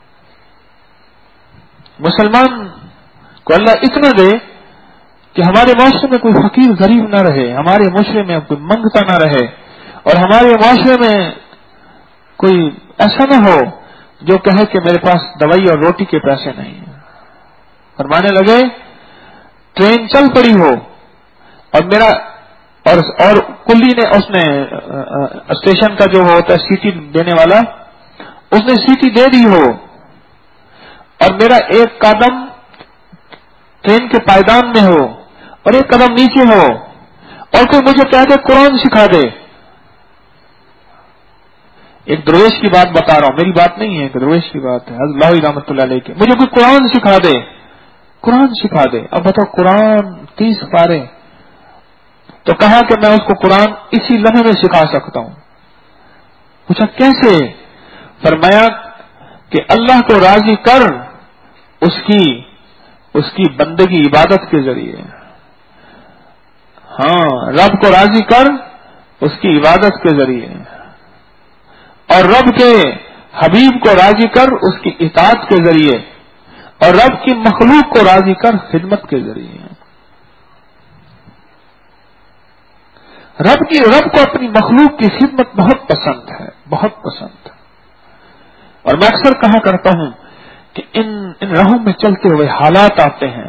مسلمان کو اللہ اتنا دے کہ ہمارے معاشرے میں کوئی فقیر غریب نہ رہے، ہمارے معاشرے میں کوئی منگتا نہ رہے، اور ہمارے معاشرے میں کوئی ایسا نہ ہو جو کہے کہ میرے پاس دوائی اور روٹی کے پیسے نہیں ہیں۔ فرمانے لگے ٹرین چل پڑی ہو اور میرا اور کلی نے اس نے اسٹیشن کا جو ہوتا ہے سیٹی دینے والا، اس نے سیٹی دے دی ہو، اور میرا ایک قدم ٹرین کے پائدان میں ہو اور ایک قدم نیچے ہو، اور کوئی مجھے کہہ دے قرآن سکھا دے، ایک درویش کی بات بتا رہا ہوں، میری بات نہیں ہے، ایک درویش کی بات ہے، اللہ رحمۃ اللہ علیہ کی، مجھے کوئی قرآن سکھا دے، قرآن سکھا دے، اب بتاؤ قرآن 30 پارے، تو کہا کہ میں اس کو قرآن اسی لمحے میں سکھا سکتا ہوں۔ پوچھا کیسے؟ فرمایا کہ اللہ کو راضی کر اس کی بندگی عبادت کے ذریعے، ہاں رب کو راضی کر اس کی عبادت کے ذریعے، اور رب کے حبیب کو راضی کر اس کی اطاعت کے ذریعے، اور رب کی مخلوق کو راضی کر خدمت کے ذریعے۔ رب کو اپنی مخلوق کی خدمت بہت پسند ہے، بہت پسند ہے۔ اور میں اکثر کہا کرتا ہوں کہ ان راہوں میں چلتے ہوئے حالات آتے ہیں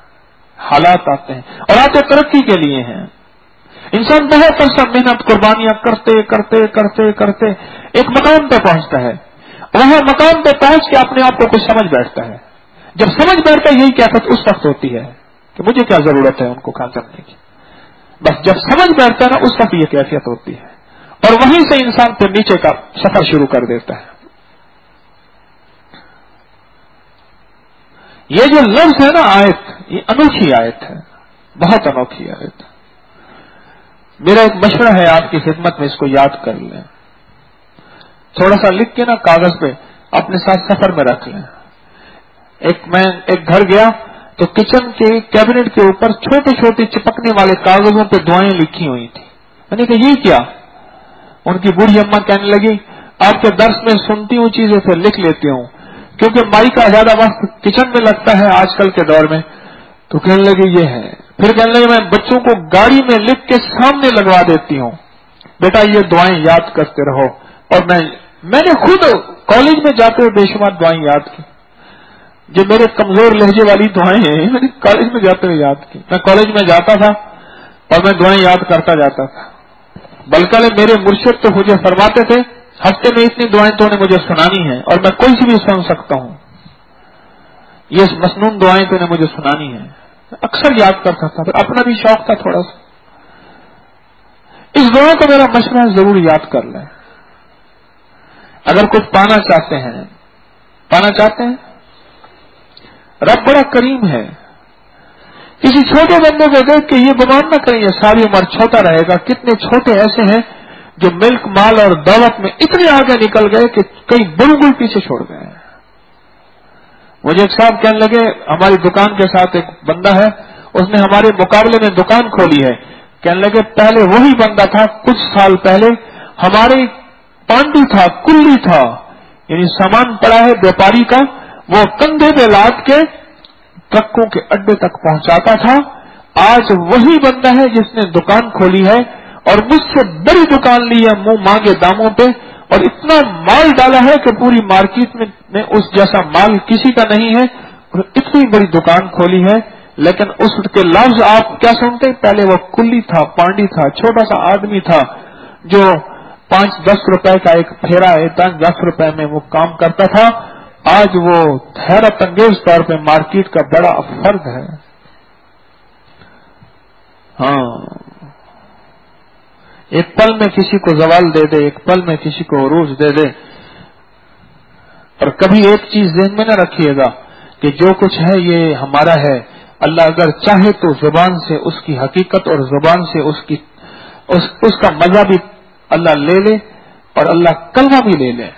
اور آتے ترقی کے لیے ہیں۔ انسان بہت عرصہ محنت قربانیاں کرتے کرتے کرتے کرتے ایک مقام پہ پہنچتا ہے، وہاں مقام پہ پہنچ کے اپنے آپ کو کچھ سمجھ بیٹھتا ہے۔ جب سمجھ بیٹھتا ہے یہی کیفیت اس وقت ہوتی ہے کہ مجھے کیا ضرورت ہے ان کو کھا کرنے کی، بس جب سمجھ بیٹھتا ہے نا اس وقت یہ کیفیت ہوتی ہے، اور وہیں سے انسان پھر نیچے کا سفر شروع کر دیتا ہے۔ یہ جو لفظ ہے نا آیت، یہ انوکھی آیت ہے، بہت انوکھی آیت ہے۔ میرا ایک مشورہ ہے آپ کی خدمت میں، اس کو یاد کر لیں، تھوڑا سا لکھ کے نا کاغذ پہ اپنے ساتھ سفر میں رکھ لیں۔ میں ایک گھر گیا تو کچن کے کیبنٹ کے اوپر چھوٹے چھوٹے چپکنے والے کاغذوں پہ دعائیں لکھی ہوئی تھی۔ میں نے کہا یہ کیا؟ ان کی بوڑھی اماں کہنے لگی آپ کے درس میں سنتی ہوں چیزیں پھر لکھ لیتی ہوں، کیونکہ مائی کا زیادہ وقت کچن میں لگتا ہے آج کل کے دور میں، تو کہنے لگی یہ ہے۔ پھر کہنے لگے میں بچوں کو گاڑی میں لکھ کے سامنے لگوا دیتی ہوں، بیٹا یہ دعائیں یاد کرتے رہو۔ اور میں نے خود کالج میں جاتے ہوئے بے شمار دعائیں یاد کی، جو میرے کمزور لہجے والی دعائیں ہیں میں نے کالج میں جاتے ہوئے یاد کی۔ میں کالج میں جاتا تھا اور میں دعائیں یاد کرتا جاتا تھا، بلکہ میرے مرشد تو مجھے فرماتے تھے ہفتے میں اتنی دعائیں تو نے مجھے سنانی ہیں، اور میں کوئی سی بھی سن سکتا ہوں، یہ مسنون دعائیں تو نے مجھے سنانی ہیں۔ اکثر یاد کرتا تھا، پھر اپنا بھی شوق تھا تھوڑا سا۔ اس دعا کو میرا مشورہ ضرور یاد کر لیں، اگر کچھ پانا چاہتے ہیں۔ رب بڑا کریم ہے، کسی چھوٹے بندے کو دیکھ کے یہ گمان نہ کریں یہ ساری عمر چھوٹا رہے گا۔ کتنے چھوٹے ایسے ہیں جو ملک مال اور دولت میں اتنے آگے نکل گئے کہ کئی بڑوں پیچھے چھوڑ گئے ہیں۔ مجھے ایک صاحب کہنے لگے ہماری دکان کے ساتھ ایک بندہ ہے، اس نے ہمارے مقابلے میں دکان کھولی ہے، کہنے لگے پہلے وہی بندہ تھا، کچھ سال پہلے ہمارے پانڈو تھا، کلی تھا، یعنی سامان پڑا ہے بیوپاری کا، وہ کندھے پہ لاد کے ٹرکوں کے اڈے تک پہنچاتا تھا۔ آج وہی بندہ ہے جس نے دکان کھولی ہے اور مجھ سے بڑی دکان لی ہے منہ مانگے داموں پہ، اور اتنا مال ڈالا ہے کہ پوری مارکیٹ میں اس جیسا مال کسی کا نہیں ہے، اور اتنی بڑی دکان کھولی ہے۔ لیکن اس کے لفظ آپ کیا سنتے؟ پہلے وہ کلی تھا، پانڈی تھا، چھوٹا سا آدمی تھا جو 5-10 روپے کا ایک پھیرا ہے، 10 روپے میں وہ کام کرتا تھا، آج وہ حیرت انگیز طور پہ مارکیٹ کا بڑا فرد ہے۔ ہاں، ایک پل میں کسی کو زوال دے دے، ایک پل میں کسی کو عروج دے دے۔ اور کبھی ایک چیز ذہن میں نہ رکھیے گا کہ جو کچھ ہے یہ ہمارا ہے، اللہ اگر چاہے تو زبان سے اس کی حقیقت اور زبان سے اس کا مزہ بھی اللہ لے لے، اور اللہ کلمہ بھی لے لے۔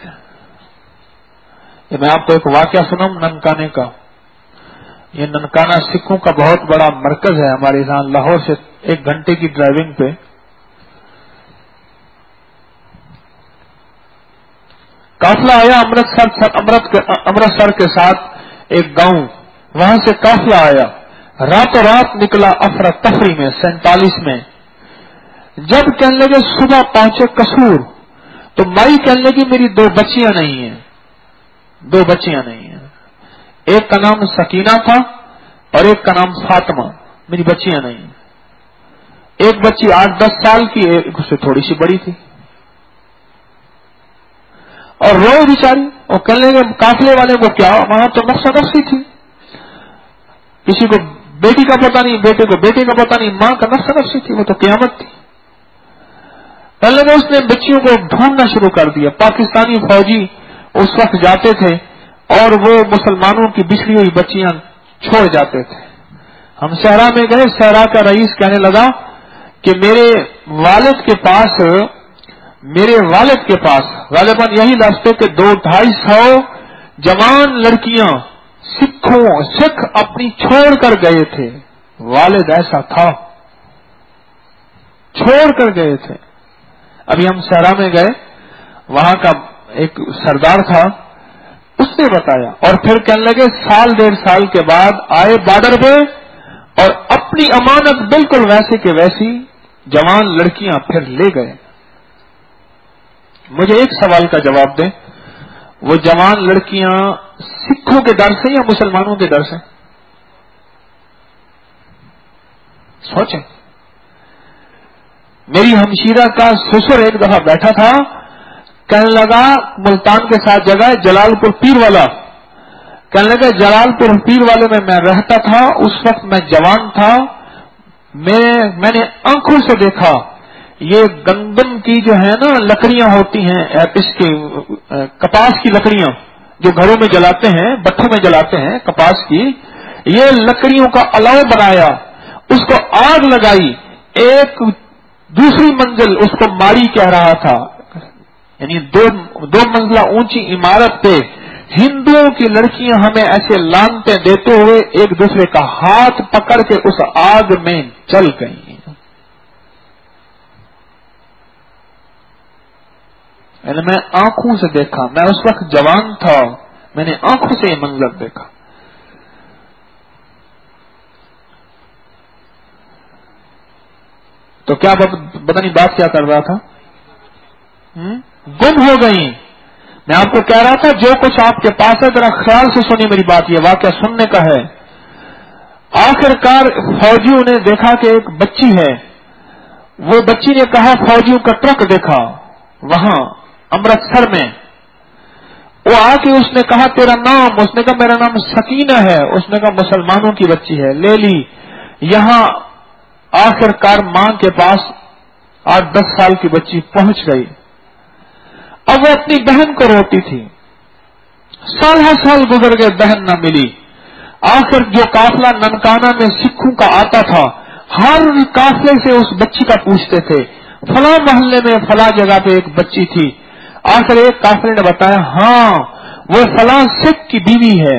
میں آپ کو ایک واقعہ سناؤں ننکانے کا۔ یہ ننکانہ سکھوں کا بہت بڑا مرکز ہے ہمارے یہاں، لاہور سے 1 گھنٹے کی ڈرائیونگ پہ۔ قافلہ آیا امرتسر کے ساتھ ایک گاؤں، وہاں سے قافلہ آیا، راتوں رات نکلا افراتفری میں 47 میں۔ جب کہنے لگے صبح پہنچے قصور، تو مائی کہنے لگی میری 2 بچیاں نہیں ہیں، 2 بچیاں نہیں ہیں، ایک کا نام سکینہ تھا اور ایک کا نام فاطمہ، میری بچیاں نہیں ہیں۔ ایک بچی 8-10 سال کی، ایک اس سے تھوڑی سی بڑی تھی، اور روئے بیچاری۔ اور کہنے لگے قافلے والے کو کیا، وہاں تو نفسا نفسی تھی، کسی کو بیٹی کا پتہ نہیں، بیٹے کو بیٹے کا پتہ نہیں، ماں کا نفسا نفسی تھی، وہ تو قیامت تھی۔ کہنے لگے اس نے بچیوں کو ڈھونڈنا شروع کر دیا۔ پاکستانی فوجی اس وقت جاتے تھے اور وہ مسلمانوں کی بچھڑی ہوئی بچیاں چھوڑ جاتے تھے۔ ہم صحرا میں گئے، صحرا کا رئیس کہنے لگا کہ میرے والد کے پاس غالباً یہی لفظ تھے کہ 200-250 جوان لڑکیاں سکھ اپنی چھوڑ کر گئے تھے۔ والد ایسا تھا، چھوڑ کر گئے تھے۔ ابھی ہم صحرا میں گئے، وہاں کا ایک سردار تھا، اس نے بتایا، اور پھر کہنے لگے 1.5 سال کے بعد آئے بارڈر پہ، اور اپنی امانت بالکل ویسے کہ ویسی جوان لڑکیاں پھر لے گئے. مجھے ایک سوال کا جواب دیں، وہ جوان لڑکیاں سکھوں کے ڈر سے یا مسلمانوں کے ڈر سے؟ سوچیں. میری ہمشیرہ کا سسر ایک دفعہ بیٹھا تھا، کہنے لگا ملتان کے ساتھ جگہ ہے جلال پور پیر والا، کہنے لگا جلال پور پیر والے میں رہتا تھا، اس وقت میں جوان تھا، میں نے آنکھوں سے دیکھا یہ گندم کی جو ہے نا لکڑیاں ہوتی ہیں، اس کی کپاس کی لکڑیاں جو گھروں میں جلاتے ہیں، بٹھوں میں جلاتے ہیں کپاس کی، یہ لکڑیوں کا الاؤ بنایا، اس کو آگ لگائی، ایک دوسری منزل اس کو ماری کہہ رہا تھا، یعنی دو منزلہ اونچی عمارت پہ ہندوؤں کی لڑکیاں ہمیں ایسے لانتے دیتے ہوئے ایک دوسرے کا ہاتھ پکڑ کے اس آگ میں جل گئی. یعنی میں آنکھوں سے دیکھا، میں اس وقت جوان تھا، میں نے آنکھوں سے یہ منظر دیکھا. تو کیا پتہ نہیں بات کیا کر رہا تھا، گم ہو گئی. میں آپ کو کہہ رہا تھا جو کچھ آپ کے پاس ہے ذرا خیال سے سنی میری بات، یہ واقعہ سننے کا ہے. آخر کار فوجیوں نے دیکھا کہ ایک بچی ہے، وہ بچی نے کہا فوجیوں کا ٹرک دیکھا وہاں امرتسر میں، وہ آ کے اس نے کہا تیرا نام، اس نے کہا میرا نام سکینہ ہے، اس نے کہا مسلمانوں کی بچی ہے، لے لی. یہاں آخر کار ماں کے پاس 8-10 سال کی بچی پہنچ گئی. اب وہ اپنی بہن کو روتی تھی، سال ہر سال گزر گئے، بہن نہ ملی. آخر جو قافلہ ننکانہ میں سکھوں کا آتا تھا، ہر قافلے سے اس بچی کا پوچھتے تھے، فلاں محلے میں فلاں جگہ پہ ایک بچی تھی. آخر ایک قافلے نے بتایا ہاں وہ فلاں سکھ کی بیوی ہے،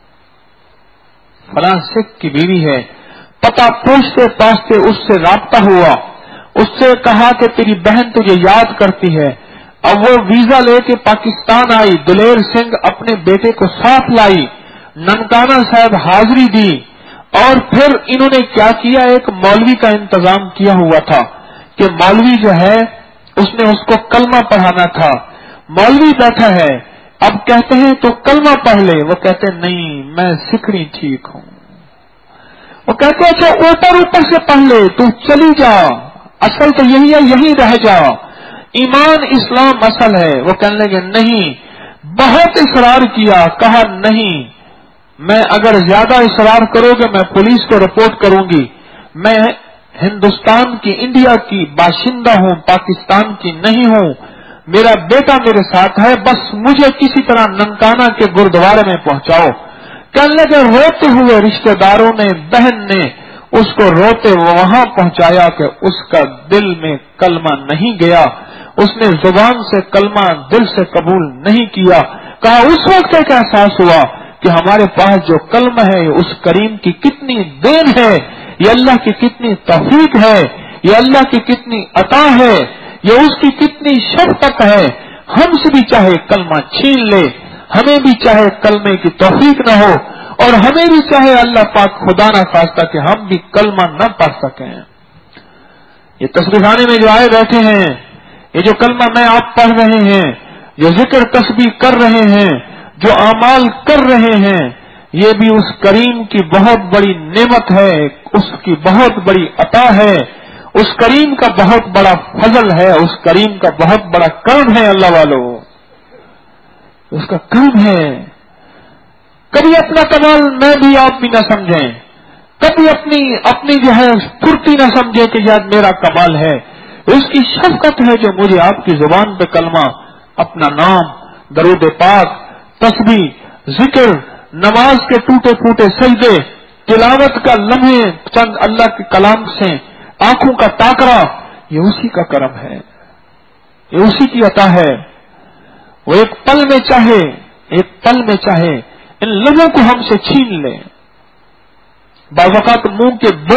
فلاں سکھ کی بیوی ہے. پتہ پوچھتے پوچھتے اس سے رابطہ ہوا، اس سے کہا کہ تیری بہن تجھے یاد کرتی ہے. اب وہ ویزا لے کے پاکستان آئی، دلیر سنگھ اپنے بیٹے کو ساتھ لائی، ننکانہ صاحب حاضری دی، اور پھر انہوں نے کیا کیا، ایک مولوی کا انتظام کیا ہوا تھا کہ مولوی جو ہے اس نے اس کو کلمہ پڑھانا تھا. مولوی بیٹھا ہے، اب کہتے ہیں تو کلمہ پڑھ لے، وہ کہتے ہیں نہیں میں سکھڑی ٹھیک ہوں. وہ کہتے ہیں اچھا اوپر سے پڑھ لے، تو چلی جا، اصل تو یہی ہے، یہی رہ جا، ایمان اسلام اصل ہے. وہ کہنے لگے نہیں، بہت اصرار کیا، کہا نہیں میں اگر زیادہ اصرار کرو گے میں پولیس کو رپورٹ کروں گی، میں ہندوستان کی انڈیا کی باشندہ ہوں، پاکستان کی نہیں ہوں، میرا بیٹا میرے ساتھ ہے، بس مجھے کسی طرح ننکانہ کے گردوارے میں پہنچاؤ. کہنے لگے روتے ہوئے رشتہ داروں نے، بہن نے اس کو روتے وہاں پہنچایا کہ اس کا دل میں کلمہ نہیں گیا، اس نے زبان سے کلمہ دل سے قبول نہیں کیا. کہا اس وقت ایک احساس ہوا کہ ہمارے پاس جو کلمہ ہے اس کریم کی کتنی دین ہے، یہ اللہ کی کتنی توفیق ہے، یہ اللہ کی کتنی عطا ہے، یہ اس کی کتنی شفقت ہے. ہم سے بھی چاہے کلمہ چھین لے، ہمیں بھی چاہے کلمے کی توفیق نہ ہو، اور ہمیں بھی چاہے اللہ پاک خدا نہ خواستہ کہ ہم بھی کلمہ نہ پڑھ سکیں. یہ تصویر خانے میں جو آئے بیٹھے ہیں، یہ جو کلمہ میں آپ پڑھ رہے ہیں، جو ذکر تسبیح کر رہے ہیں، جو اعمال کر رہے ہیں، یہ بھی اس کریم کی بہت بڑی نعمت ہے، اس کی بہت بڑی عطا ہے، اس کریم کا بہت بڑا فضل ہے، اس کریم کا بہت بڑا کرم ہے. اللہ والو اس کا کرم ہے. کبھی اپنا کمال میں بھی آپ بھی نہ سمجھیں، کبھی اپنی جو ہے پھرتی نہ سمجھیں کہ یاد میرا کمال ہے. اس کی شفقت ہے جو مجھے آپ کی زبان پہ کلمہ، اپنا نام، درود پاک، تسبیح، ذکر، نماز کے ٹوٹے پھوٹے سجدے، تلاوت کا لمحے چند اللہ کے کلام سے آنکھوں کا ٹاکرا، یہ اسی کا کرم ہے، یہ اسی کی عطا ہے. وہ ایک پل میں چاہے ان لوگوں کو ہم سے چھین لیں. بعض اوقات منہ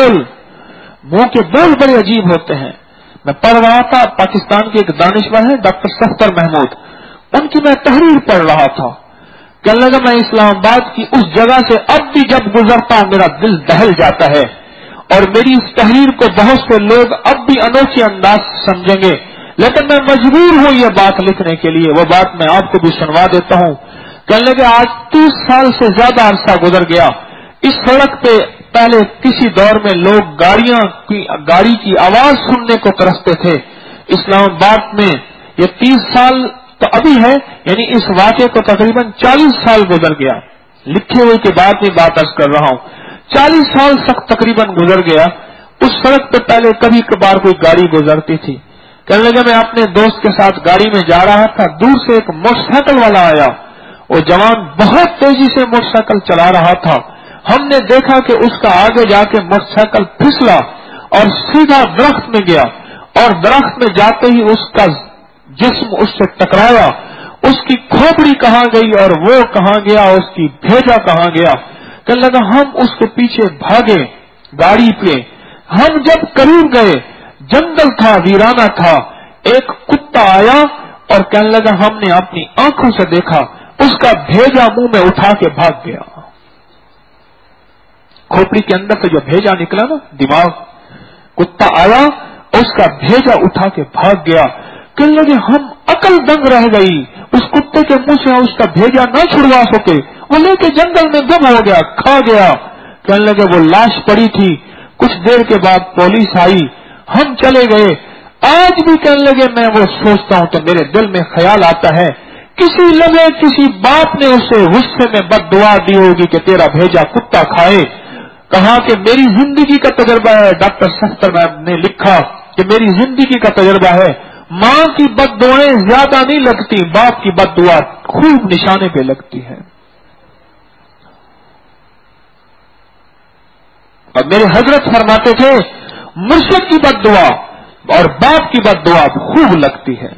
کے بول بڑے عجیب ہوتے ہیں. میں پڑھ رہا تھا، پاکستان کے ایک دانشور ہیں ڈاکٹر سختر محمود، ان کی میں تحریر پڑھ رہا تھا. کہنے لگا میں اسلام آباد کی اس جگہ سے اب بھی جب گزرتا ہوں میرا دل دہل جاتا ہے، اور میری اس تحریر کو بہت سے لوگ اب بھی انوکھے انداز سمجھیں گے، لیکن میں مجبور ہوں یہ بات لکھنے کے لیے۔ وہ بات میں آپ کو بھی سنوا دیتا ہوں۔ کہنے لگے آج 30 سال سے زیادہ عرصہ گزر گیا، اس سڑک پہ پہلے کسی دور میں لوگ گاڑی کی آواز سننے کو ترستے تھے۔ اسلام آباد میں یہ 30 سال تو ابھی ہے، یعنی اس واقعے کو تقریباً 40 سال گزر گیا۔ لکھے ہوئے کے بعد میں بات عرض کر رہا ہوں، 40 سال تقریباً گزر گیا۔ اس سڑک پہ پہلے کبھی کبھار کوئی گاڑی گزرتی تھی۔ کہنے لگا میں اپنے دوست کے ساتھ گاڑی میں جا رہا تھا، دور سے ایک موٹر سائیکل والا آیا۔ وہ جوان بہت تیزی سے موٹر سائیکل چلا رہا تھا۔ ہم نے دیکھا کہ اس کا آگے جا کے موٹر سائیکل پھسلا اور سیدھا درخت میں گیا، اور درخت میں جاتے ہی اس کا جسم اس سے ٹکرایا۔ اس کی کھوپڑی کہاں گئی اور وہ کہاں گیا، اس کی بھیجا کہاں گیا۔ کہنے لگا ہم اس کے پیچھے بھاگے گاڑی پہ۔ ہم جب قریب گئے، جنگل تھا، ویرانہ تھا، ایک کتا آیا اور کہنے لگا ہم نے اپنی آنکھوں سے دیکھا، اس کا بھیجا منہ میں اٹھا کے بھاگ گیا۔ کھوپڑی کے اندر سے جو بھیجا نکلا نا، دماغ، کتا آیا، اس کا بھیجا اٹھا کے بھاگ گیا۔ کہنے لگے ہم عقل دنگ رہ گئی، اس کتے کے منہ سے اس کا بھیجا نہ چھڑوا سکے، وہ لے کے جنگل میں گم ہو گیا، کھا گیا۔ کہنے لگے وہ لاش پڑی تھی۔ کچھ دیر کے بعد پولیس آئی، ہم چلے گئے۔ آج بھی کہنے لگے میں وہ سوچتا ہوں تو میرے دل میں خیال آتا ہے کسی لمحے کسی باپ نے اسے غصے میں بد دعا دی ہوگی کہ تیرا بھیجا کتا کھائے۔ کہا کہ میری زندگی کا تجربہ ہے، ڈاکٹر سختر صاحب نے لکھا کہ میری زندگی کا تجربہ ہے، ماں کی بد دعائیں زیادہ نہیں لگتی، باپ کی بد دعا خوب نشانے پہ لگتی ہے۔ اور میرے حضرت فرماتے تھے مرشد کی بد دعا اور باپ کی بد دعا خوب لگتی ہے۔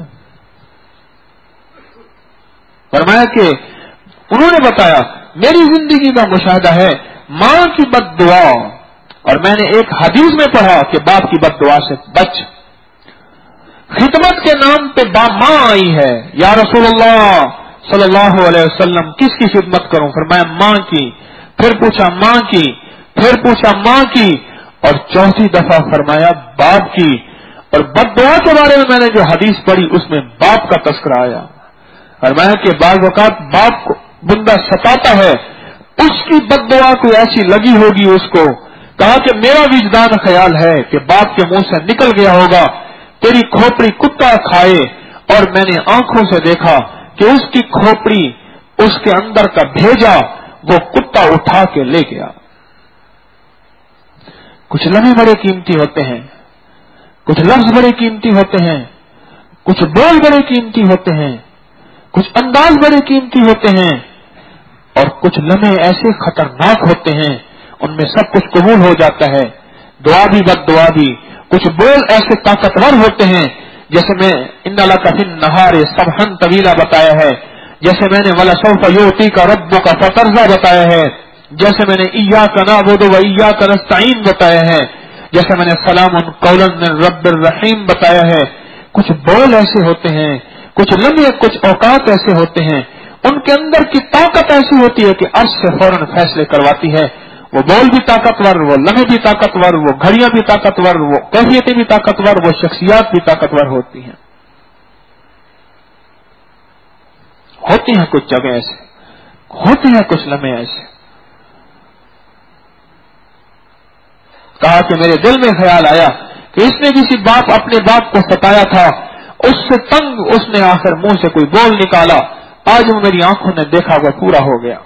فرمایا کہ انہوں نے بتایا میری زندگی کا مشاہدہ ہے ماں کی بد دعا، اور میں نے ایک حدیث میں پڑھا کہ باپ کی بد دعا سے بچ۔ خدمت کے نام پہ ماں آئی ہے، یا رسول اللہ صلی اللہ علیہ وسلم کس کی خدمت کروں؟ فرمایا ماں کی، پھر پوچھا ماں کی، پھر پوچھا ماں کی، اور چوتھی دفعہ فرمایا باپ کی۔ اور بد دعا کے بارے میں نے جو حدیث پڑھی اس میں باپ کا تذکرہ آیا۔ فرمایا کہ بعض اوقات باپ کو بندہ ستاتا ہے، اس کی بد دعا کوئی ایسی لگی ہوگی اس کو۔ کہا کہ میرا وجدان خیال ہے کہ باپ کے منہ سے نکل گیا ہوگا تیری کھوپڑی کتا کھائے، اور میں نے آنکھوں سے دیکھا کہ اس کی کھوپڑی، اس کے اندر کا بھیجا وہ کتا اٹھا کے لے گیا۔ کچھ لمحے بڑے قیمتی ہوتے ہیں، کچھ لفظ بڑے قیمتی ہوتے ہیں، کچھ بول بڑے قیمتی ہوتے ہیں، کچھ انداز بڑے قیمتی ہوتے ہیں، اور کچھ لمحے ایسے خطرناک ہوتے ہیں ان میں سب کچھ قبول ہو جاتا ہے، دعا بھی بد دعا بھی۔ کچھ بول ایسے طاقتور ہوتے ہیں، جیسے میں ان لک فی النہار سبحا طویلا بتایا ہے، جیسے میں نے ولسوف یعطیک ربک فترضی بتایا ہے، جیسے میں نے ایاک نعبد و ایاک نستعین بتایا ہے، جیسے میں نے سلام قولا من رب الرحیم بتایا ہے۔ کچھ بول ایسے ہوتے ہیں، کچھ لمحے، کچھ اوقات ایسے ہوتے ہیں، ان کے اندر کی طاقت ایسی ہوتی ہے کہ عرش سے فوراً فیصلے کرواتی ہے۔ وہ بول بھی طاقتور، وہ لمحے بھی طاقتور، وہ گھڑیاں بھی طاقتور، وہ کیفیتیں بھی طاقتور، وہ شخصیات بھی طاقتور ہوتی ہیں۔ ہوتی ہیں کچھ جگہ ایسے، ہوتے ہیں کچھ لمحے ایسے۔ کہا کہ میرے دل میں خیال آیا کہ اس نے کسی باپ اپنے باپ کو ستایا تھا، اس سے تنگ اس نے آخر منہ سے کوئی بول نکالا، آج وہ میری آنکھوں نے دیکھا وہ پورا ہو گیا۔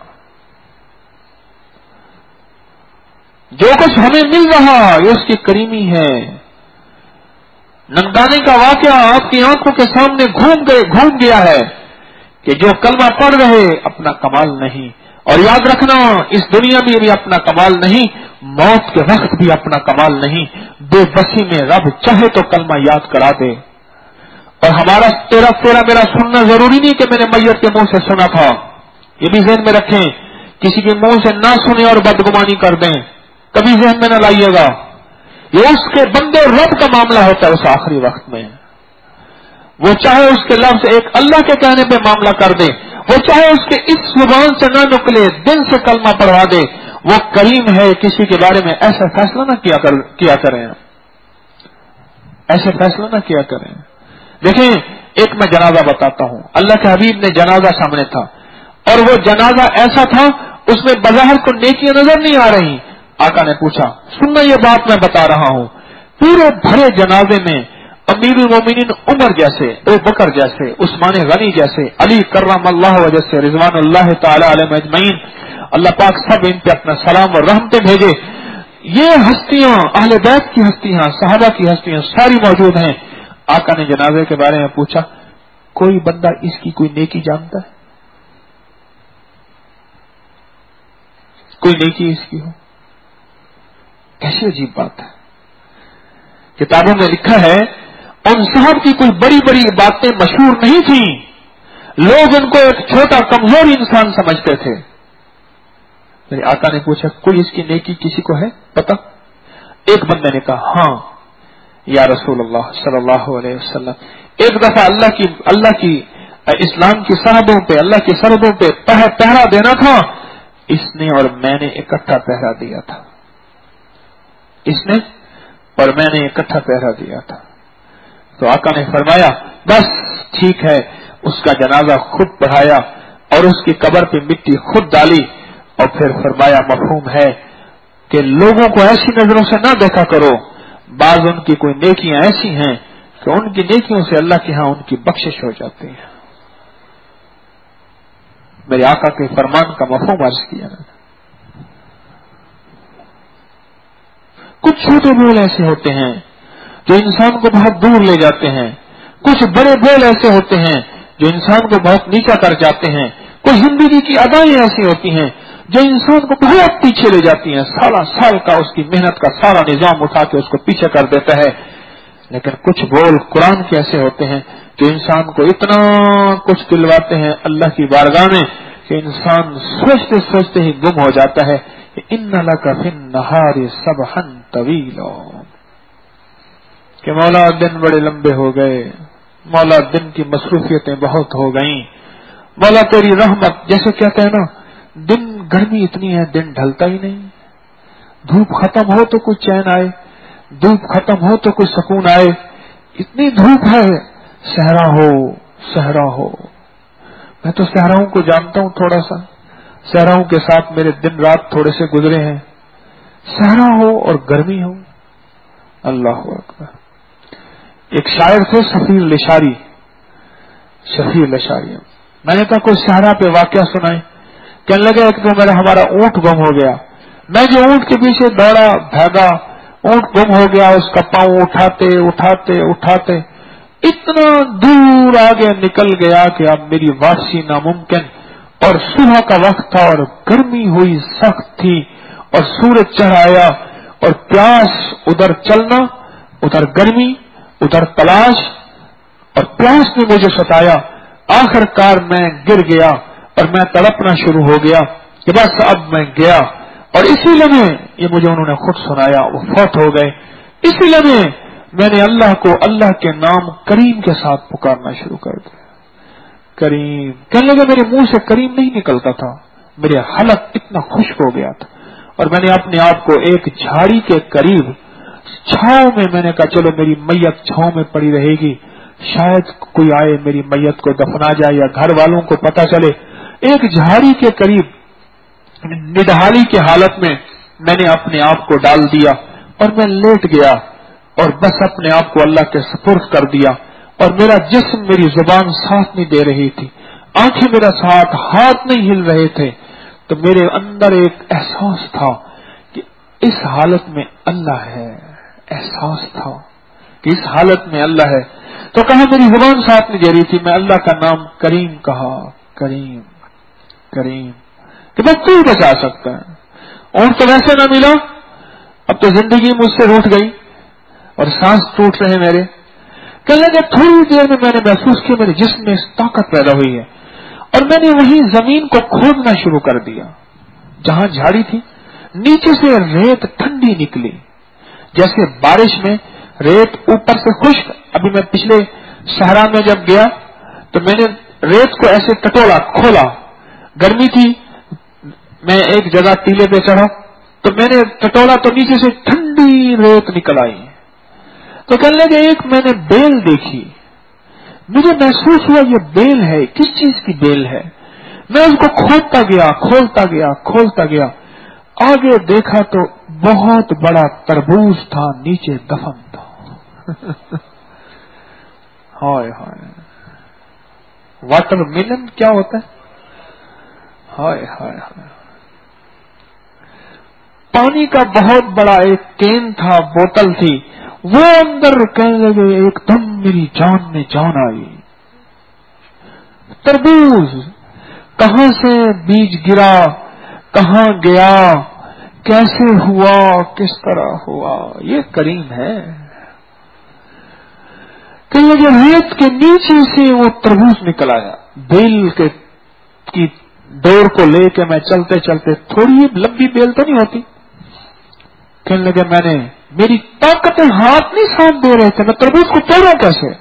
جو کچھ ہمیں مل رہا یہ اس کی کریمی ہے۔ ننگانے کا واقعہ آپ کی آنکھوں کے سامنے گھوم گیا ہے کہ جو کلمہ پڑھ رہے اپنا کمال نہیں، اور یاد رکھنا اس دنیا میں بھی اپنا کمال نہیں، موت کے وقت بھی اپنا کمال نہیں۔ بے بسی میں رب چاہے تو کلمہ یاد کرا دے۔ اور ہمارا تیرا میرا سننا ضروری نہیں کہ میں نے میت کے منہ سے سنا تھا، یہ بھی ذہن میں رکھیں، کسی کے منہ سے نہ سنیں اور بدگمانی کر دیں، کبھی ذہن میں نہ لائیے گا، یہ اس کے بندے رب کا معاملہ ہوتا ہے۔ اس آخری وقت میں وہ چاہے اس کے لفظ ایک اللہ کے کہنے پہ معاملہ کر دے، وہ چاہے اس کے اس زبان سے نہ نکلے، دل سے کلمہ پڑھوا دے، وہ کریم ہے, کسی کے بارے میں ایسا فیصلہ نہ کیا کریں, ایسے فیصلہ نہ کیا کریں. دیکھیں ایک میں جنازہ بتاتا ہوں. اللہ کے حبیب نے جنازہ سامنے تھا اور وہ جنازہ ایسا تھا اس میں بظاہر کو نیکیاں نظر نہیں آ رہی. آقا نے پوچھا, سننا یہ بات میں بتا رہا ہوں, پورے بھرے جنازے میں امیر المومنین عمر جیسے, ابو بکر جیسے, عثمان غنی جیسے, علی کرم اللہ وجہ سے, رضوان اللہ تعالی علیہ اجمعین, اللہ پاک سب ان پہ اپنا سلام اور رحمتیں بھیجے. یہ ہستیاں, اہل بیت کی ہستیاں, صحابہ کی ہستیاں ساری موجود ہیں. آقا نے جنازے کے بارے میں پوچھا, کوئی بندہ اس کی کوئی نیکی جانتا ہے؟ کوئی نیکی اس کی ہو؟ کیسی عجیب بات ہے. کتابوں میں لکھا ہے ان صاحب کی کوئی بڑی بڑی باتیں مشہور نہیں تھیں, لوگ ان کو ایک چھوٹا کمزور انسان سمجھتے تھے. میرے آقا نے پوچھا, کوئی اس کی نیکی کسی کو ہے پتہ؟ ایک بندے نے کہا, ہاں یا رسول اللہ صلی اللہ علیہ وسلم, ایک دفعہ اللہ کی اسلام کی سرحدوں پہ, اللہ کی سرحدوں پہ پہرا دینا تھا, اس نے اور میں نے اکٹھا پہرا دیا تھا. اس نے اور میں نے اکٹھا پہرا دیا تھا. تو آقا نے فرمایا بس ٹھیک ہے. اس کا جنازہ خود پڑھایا اور اس کی قبر پہ مٹی خود ڈالی اور پھر فرمایا مفہوم ہے کہ لوگوں کو ایسی نظروں سے نہ دیکھا کرو, بعض ان کی کوئی نیکیاں ایسی ہیں کہ ان کی نیکیوں سے اللہ کے ہاں ان کی بخشش ہو جاتی ہے. میرے آقا کے فرمان کا مفہوم عرض کیا. کچھ چھوٹے بول ایسے ہوتے ہیں جو انسان کو بہت دور لے جاتے ہیں, کچھ بڑے بول ایسے ہوتے ہیں جو انسان کو بہت نیچا کر جاتے ہیں, کچھ زندگی کی ادائیں ایسی ہوتی ہیں جو انسان کو بہت پیچھے لے جاتی ہیں, سالہ سال کا اس کی محنت کا سارا نظام اٹھا کے اس کو پیچھے کر دیتا ہے. لیکن کچھ بول قرآن کے ایسے ہوتے ہیں جو انسان کو اتنا کچھ دلواتے ہیں اللہ کی بارگاہ میں کہ انسان سوچتے سوچتے ہی گم ہو جاتا ہے کہ ان لک فی النہار سبحا طویلا, کہ مولا دن بڑے لمبے ہو گئے, مولا دن کی مصروفیتیں بہت ہو گئیں, مولا تیری رحمت, جیسے کہتے ہیں نا دن گرمی اتنی ہے دن ڈھلتا ہی نہیں, دھوپ ختم ہو تو کچھ چین آئے, دھوپ ختم ہو تو کچھ سکون آئے, اتنی دھوپ ہے, صحرا ہو. میں تو صحراؤں کو جانتا ہوں, تھوڑا سا صحراؤں کے ساتھ میرے دن رات تھوڑے سے گزرے ہیں. صحرا ہو اور گرمی ہو, اللہ اکبر. ایک شاعر تھے شفیع لشاری, میں نے کہا کوئی صحرا پہ واقعہ سنائے. کہنے لگا ایک تو ہمارا اونٹ گم ہو گیا, میں جو اونٹ کے پیچھے دوڑا بھاگا, اونٹ گم ہو گیا, اس کا پاؤں اٹھاتے اٹھاتے اٹھاتے اتنا دور آگے نکل گیا کہ اب میری واپسی ناممکن, اور صبح کا وقت تھا اور گرمی ہوئی سخت تھی اور سورج چڑھ آیا اور پیاس, ادھر چلنا ادھر گرمی ادھر تلاش, اور پیاس نے مجھے ستایا. آخر کار میں گر گیا اور میں تڑپنا شروع ہو گیا کہ بس اب میں گیا. اور اسی لمحے, یہ مجھے انہوں نے خود سنایا, وہ فوت ہو گئے. اسی لمحے میں نے اللہ کو اللہ کے نام کریم کے ساتھ پکارنا شروع کر دیا. کریم, کہنے لگا میرے منہ سے کریم نہیں نکلتا تھا, میرے حلق اتنا خشک ہو گیا تھا. اور میں نے اپنے آپ کو ایک جھاڑی کے قریب چھاؤں میں نے کہا چلو میری میت چھاؤں میں پڑی رہے گی, شاید کوئی آئے میری میت کو دفنا جائے یا گھر والوں کو پتہ چلے. ایک جھاڑی کے قریب نڈھالی کی حالت میں میں نے اپنے آپ کو ڈال دیا اور میں لیٹ گیا اور بس اپنے آپ کو اللہ کے سپرد کر دیا. اور میرا جسم, میری زبان ساتھ نہیں دے رہی تھی, آنکھیں میرا ساتھ, ہاتھ نہیں ہل رہے تھے. تو میرے اندر ایک احساس تھا کہ اس حالت میں اللہ ہے, احساس تھا کہ اس حالت میں اللہ ہے. تو کہا میری زبان ساتھ نہیں دے رہی تھی, میں اللہ کا نام کریم کہا, کریم کریم, کہ بس کوئی بچا سکتا ہے. اور تو ویسے نہ ملا, اب تو زندگی مجھ سے روٹ گئی اور سانس ٹوٹ رہے میرے. کہنے لگے تھوڑی دیر میں نے محسوس کیا میرے جسم میں طاقت پیدا ہوئی ہے, اور میں نے وہیں زمین کو کھودنا شروع کر دیا جہاں جھاڑی تھی. نیچے سے ریت ٹھنڈی نکلی, جیسے بارش میں ریت اوپر سے خشک. ابھی میں پچھلے صحرا میں جب گیا تو میں نے ریت کو ایسے ٹٹولا, کھولا, گرمی تھی, میں ایک جگہ ٹیلے پہ چڑھا تو میں نے ٹٹولا تو نیچے سے ٹھنڈی ریت نکل آئی. تو کہنے لگے ایک میں نے بیل دیکھی, مجھے محسوس ہوا یہ بیل ہے, کس چیز کی بیل ہے. میں اس کو کھولتا گیا, آگے دیکھا تو بہت بڑا تربوز تھا, نیچے دفن تھا. ہائے ہائے, واٹر میلن کیا ہوتا ہے؟ ہائے ہائے ہائے. پانی کا بہت بڑا ایک کین تھا, بوتل تھی, وہ اندر کہنے لگے ایک دم میری جان میں جان آئی. تربوز کہاں سے بیج گرا, کہاں گیا, کیسے ہوا, کس طرح ہوا, یہ کریم ہے. کہ یہ ریت کے نیچے سے وہ تربوز نکل آیا. بیل کی ڈور کو لے کے میں چلتے چلتے, تھوڑی لمبی بیل تو نہیں ہوتی, کہنے لگے میں نے, میری طاقتیں ہاتھ نہیں ساتھ دے رہے تھے, میں تربوز کو توڑوں کیسے.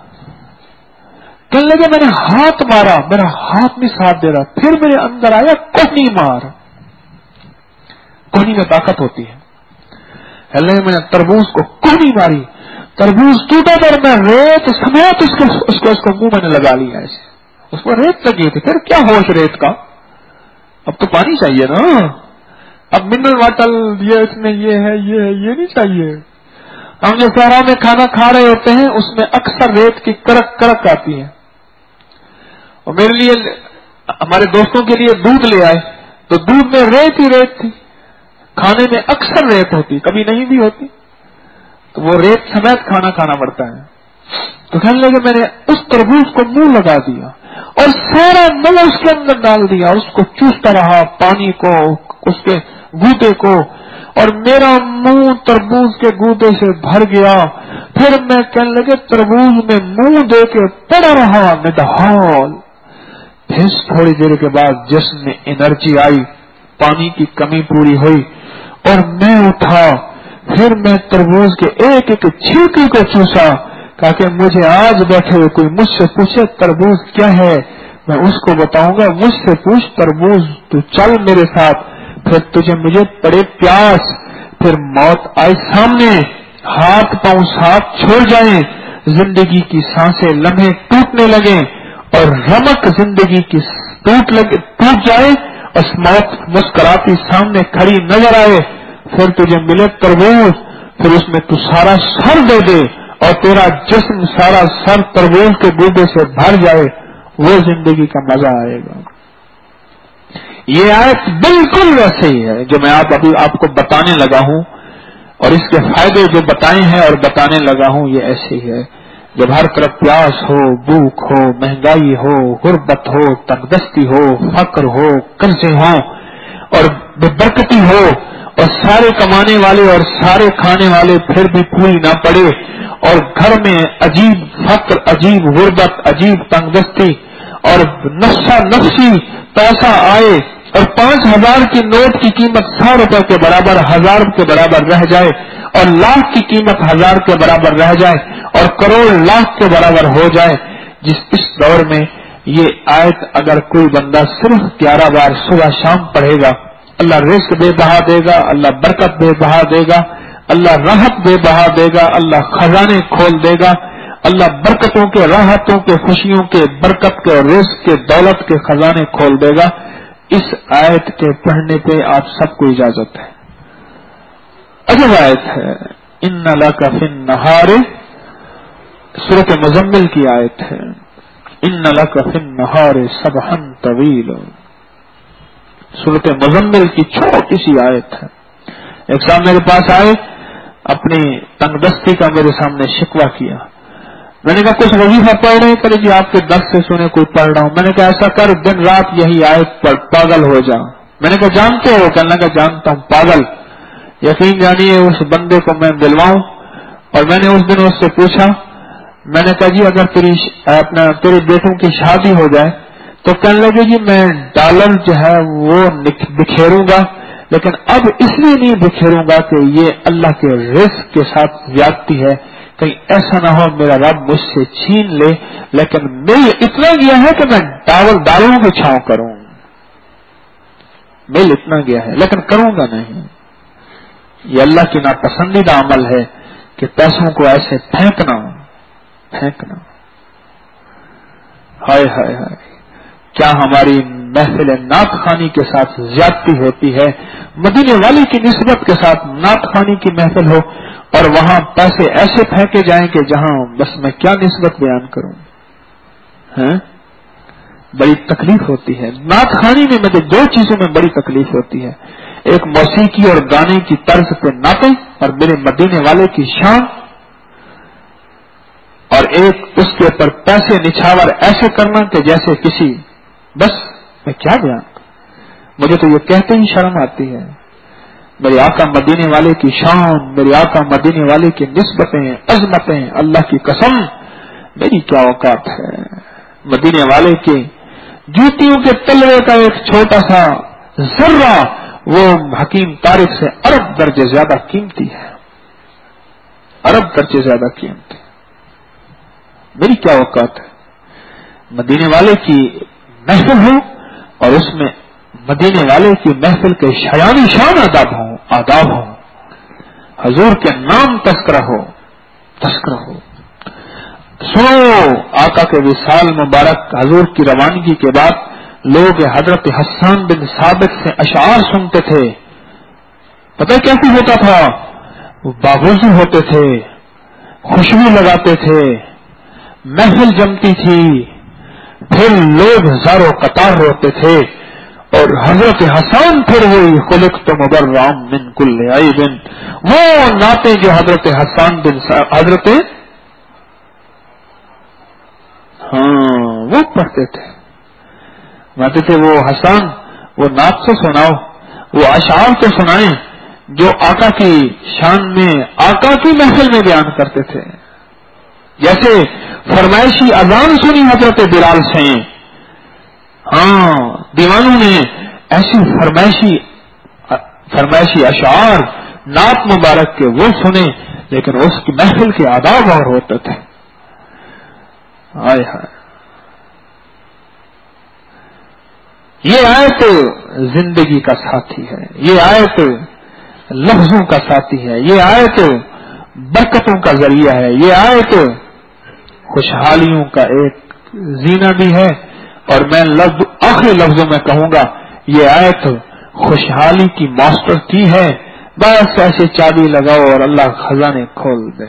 کہنے لگے میں نے ہاتھ مارا, میرا ہاتھ نہیں ساتھ دے رہا. پھر میرے اندر آیا کوہنی مار, کوہنی میں طاقت ہوتی ہے. کہنے لگے میں نے تربوز کو کوہنی ماری, تربوز ٹوٹا, پر میں ریت سمیت اس کو منہ میں نے لگا لیا. ایسے اس کو ریت لگی تھی. پھر کیا ہوش ریت کا, اب تو پانی چاہیے نا, اب منرل واٹر یہ اس میں یہ ہے یہ نہیں چاہیے. ہم جو صحرا میں کھانا کھا رہے ہوتے ہیں اس میں اکثر ریت کی کرک کرک آتی ہے. اور میرے لیے, ہمارے دوستوں کے لیے دودھ لے آئے تو دودھ میں ریت ہی ریت تھی. کھانے میں اکثر ریت ہوتی, کبھی نہیں بھی ہوتی, تو وہ ریت سمیت کھانا کھانا پڑتا ہے. تو کہنے لگے میں نے اس تربوز کو منہ لگا دیا اور سارا منہ اس کے اندر ڈال دیا, اس کو چوستا رہا, پانی کو, اس کے گودے کو, اور میرا منہ تربوز کے گودے سے بھر گیا. پھر میں کہنے لگے تربوز میں منہ دے کے پڑا رہا ندہال. پھر تھوڑی دیر کے بعد جسم میں انرجی آئی, پانی کی کمی پوری ہوئی اور میں اٹھا. پھر میں تربوز کے ایک ایک چھلکے کو چوسا, کہا کہ مجھے آج بیٹھے ہوئے کوئی مجھ سے پوچھے تربوز کیا ہے, میں اس کو بتاؤں گا, مجھ سے پوچھ تربوز, تو چل میرے ساتھ. پھر تجھے مجھے پڑے پیاس, پھر موت آئے سامنے, ہاتھ پاؤں ساتھ چھوڑ جائیں, زندگی کی سانسیں لمحے ٹوٹنے لگیں اور رمق زندگی کی ٹوٹ جائے اور موت مسکراتی سامنے کھڑی نظر آئے. پھر تجھے ملے تربوز, پھر اس میں تو سارا سر دے دے اور تیرا جسم سارا سر تربوز کے گودے سے بھر جائے, وہ زندگی کا مزہ آئے گا. یہ آیت بالکل ویسے ہی ہے جو میں ابھی آپ کو بتانے لگا ہوں, اور اس کے فائدے جو بتائے ہیں اور بتانے لگا ہوں یہ ایسے ہی ہے. جب ہر طرف پیاس ہو, بھوک ہو, مہنگائی ہو, غربت ہو, تنگدستی ہو, فقر ہو, قرضے ہو اور بے برکتی ہو, اور سارے کمانے والے اور سارے کھانے والے پھر بھی پوری نہ پڑے, اور گھر میں عجیب فقر, عجیب غربت, عجیب تنگدستی, اور نفسا نفسی پیسہ آئے اور 5,000 کی نوٹ کی قیمت 100 روپے کے برابر 1,000 کے برابر رہ جائے, اور لاکھ کی قیمت 1,000 کے برابر رہ جائے, اور کروڑ لاکھ کے برابر ہو جائے. اس دور میں یہ آیت اگر کوئی بندہ صرف 11 بار صبح شام پڑھے گا, اللہ رزق بے بہا دے گا, اللہ برکت بے بہا دے گا, اللہ راحت بے بہا دے گا, اللہ خزانے کھول دے گا, اللہ برکتوں کے, راحتوں کے, خوشیوں کے, برکت کے, رزق کے, دولت کے خزانے کھول دے گا. اس آیت کے پڑھنے پہ آپ سب کو اجازت ہے. عجب آیت ہے. ان لک فی النہار, سورۃ مزمل کی آیت ہے. ان لک فی النہار سبحا طویلا, سورۃ مزمل کی چھوٹی سی آیت ہے. ایک صاحب میرے پاس آئے, اپنی تنگدستی کا میرے سامنے شکوہ کیا. میں نے کہا کچھ وظیفہ پڑھ رہے ہیں, جی آپ کے درس سے سنے کوئی پڑھ رہا ہوں. میں نے کہا ایسا کر دن رات یہی آیت پڑھ, پاگل ہو جا. میں نے کہا جانتے ہو؟ کہنے لگا جانتا ہوں. پاگل, یقین جانیے اس بندے کو میں دلواؤں. اور میں نے اس دن اس سے پوچھا, میں نے کہا جی اگر تیرے بیٹوں کی شادی ہو جائے تو کہنے لگے جی میں ڈالر جو ہے وہ بکھیروں گا, لیکن اب اس لیے نہیں بکھیروں گا کہ یہ اللہ کے رزق کے ساتھ زیادتی ہے, کہیں ایسا نہ ہو میرا رب مجھ سے چھین لے, لیکن میں اتنا کیا ہے کہ میں ڈالروں کی چھاؤں کروں. مل اتنا گیا ہے لیکن کروں گا نہیں. یہ اللہ کی ناپسندیدہ عمل ہے کہ پیسوں کو ایسے پھینکنا. ہائے ہائے ہائے، کیا ہماری محفل نعت خوانی کے ساتھ زیادتی ہوتی ہے. مدینے والے کی نسبت کے ساتھ نعت خوانی کی محفل ہو اور وہاں پیسے ایسے پھینکے جائیں کہ جہاں بس میں کیا نسبت بیان کروں. بڑی تکلیف ہوتی ہے. نعت خوانی میں مجھے دو چیزوں میں بڑی تکلیف ہوتی ہے. ایک موسیقی اور گانے کی طرز پہ نعتیں اور میرے مدینے والے کی شان، اور ایک اس کے اوپر پیسے نچھاور ایسے کرنا کہ جیسے کسی، بس میں کیا بیان کروں. مجھے تو یہ کہتے ہی شرم آتی ہے. میرے آقا مدینے والے کی شان، میرے آقا مدینے والے کی نسبتیں، عظمتیں، اللہ کی قسم میری کیا اوقات ہے. مدینے والے کے جوتیوں کے تلوے کا ایک چھوٹا سا ذرہ وہ حکیم طارق سے ارب درجے زیادہ قیمتی ہے. ارب درجے زیادہ قیمتی. میری کیا اوقات ہے. مدینے والے کی محفل ہو اور اس میں مدینے والے کی محفل کے شایان شان آداب ہوں. حضور کے نام تذکرہ ہو. سنو آقا کے وصال مبارک حضور کی روانگی کے بعد لوگ حضرت حسان بن ثابت سے اشعار سنتے تھے. پتہ کیسے ہوتا تھا؟ وہ باوضو ہوتے تھے، خوشبو لگاتے تھے، محفل جمتی تھی، پھر لوگ ہزاروں قطار روتے تھے اور حضرت حسان پھر وہی خلقت مبرام من کل عیب، وہ نعتیں جو حضرت حسان بن وہ پڑھتے تھے. مانتے تھے وہ حسان وہ نعت تو سناؤ، وہ اشعار تو سنائیں جو آقا کی شان میں آقا کی محفل میں بیان کرتے تھے. جیسے فرمائشی اذان سنی حضرت بلال سے، دیوانوں نے ایسی فرمائشی اشعار نعت مبارک کے وہ سنے، لیکن اس کی محفل کے آداب اور ہوتے تھے. ہائے ہائے. یہ آیت زندگی کا ساتھی ہے، یہ آیت لفظوں کا ساتھی ہے، یہ آیت برکتوں کا ذریعہ ہے، یہ آیت خوشحالیوں کا ایک زینہ بھی ہے. اور میں آخری لفظوں میں کہوں گا یہ آیت خوشحالی کی ماسٹر کی ہے. بس ایسے چابی لگاؤ اور اللہ خزانے کھول دے.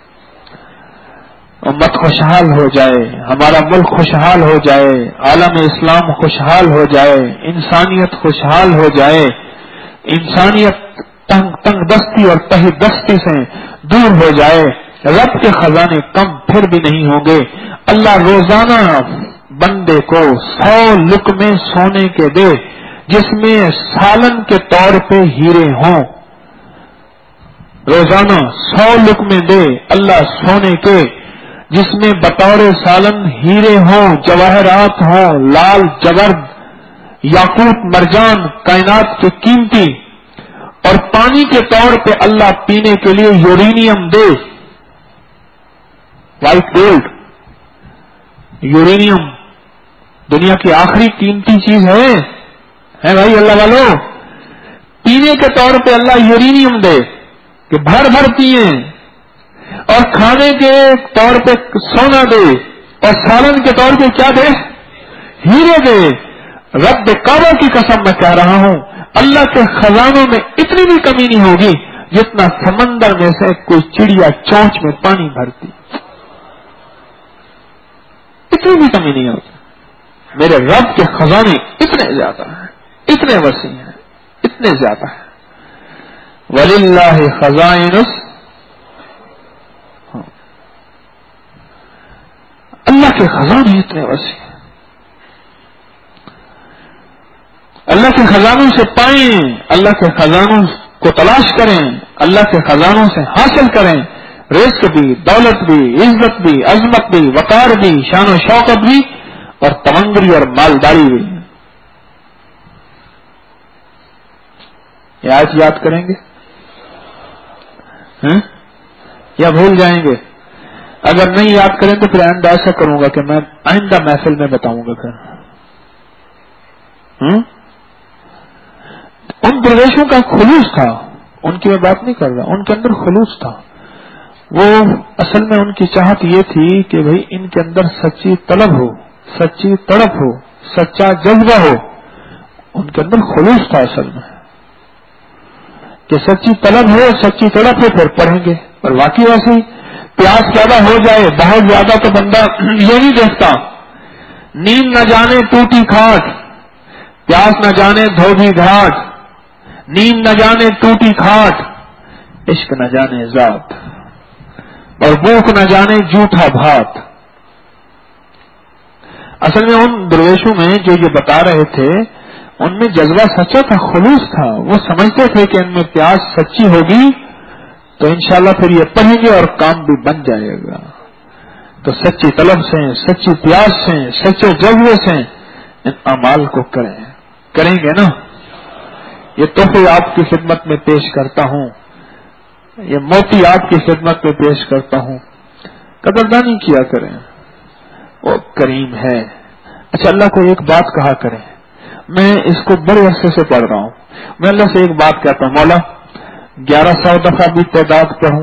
امت خوشحال ہو جائے، ہمارا ملک خوشحال ہو جائے، عالم اسلام خوشحال ہو جائے، انسانیت خوشحال ہو جائے، انسانیت تنگ دستی اور تہی دستی سے دور ہو جائے. رب کے خزانے کم پھر بھی نہیں ہوں گے. اللہ روزانہ بندے کو 100 لقمے سونے کے دے جس میں سالن کے طور پہ ہیرے ہوں. روزانہ 100 لقمے دے اللہ سونے کے جس میں بطور سالن ہیرے ہوں، جواہرات ہوں، لال جورد، یاقوت، مرجان، کائنات کے قیمتی. اور پانی کے طور پہ اللہ پینے کے لیے یورینیم دے، وائٹ گولڈ. یورینیم دنیا کی آخری قیمتی چیز ہے بھائی اللہ والوں. پینے کے طور پہ اللہ یورینیم دے کہ بھر بھر پیئیں، اور کھانے کے طور پہ سونا دے، اور سالن کے طور پہ کیا دے؟ ہیرے دے. رب کعبہ کی قسم میں کہہ رہا ہوں اللہ کے خزانوں میں اتنی بھی کمی نہیں ہوگی جتنا سمندر میں سے کوئی چڑیا چونچ میں پانی بھرتی. اتنی بھی کمی نہیں ہوگی. میرے رب کے خزانے اتنے زیادہ ہیں، اتنے وسیع ہیں، اتنے زیادہ ہیں. وَلِلَّهِ خَزَائِنُ اللہ کے خزانے اتنے وسیع ہیں. اللہ کے خزانوں سے پائیں، اللہ کے خزانوں کو تلاش کریں، اللہ کے خزانوں سے حاصل کریں. رزق بھی، دولت بھی، عزت بھی، عظمت بھی، وقار بھی، شان و شوکت بھی، اور تمنگری اور مالداری بھی. یہ آج یاد کریں گے یا بھول جائیں گے؟ اگر نہیں یاد کریں تو پھر آئندہ ایسا کروں گا کہ میں آئندہ محفل میں بتاؤں گا. پھر ان درویشوں کا خلوص تھا، ان کی میں بات نہیں کر رہا، ان کے اندر خلوص تھا. وہ اصل میں ان کی چاہت یہ تھی کہ بھئی ان کے اندر سچی طلب ہو، سچی تڑپ ہو، سچا جذبہ ہو. ان کے اندر خلوص تھا اصل میں کہ سچی طلب ہو، سچی تڑپ ہو، پھر پڑھیں گے. اور واقعی ویسے ہی پیاس زیادہ ہو جائے بہت زیادہ تو بندہ یہ نہیں دیکھتا، نیند نہ جانے ٹوٹی کھاٹ، پیاس نہ جانے دھوبی گھاٹ، نیند نہ جانے ٹوٹی کھاٹ، عشق نہ جانے ذات، اور بھوک نہ جانے جھوٹا بھات. اصل میں ان درویشوں میں جو یہ بتا رہے تھے ان میں جذبہ سچا تھا، خلوص تھا. وہ سمجھتے تھے کہ ان میں پیاس سچی ہوگی تو انشاءاللہ پھر یہ پڑھیں گے اور کام بھی بن جائے گا. تو سچی طلب سے، سچی پیاس سے، سچے جذبے سے ان اعمال کو کریں گے نا. یہ تحفے آپ کی خدمت میں پیش کرتا ہوں، یہ موتی آپ کی خدمت میں پیش کرتا ہوں. قدردانی کیا کریں، وہ کریم ہے. اچھا، اللہ کو ایک بات کہا کریں. میں اس کو بڑے عرصے سے پڑھ رہا ہوں. میں اللہ سے ایک بات کہتا ہوں، مولا 1100 دفعہ بھی تعداد پڑھوں،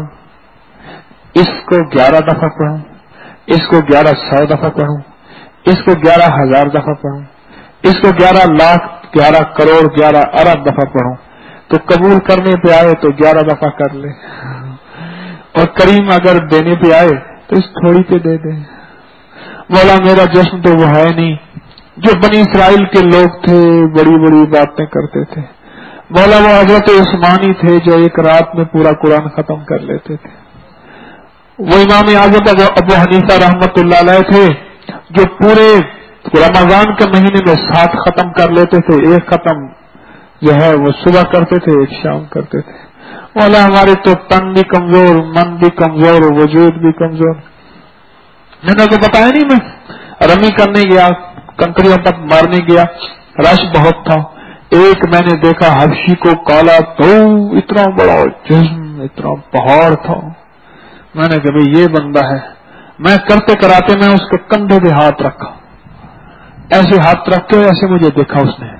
اس کو 11 دفعہ پڑھوں، اس کو 1100 دفعہ پڑھوں، اس کو 11,000 دفعہ پڑھوں، اس کو 11 لاکھ 11 کروڑ 11 ارب دفعہ پڑھوں، تو قبول کرنے پہ آئے تو 11 دفعہ کر لے، اور کریم اگر دینے پہ آئے تو اس تھوڑی پہ دے دے. مولا میرا جشن تو وہ ہے نہیں جو بنی اسرائیل کے لوگ تھے، بڑی بڑی باتیں کرتے تھے. مولا وہ حضرت عثمانی تھے جو ایک رات میں پورا قرآن ختم کر لیتے تھے. وہ امام اعظم ابو حنیفہ رحمت اللہ علیہ تھے جو پورے رمضان کے مہینے میں 7 ختم کر لیتے تھے. ایک ختم جو ہے وہ صبح کرتے تھے، ایک شام کرتے تھے. مولا ہمارے تو تن بھی کمزور، من بھی کمزور، وجود بھی کمزور. میں نے تو بتایا نہیں، میں رمی کرنے گیا، کنکریوں پر مارنے گیا، رش بہت تھا. ایک میں نے دیکھا حبشی کو، کالا تو اتنا بڑا جسم، اتنا پہاڑ تھا. میں نے کہا یہ بندہ ہے. میں کرتے کراتے میں اس کے کندھے پہ ہاتھ رکھا، ایسے ہاتھ رکھ کے ایسے مجھے دیکھا اس نے،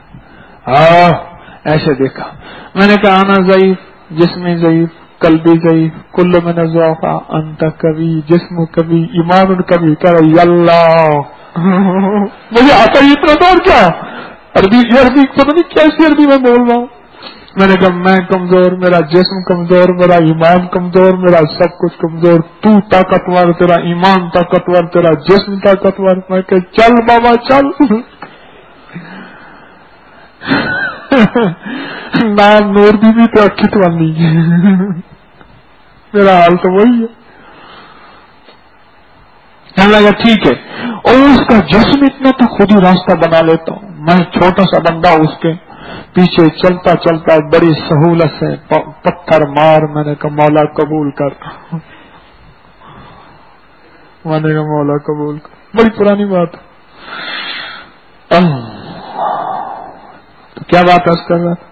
ایسے دیکھا. میں نے کہا آنا ضعیف، جسم ضعیف، قلبی ضعیف، کل من الضعفاء انت کبھی، جسم کبھی، ایمان کبھی. کہہ رہا اللہ مجھے آتا ہی اتنا دور کیا عربی پتہ نہیں کیسی عربی میں بول رہا ہوں. میں نے کہا میں کمزور، میرا جسم کمزور، میرا ایمان کمزور، میرا سب کچھ کمزور. تو طاقتور، تیرا ایمان طاقتور، تیرا جسم طاقتور. میں کہ چل بابا چل. نام نور بھی تو اکھت والی میرا حال تو وہی ہے. لگا ٹھیک ہے، اور اس کا جسم اتنا تو خود ہی راستہ بنا لیتا ہوں. میں چھوٹا سا بندہ اس کے پیچھے چلتا چلتا بڑی سہولت سے پتھر مار. میں نے کہا مولا قبول کر، میں نے کہا مولا قبول کر. بڑی پرانی بات. تو کیا بات عرض کر رہا تھا؟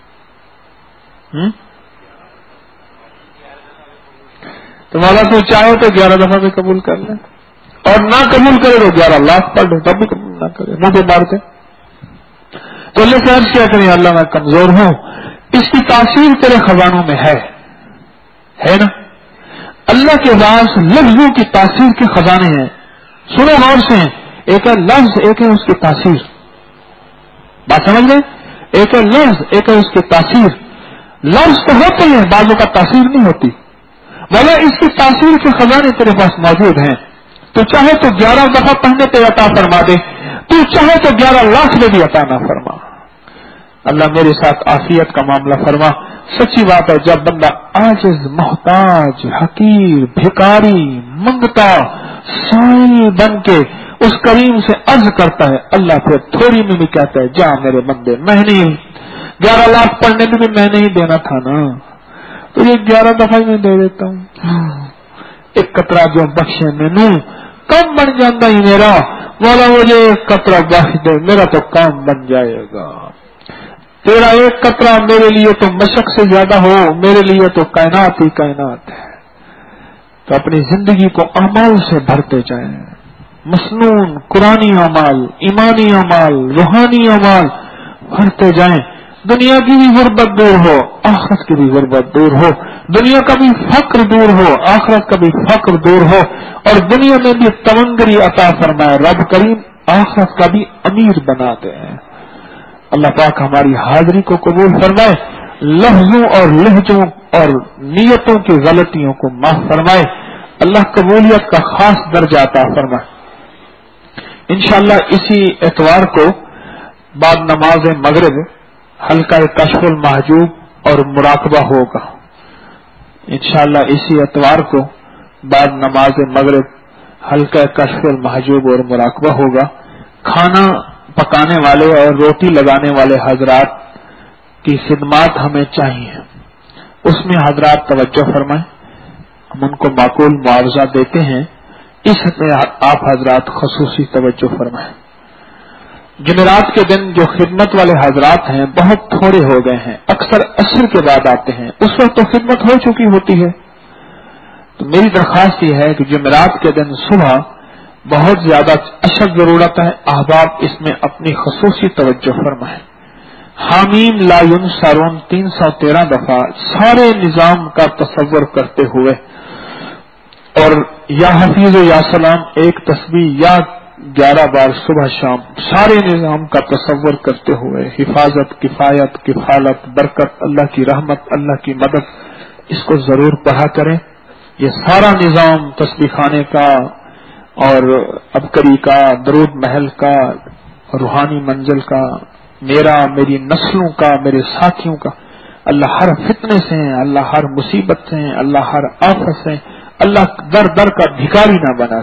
تو مولا تو چاہو تو 11 دفعہ بھی قبول کر لیں، اور نہ قبول کرے تو 11 لاکھ پڑھ دیں تب بھی قبول نہ کرے، منہ پہ مارتے. تو اللہ سے عرض کیا کریں اللہ میں کمزور ہوں، اس کی تاثیر تیرے خزانوں میں ہے نا. اللہ کے پاس لفظوں کی تاثیر کے خزانے ہیں. سنو غور سے، ایک ہے لفظ، ایک ہے اس کی تاثیر. بات سمجھ گئے؟ ایک ہے لفظ، ایک ہے اس کی تاثیر. لفظ تو ہوتے ہیں، بعضوں کا تاثیر نہیں ہوتی، مگر اس کی تاثیر کے خزانے تیرے پاس موجود ہیں. تو چاہے تو 11 دفعہ پڑھنے پہ عطا فرما دے، تو چاہے تو 11 لاکھ میں بھی عطا نہ فرما. اللہ میرے ساتھ عافیت کا معاملہ فرما. سچی بات ہے، جب بندہ عاجز، محتاج، حقیر، بھکاری، منگتا، سائل بن کے اس کریم سے عرض کرتا ہے، اللہ پھر تھوڑی میں بھی کہتا ہے جا میرے بندے، میں نہیں 11 لاکھ پڑھنے میں بھی میں نہیں دینا تھا نا، تو یہ 11 دفعہ میں دے دیتا ہوں. ایک قطرہ جو بخشے مینو کم بن جاتا ہی میرا مولا، مجھے ایک قطرہ بخش دے، میرا تو کام بن جائے گا. تیرا ایک قطرہ میرے لیے تو مشق سے زیادہ ہو، میرے لیے تو کائنات ہی کائنات ہے. تو اپنی زندگی کو اعمال سے بھرتے جائیں، مسنون قرآنی اعمال، ایمانی اعمال، روحانی اعمال بھرتے جائیں. دنیا کی بھی غربت دور ہو، آخرت کی بھی غربت دور ہو، دنیا کا بھی فقر دور ہو، آخرت کا بھی فقر دور ہو، اور دنیا میں بھی تمنگری عطا فرمائے رب کریم، آخرت کا بھی امیر بنا دے۔ اللہ پاک ہماری حاضری کو قبول فرمائے، لفظوں اور لہجوں اور نیتوں کی غلطیوں کو معاف فرمائے، اللہ قبولیت کا خاص درجہ عطا فرمائے۔ انشاءاللہ اسی اتوار کو بعد نماز مغرب حلقہ کشف المحجوب اور مراقبہ ہوگا۔ انشاءاللہ اسی اتوار کو بعد نماز مغرب حلقہ کشف المحجوب اور مراقبہ ہوگا۔ کھانا پکانے والے اور روٹی لگانے والے حضرات کی خدمات ہمیں چاہیے، اس میں حضرات توجہ فرمائیں، ہم ان کو معقول معاوضہ دیتے ہیں، اس میں آپ حضرات خصوصی توجہ فرمائیں۔ جمعرات کے دن جو خدمت والے حضرات ہیں بہت تھوڑے ہو گئے ہیں، اکثر عصر کے بعد آتے ہیں، اس وقت تو خدمت ہو چکی ہوتی ہے، تو میری درخواست یہ ہے کہ جمعرات کے دن صبح بہت زیادہ اشد ضرورت ہے، احباب اس میں اپنی خصوصی توجہ فرمائیں۔ حامیم لا ینصرون 313 دفعہ سارے نظام کا تصور کرتے ہوئے، اور یا حفیظ و یا سلام ایک تسبیح یا 11 بار صبح شام سارے نظام کا تصور کرتے ہوئے، حفاظت، کفایت، کفالت، برکت، اللہ کی رحمت، اللہ کی مدد، اس کو ضرور پڑھا کریں۔ یہ سارا نظام تسبیح خانے کا اور ابکری کا، درود محل کا، روحانی منزل کا، میرا، میری نسلوں کا، میرے ساتھیوں کا، اللہ ہر فتنے سے ہیں، اللہ ہر مصیبت سے ہیں، اللہ ہر آفت سے ہیں، اللہ در در کا بھکاری نہ بنا۔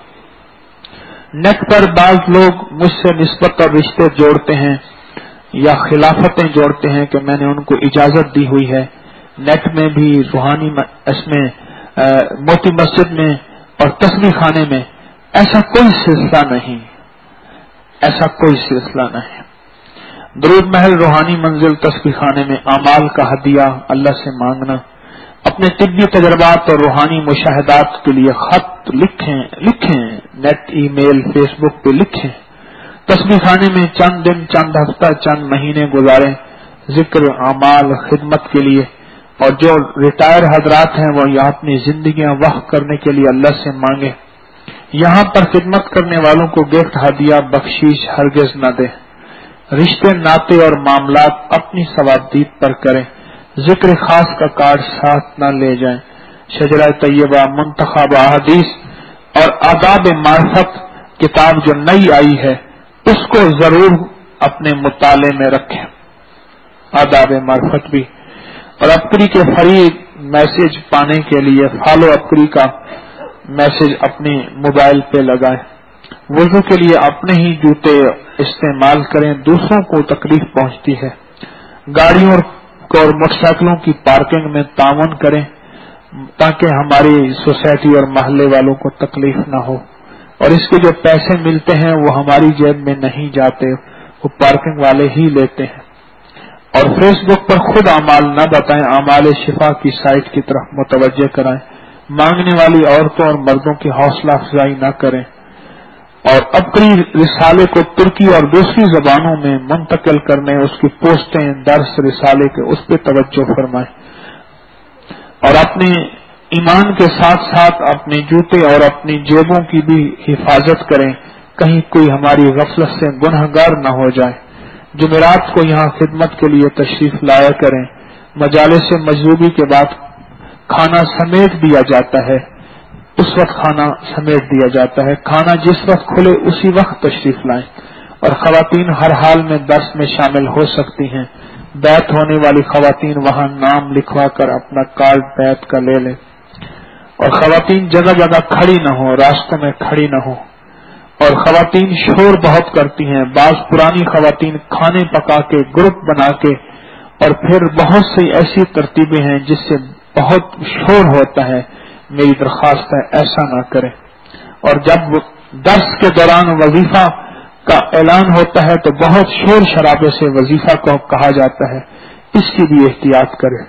نیٹ پر بعض لوگ مجھ سے نسبت اور رشتے جوڑتے ہیں یا خلافتیں جوڑتے ہیں کہ میں نے ان کو اجازت دی ہوئی ہے، نیٹ میں بھی، روحانی اس میں موتی مسجد میں اور تسبیح خانے میں، ایسا کوئی سلسلہ نہیں، ایسا کوئی سلسلہ نہیں۔ درود محل، روحانی منزل، تسبیح خانے میں اعمال کا ہدیہ اللہ سے مانگنا، اپنے طبی تجربات اور روحانی مشاہدات کے لیے خط لکھیں، نیٹ، ای میل، فیس بک پہ لکھیں۔ تسبیح خانے میں چند دن، چند ہفتہ، چند مہینے گزاریں ذکر، اعمال، خدمت کے لیے، اور جو ریٹائر حضرات ہیں وہ یہاں اپنی زندگیاں وقف کرنے کے لیے اللہ سے مانگیں۔ یہاں پر خدمت کرنے والوں کو گفٹ، ہدیہ، بخشش ہرگز نہ دیں۔ رشتے، ناطے اور معاملات اپنی ثوابدید پر کریں، ذکر خاص کا کارڈ ساتھ نہ لے جائیں۔ شجرہ طیبہ، منتخب احادیث اور آداب معرفت کتاب جو نئی آئی ہے اس کو ضرور اپنے مطالعے میں رکھیں، آداب معرفت بھی، اور اپری کے فری میسج پانے کے لیے فالو اپری کا میسج اپنے موبائل پہ لگائیں۔ وضو کے لیے اپنے ہی جوتے استعمال کریں، دوسروں کو تکلیف پہنچتی ہے۔ گاڑیوں اور موٹر سائیکلوں کی پارکنگ میں تعاون کریں تاکہ ہماری سوسائٹی اور محلے والوں کو تکلیف نہ ہو، اور اس کے جو پیسے ملتے ہیں وہ ہماری جیب میں نہیں جاتے، وہ پارکنگ والے ہی لیتے ہیں۔ اور فیس بک پر خود اعمال نہ بتائیں، اعمال شفا کی سائٹ کی طرف متوجہ کرائیں۔ مانگنے والی عورتوں اور مردوں کی حوصلہ افزائی نہ کریں، اور اپنی رسالے کو ترکی اور دوسری زبانوں میں منتقل کرنے، اس کی پوسٹیں، درس رسالے کے، اس پہ توجہ فرمائیں، اور اپنے ایمان کے ساتھ ساتھ اپنے جوتے اور اپنی جیبوں کی بھی حفاظت کریں، کہیں کوئی ہماری غفلت سے گنہگار نہ ہو جائے۔ جمعرات کو یہاں خدمت کے لیے تشریف لایا کریں۔ مجالس مجذوبی کے بعد کھانا سمیٹ دیا جاتا ہے، اس وقت کھانا سمیٹ دیا جاتا ہے، کھانا جس وقت کھلے اسی وقت تشریف لائیں، اور خواتین ہر حال میں درس میں شامل ہو سکتی ہیں۔ بیعت ہونے والی خواتین وہاں نام لکھوا کر اپنا کارڈ بیعت کا لے لیں، اور خواتین جگہ جگہ کھڑی نہ ہو، راستوں میں کھڑی نہ ہو، اور خواتین شور بہت کرتی ہیں، بعض پرانی خواتین کھانے پکا کے گروپ بنا کے، اور پھر بہت سی ایسی ترتیبیں ہیں جس سے بہت شور ہوتا ہے، میری درخواست ہے ایسا نہ کریں۔ اور جب درس کے دوران وظیفہ کا اعلان ہوتا ہے تو بہت شور شرابے سے وظیفہ کو کہا جاتا ہے، اس کی بھی احتیاط کریں،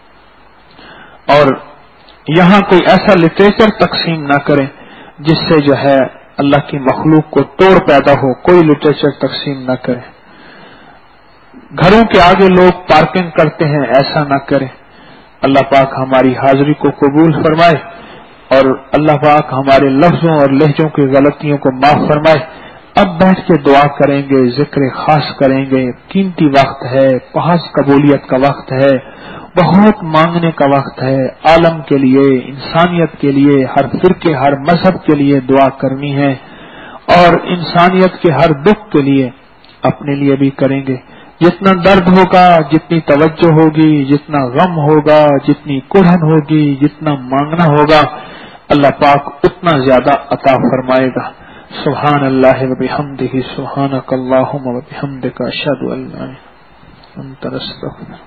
اور یہاں کوئی ایسا لٹریچر تقسیم نہ کریں جس سے جو ہے اللہ کی مخلوق کو توڑ پیدا ہو، کوئی لٹریچر تقسیم نہ کریں۔ گھروں کے آگے لوگ پارکنگ کرتے ہیں، ایسا نہ کریں۔ اللہ پاک ہماری حاضری کو قبول فرمائے اور اللہ پاک ہمارے لفظوں اور لہجوں کی غلطیوں کو معاف فرمائے۔ اب بیٹھ کے دعا کریں گے، ذکر خاص کریں گے، قیمتی وقت ہے، بہت قبولیت کا وقت ہے، بہت مانگنے کا وقت ہے، عالم کے لیے، انسانیت کے لیے، ہر فرقے ہر مذہب کے لیے دعا کرنی ہے، اور انسانیت کے ہر دکھ کے لیے اپنے لیے بھی کریں گے۔ جتنا درد ہوگا، جتنی توجہ ہوگی، جتنا غم ہوگا، جتنی کڑھن ہوگی، جتنا مانگنا ہوگا، اللہ پاک اتنا زیادہ عطا فرمائے گا۔ سبحان اللہ و بحمدہ، سبحانک اللہم و بحمدک، اشہد ان لا الہ الا انت، استغفرک۔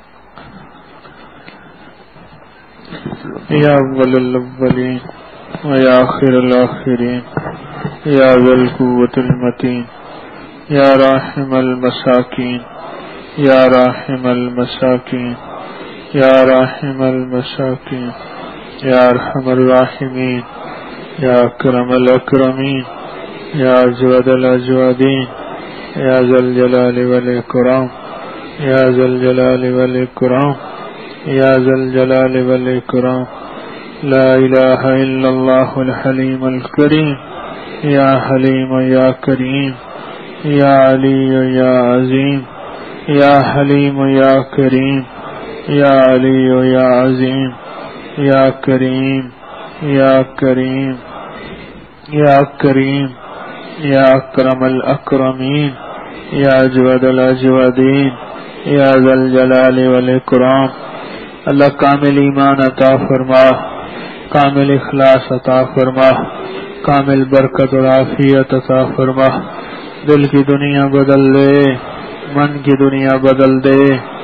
یا اول الاولین و یا آخر الاخرین، یا ذی القوة المتین، یا راحم المساکین، یا راحم المساکین، یا راحم المساکین، یا ارحم الراحمین، یا اکرم الاکرمین، یا اجود الاجودین، یا ذی الجلال والاکرام، یا ذی الجلال والاکرام، یا ذی الجلال والاکرام۔ لا الہ الا اللہ الحلیم الکریم، یا حلیم یا کریم، یا علی یا عظیم، یا حلیم یا کریم، یا علی یا عظیم، یا کریم، یا کریم، یا کریم، یا اکرم الاکرمین، یا اجود الاجودین، یا ذی الجلال والاکرام۔ اللہ کامل ایمان عطا فرما، کامل اخلاص عطا فرما، کامل برکت اور عافیت عطا فرما۔ دل کی دنیا بدل دے، من کی دنیا بدل دے،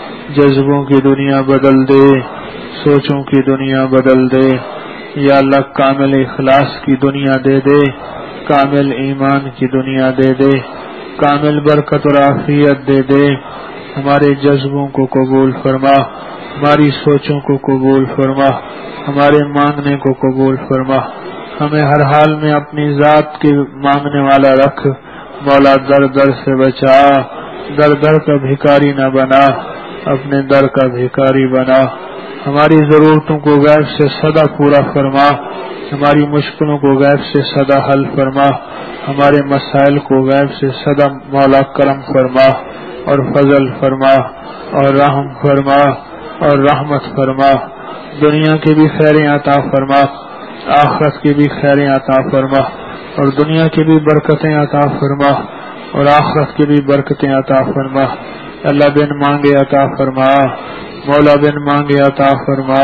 جذبوں کی دنیا بدل دے، سوچوں کی دنیا بدل دے۔ یا اللہ کامل اخلاص کی دنیا دے دے، کامل ایمان کی دنیا دے دے، کامل برکت اور عافیت دے دے۔ ہمارے جذبوں کو قبول فرما، ہماری سوچوں کو قبول فرما، ہمارے مانگنے کو قبول فرما۔ ہمیں ہر حال میں اپنی ذات کے مانگنے والا رکھ، مولا در در سے بچا، در در کا بھکاری نہ بنا، اپنے در کا بھکاری بنا۔ ہماری ضرورتوں کو غیب سے سدا پورا فرما، ہماری مشکلوں کو غیب سے سدا حل فرما، ہمارے مسائل کو غیب سے سدا مولا کرم فرما اور فضل فرما اور رحم فرما اور رحمت فرما۔ دنیا کی بھی خیریں عطا فرما، آخرت کی بھی خیریں عطا فرما، اور دنیا کی بھی برکتیں عطا فرما اور آخرت کی بھی برکتیں عطا فرما۔ اللہ بن مانگے عطا فرما، مولا بن مانگے عطا فرما،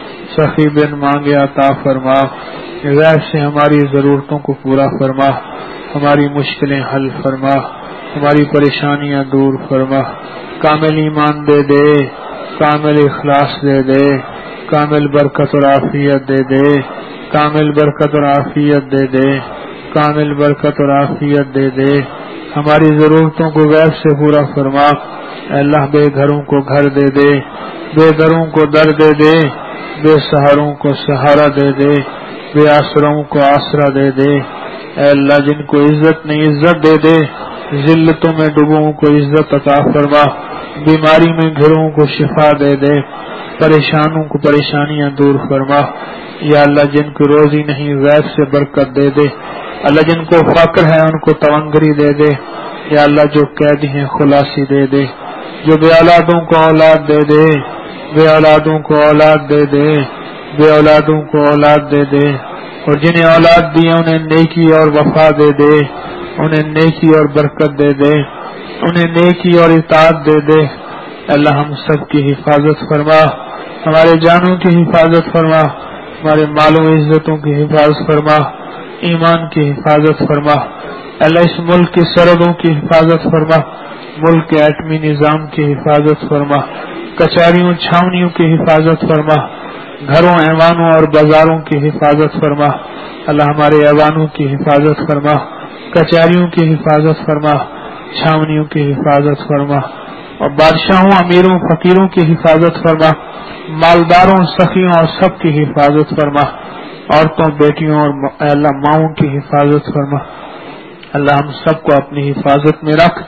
سخی بن مانگے عطا فرما۔ غیب سے ہماری ضرورتوں کو پورا فرما، ہماری مشکلیں حل فرما، ہماری پریشانیاں دور فرما۔ کامل ایمان دے دے، کامل اخلاص دے دے، کامل برکت اور عافیت دے دے، کامل برکت اور عافیت دے دے، کامل برکت اور عافیت دے دے۔ ہماری ضرورتوں کو غیب سے پورا فرما۔ اے اللہ بے گھروں کو گھر دے دے، بے دروں کو در دے دے، بے سہاروں کو سہارا دے دے، بے آسروں کو آسرا دے دے۔ اے اللہ جن کو عزت نہیں عزت دے دے، ذلتوں میں ڈوبوں کو عزت عطا فرما، بیماری میں گھروں کو شفا دے دے، پریشانوں کو پریشانیاں دور فرما۔ یا اللہ جن کو روزی نہیں غیب سے برکت دے دے، اللہ جن کو فقر ہے ان کو تونگری دے دے۔ یا اللہ جو قیدی ہیں خلاصی دے دے، جو بے اولادوں کو اولاد دے دے، بے اولادوں کو اولاد دے دے، بے اولادوں کو اولاد دے دے، اور جنہیں اولاد دی انہیں نیکی اور وفا دے دے، انہیں نیکی اور برکت دے دے، انہیں نیکی اور اطاعت دے دے۔ اللہ ہم سب کی حفاظت فرما، ہمارے جانوں کی حفاظت فرما، ہمارے مالوں عزتوں کی حفاظت فرما، ایمان کی حفاظت فرما۔ اللہ اس ملک کی سرحدوں کی حفاظت فرما، ملک کے ایٹمی نظام کی حفاظت فرما، کچہریوں چھاونیوں کی حفاظت فرما، گھروں ایوانوں اور بازاروں کی حفاظت فرما۔ اللہ ہمارے ایوانوں کی حفاظت فرما، کچہریوں کی حفاظت فرما، چھاونیوں کی حفاظت فرما، اور بادشاہوں امیروں فقیروں کی حفاظت فرما، مالداروں سخیوں اور سب کی حفاظت فرما، عورتوں بیٹیوں اور اللہ ماؤں کی حفاظت فرما۔ اللہ ہم سب کو اپنی حفاظت میں رکھ،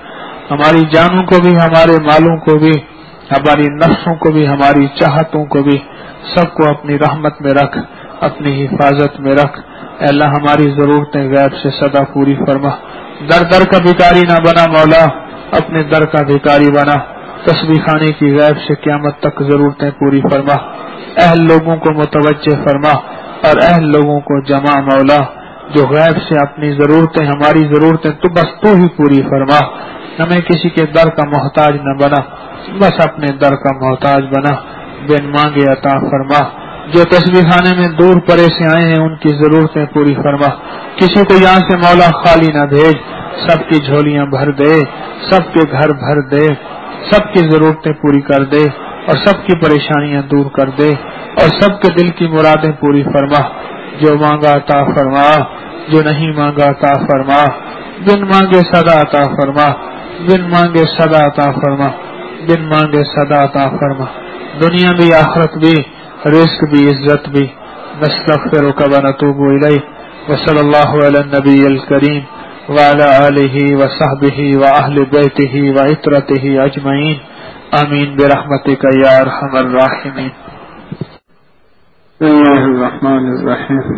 ہماری جانوں کو بھی، ہمارے مالوں کو بھی، ہماری نفسوں کو بھی، ہماری چاہتوں کو بھی، سب کو اپنی رحمت میں رکھ، اپنی حفاظت میں رکھ۔ اے اللہ ہماری ضرورتیں غیب سے سدا پوری فرما، در در کا بھکاری نہ بنا مولا، اپنے در کا بھکاری بنا، تسبیح خانے کی غیب سے قیامت تک ضرورتیں پوری فرما، اہل لوگوں کو متوجہ فرما اور اہل لوگوں کو جمع مولا، جو غیب سے اپنی ضرورتیں، ہماری ضرورتیں تو بس تو ہی پوری فرما، ہمیں کسی کے در کا محتاج نہ بنا، بس اپنے در کا محتاج بنا، بن مانگے عطا فرما۔ جو تسبیح خانے میں دور پرے سے آئے ہیں ان کی ضرورتیں پوری فرما، کسی کو یہاں سے مولا خالی نہ بھیج، سب کی جھولیاں بھر دے، سب کے گھر بھر دے، سب کی ضرورتیں پوری کر دے اور سب کی پریشانیاں دور کر دے اور سب کے دل کی مرادیں پوری فرما۔ جو مانگا عطا فرما، جو نہیں مانگا عطا فرما، بن مانگے صدا عطا فرما، بن مانگے صدا عطا فرما، بن مانگے صدا عطا فرما، دنیا بھی آخرت بھی، رزق بھی عزت بھی۔ نستغفرک ونتوب الیک وصلی اللہ علی النبی الکریم وعلی آلہ وصحبہ واہل بیتہ وعترتہ اجمعین، آمین برحمتک یا ارحم الراحمین۔ بسم اللہ الرحمن الرحیم۔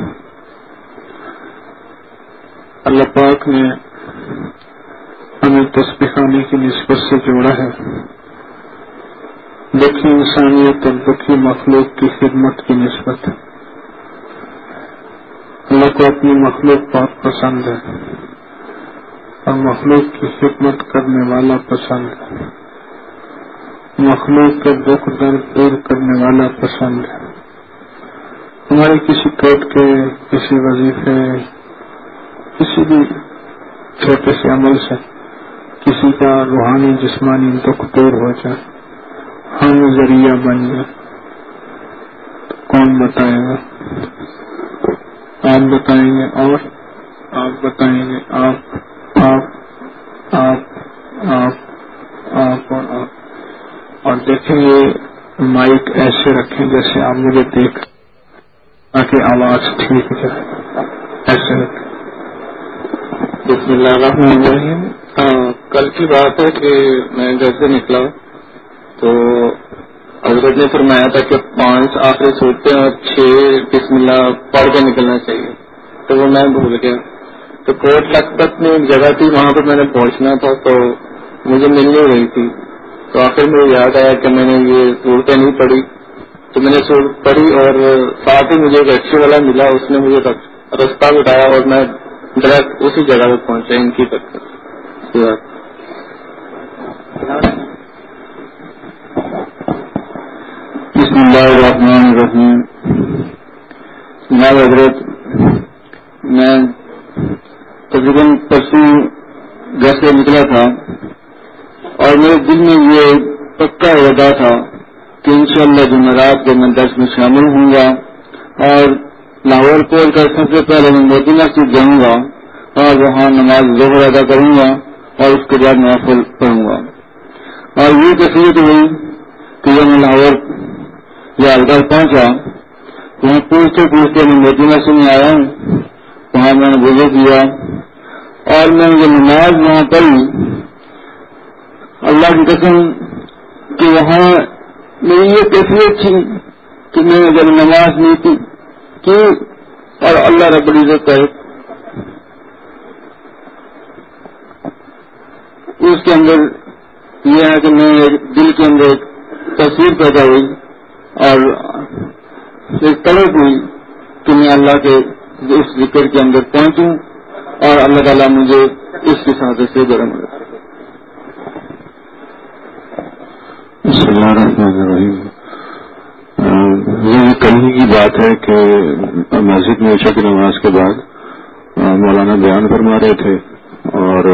اللہ پاک نے ہمیں تسبیح خانے کی نسبت سے جوڑا ہے، دکھی انسانیت اور دکھی مخلوق کی خدمت کی نسبت۔ اللہ کو اپنی مخلوق بہت پسند ہے اور مخلوق کی خدمت کرنے والا پسند ہے، مخلوق کے دکھ درد دور کرنے والا پسند ہے۔ ہمارے کسی کوٹ کے، کسی وظیفے، کسی بھی چھوٹے سے عمل سے کسی کا روحانی جسمانی دکھ دور ہو جائے، ہم ذریعہ بن جائے، تو کون بتائے گا؟ آپ بتائیں گے اور آپ بتائیں گے، آپ آپ آپ آپ آپ اور آپ، اور دیکھیں یہ مائک ایسے رکھیں جیسے آپ مجھے دیکھ تاکہ آواز ٹھیک جائے، ایسے رکھیں۔ بسم اللہ الرحمن الرحیم۔ کل کی بات ہے کہ میں گھر سے نکلا تو حضرت نے فرمایا تھا کہ 5 آخری صورتیں اور 6 بسم اللہ پڑھ کے نکلنا چاہیے، تو وہ میں بھول گیا۔ تو کوٹ لکھپت میں ایک جگہ تھی، وہاں پہ میں نے پہنچنا تھا تو مجھے مل نہیں رہی تھی، تو آخر مجھے یاد آیا کہ میں نے یہ صورتیں نہیں پڑھی، تو میں نے صورت پڑھی اور ساتھ ہی مجھے ایک رکشے والا ملا، اس نے مجھے رستہ بتایا اور میں ڈائریکٹ اسی جگہ پہ پہنچا ان کی طرف۔ بسم اللہ الرحمن الرحیم۔ جناب حضرت، میں تقریباً پرسوں گھر سے نکلا تھا اور میرے دل میں یہ پکا ارادہ تھا کہ انشاءاللہ جمعرات کو میں درس میں شامل ہوں گا اور لاہور پول کر سب سے پہلے میں موتی مسجد جاؤں گا اور وہاں نماز ظہر ادا کروں گا اور اس کے بعد نوافل پڑھوں گا۔ اور یہ تصویر ہوئی کہ جب میں لاہور یا الگڑھ پہنچا، وہاں پوچھتے پوچھتے میں موتی مسجد میں آیا ہوں، وہاں میں نے وضو کیا اور میں نے جو نماز وہاں پڑھی، اللہ کی قسم کہ وہاں میری یہ کیفیت تھی کہ میں جب نماز نہیں کی اور اللہ رب العزت کا اس کے اندر یہ ہے کہ میں دل کے اندر ایک تصویر پیدا ہوئی اور ایک طلب ہوئی کہ میں اللہ کے اس ذکر کے اندر پہنچوں اور اللہ تعالیٰ مجھے اس کی سازش سے گرم رکھے۔ بسم اللہ الرحمن الرحیم۔ یہ کل ہی کی بات ہے کہ مسجد میں عشاء کی نماز کے بعد مولانا بیان فرما رہے تھے اور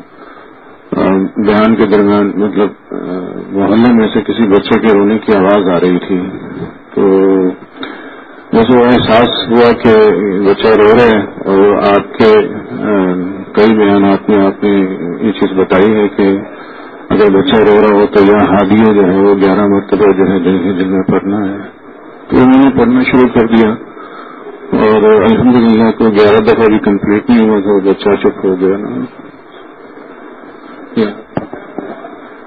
بیان کے درمیان مطلب محلے میں سے کسی بچے کے رونے کی آواز آ رہی تھی، تو جیسے وہ احساس ہوا کہ بچہ رو رہا ہے، اور آپ کے کئی بیانات میں آپ نے یہ چیز بتائی ہے کہ اگر بچہ رو رہا ہو تو یا ہادیہ جو ہے وہ 11 مرتبہ جو ہے دل میں پڑھنا ہے، تو انہوں نے پڑھنا شروع کر دیا اور الحمدللہ کو 11 دفعہ بھی کمپلیٹ نہیں ہوا تو بچہ چپ ہو گیا نا۔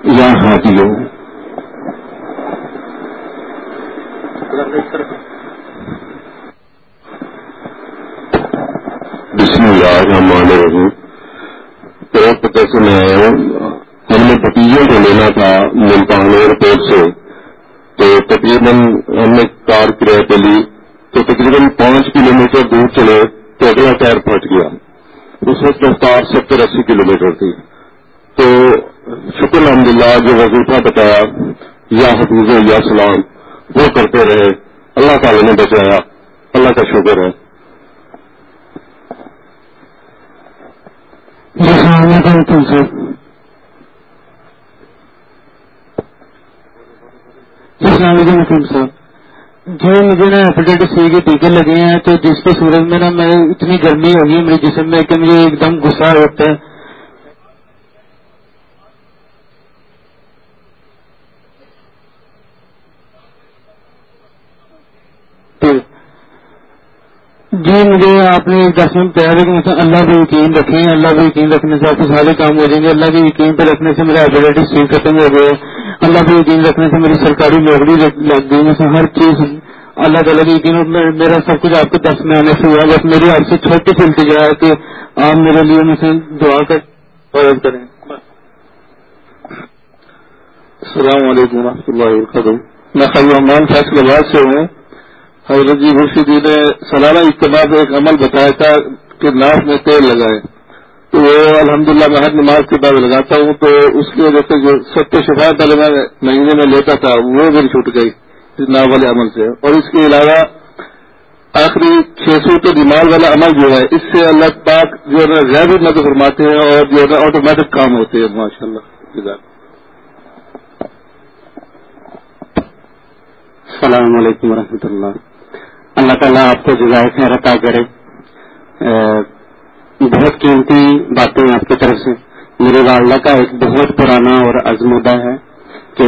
یا ہادیو. بسم اللہ الرحمن الرحیم. ایک پتے سے میں آیا ہوں. ہم نے بھتیجے کو لینا تھا ملتان ایئرپورٹ سے، تو تقریباً ہم نے کار کرایہ پہ لی، تو تقریباً 5 کلومیٹر دور چلے تو اگلا ٹائر پھٹ گیا. اس وقت رفتار 70-80 کلومیٹر تھی. تو شکر الحمدللہ جو وظیفہ بتایا یا حفیظ یا سلام وہ کرتے رہے، اللہ تعالی نے بچایا، اللہ کا شکر ہے. السلام علیکم سر. السلام علیکم سر. جو مجھے نا ہیپیٹائٹس سی کے ٹیکے لگے ہیں، تو جس کی صورت میں نا میں اتنی گرمی ہوگی ہے میرے جسم میں کہ مجھے ایک دم غصہ ہوتا ہے. جی مجھے آپ نے ایک 10 منٹ تیار ہے کہ مثلا اللہ پہ یقین رکھیں، اللہ پہ یقین رکھنے سے آپ کے سارے کام ہو جائیں گے. اللہ کے یقین پہ رکھنے سے میرا ہیپیٹائٹس سی ختم ہو گیا. اللہ پہ یقین رکھنے سے میری سرکاری نوکری لگ گئی. مثلا ہر چیز اللہ تعالیٰ کے یقین، میرا سب کچھ آپ کے 10 مہینے سے ہوا. بس میری آپ سے چھوٹی سی التجا ہے کہ آپ میرے لیے مثلا دعا کریں. السلام علیکم و رحمۃ اللہ وبرکاتہ. میں خلیل الرحمان فیصل آباد سے ہوں. حضرت جی مرشدی نے سالانہ اجتماع میں ایک عمل بتایا تھا کہ ناف میں تیل لگائے، تو وہ الحمدللہ میں ہر نماز کے بعد لگاتا ہوں. تو اس کی وجہ سے جو سب شفا پہلے میں مہینے میں لیتا تھا وہ میری چھوٹ گئی اس ناف والے عمل سے. اور اس کے علاوہ آخری 600 کے دماغ والا عمل جو ہے، اس سے اللہ پاک جو ہے غیبی مدد فرماتے ہیں اور جو ہے آٹومیٹک کام ہوتے ہیں. ماشاء اللہ. السلام علیکم ورحمۃ اللہ. اللہ تعالیٰ آپ کو جزائے خیر عطا کرے. بہت قیمتی باتیں آپ کی طرف سے. میری والدہ کا ایک بہت پرانا اور ازمودہ ہے کہ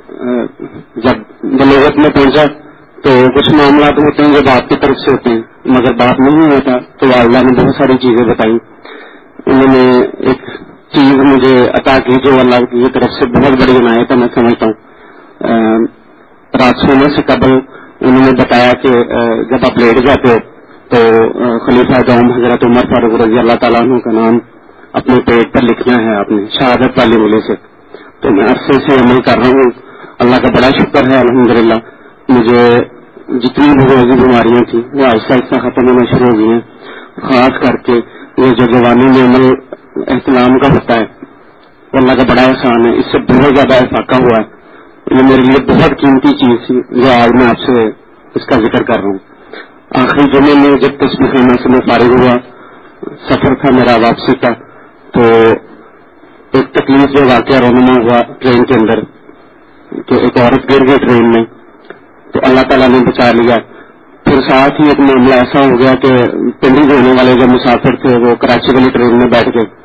جب بلوغت میں پہنچا تو کچھ معاملات ہوتے ہیں جو باپ کی طرف سے ہوتے ہیں، مگر باپ نہیں ہوتا. تو والدہ نے بہت ساری چیزیں بتائی. انہوں نے ایک چیز مجھے عطا کی جو اللہ کی طرف سے بہت بڑی عنایت ہے، میں سمجھتا ہوں. رات سونے سے قبل انہوں نے بتایا کہ جب آپ لیٹ جاتے ہو تو خلیفہ دوم حضرت عمر فاروق رضی اللہ تعالیٰ عنہ کا نام اپنے پیٹ پر لکھنا ہے آپ نے شہادت والی مجھے سے. تو میں عرصے سے عمل کر رہا ہوں. اللہ کا بڑا شکر ہے الحمدللہ. مجھے جتنی بھی روزی بیماریاں تھیں وہ آہستہ آہستہ ختم ہونا شروع ہو گئی ہیں. خاص کر کے یہ جو جوانی میں عمل احتلام کا ہوتا ہے وہ اللہ کا بڑا احسان ہے. اس سے بہت زیادہ افاقہ ہوا ہے. یہ میرے لیے بہت قیمتی چیز تھی جو آج میں آپ سے اس کا ذکر کر رہا ہوں. آخری جمعے میں جب تسبیح خانہ سے میں فارغ ہوا، سفر تھا میرا واپسی کا، تو ایک تکلیف جو واقعہ رونما ہوا ٹرین کے اندر کہ ایک عورت گر گئی ٹرین میں، تو اللہ تعالیٰ نے بچا لیا. پھر ساتھ ہی ایک معاملہ ایسا ہو گیا کہ پنڈی جانے والے جو مسافر تھے وہ کراچی والی ٹرین میں بیٹھ گئے.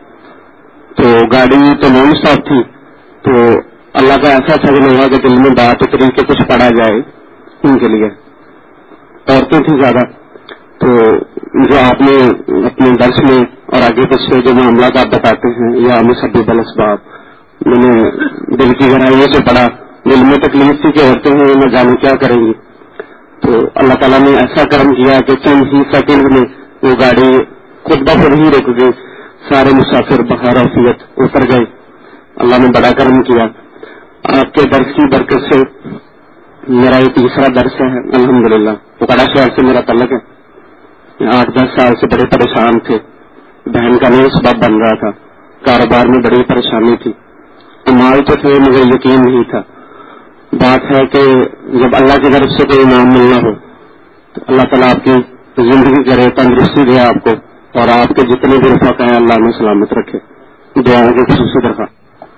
تو گاڑی تو نان اسٹاپ تھی، تو اللہ کا ایسا فضل ہوا کہ دل میں بات اتری کہ کچھ پڑھا جائے ان کے لیے. عورتیں تھیں زیادہ. تو جو آپ نے اپنے درس میں اور آگے پچھلے جو معاملات آپ بتاتے ہیں یا مسبب الاسباب، میں نے دل کی گہرائیوں سے پڑھا. دل میں تکلیف تھی کہ عورتیں ہیں نہ جانے کیا کریں گی. تو اللہ تعالیٰ نے ایسا کرم کیا کہ چند ہی سیکنڈ میں وہ گاڑی خود بخود ہی رک گئی. سارے مسافر بخار عافیت اتر گئے. اللہ نے بڑا کرم کیا. آپ کے درس کی برکت سے میرا یہ تیسرا درس ہے الحمدللہ. پکڑا شہر سے میرا تعلق ہے. 8-10 سال سے بڑے پریشان تھے. بہن کا نہیں سبب بن رہا تھا. کاروبار میں بڑی پریشانی تھی. امال تو تھے مجھے یقین نہیں تھا. بات ہے کہ جب اللہ کی طرف سے کوئی انعام ملنا ہو تو اللہ تعالیٰ آپ کی زندگی کرے، تندرستی دے آپ کو، اور آپ کے جتنے بھی رفقا ہیں اللہ میں سلامت رکھے. دعاؤں کی خصوصی درخواست.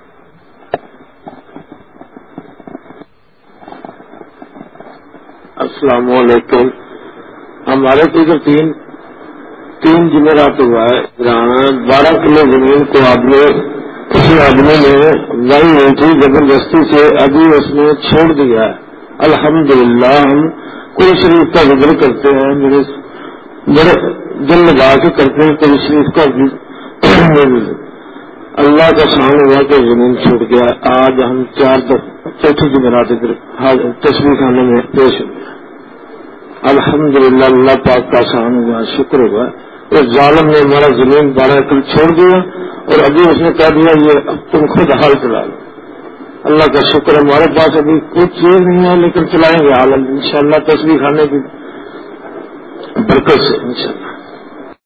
السلام علیکم. ہمارے تو ادھر تین جمعرات ہوا ہے. 12 کلو زمین کو کسی آدمی نے لائی ہوئی تھی زبردستی سے، ابھی اس نے چھوڑ دیا ہے. الحمدللہ ہم قرآن شریف کا ذکر کرتے ہیں، میرے بڑے دل لگا کے کرتے ہیں قرآن شریف کا. اللہ کا سامنے ہوا کہ زمین چھوٹ گیا. آج ہم 4 چوتھی جمعرات تصویر خانے میں پیش ہو گیا. الحمدللہ اللہ پاک کا سامنے ہوا, شکر ہوا. اس ظالم نے ہمارا زمین 12 ایکڑ چھوڑ دیا اور ابھی اس نے کہہ دیا یہ اب تم خود حال چلا لو. اللہ کا شکر ہے ہمارے پاس ابھی کچھ چیز نہیں ہے لیکن چلائیں گے حال انشاءاللہ تصویر خانے کی برکت سے انشاءاللہ.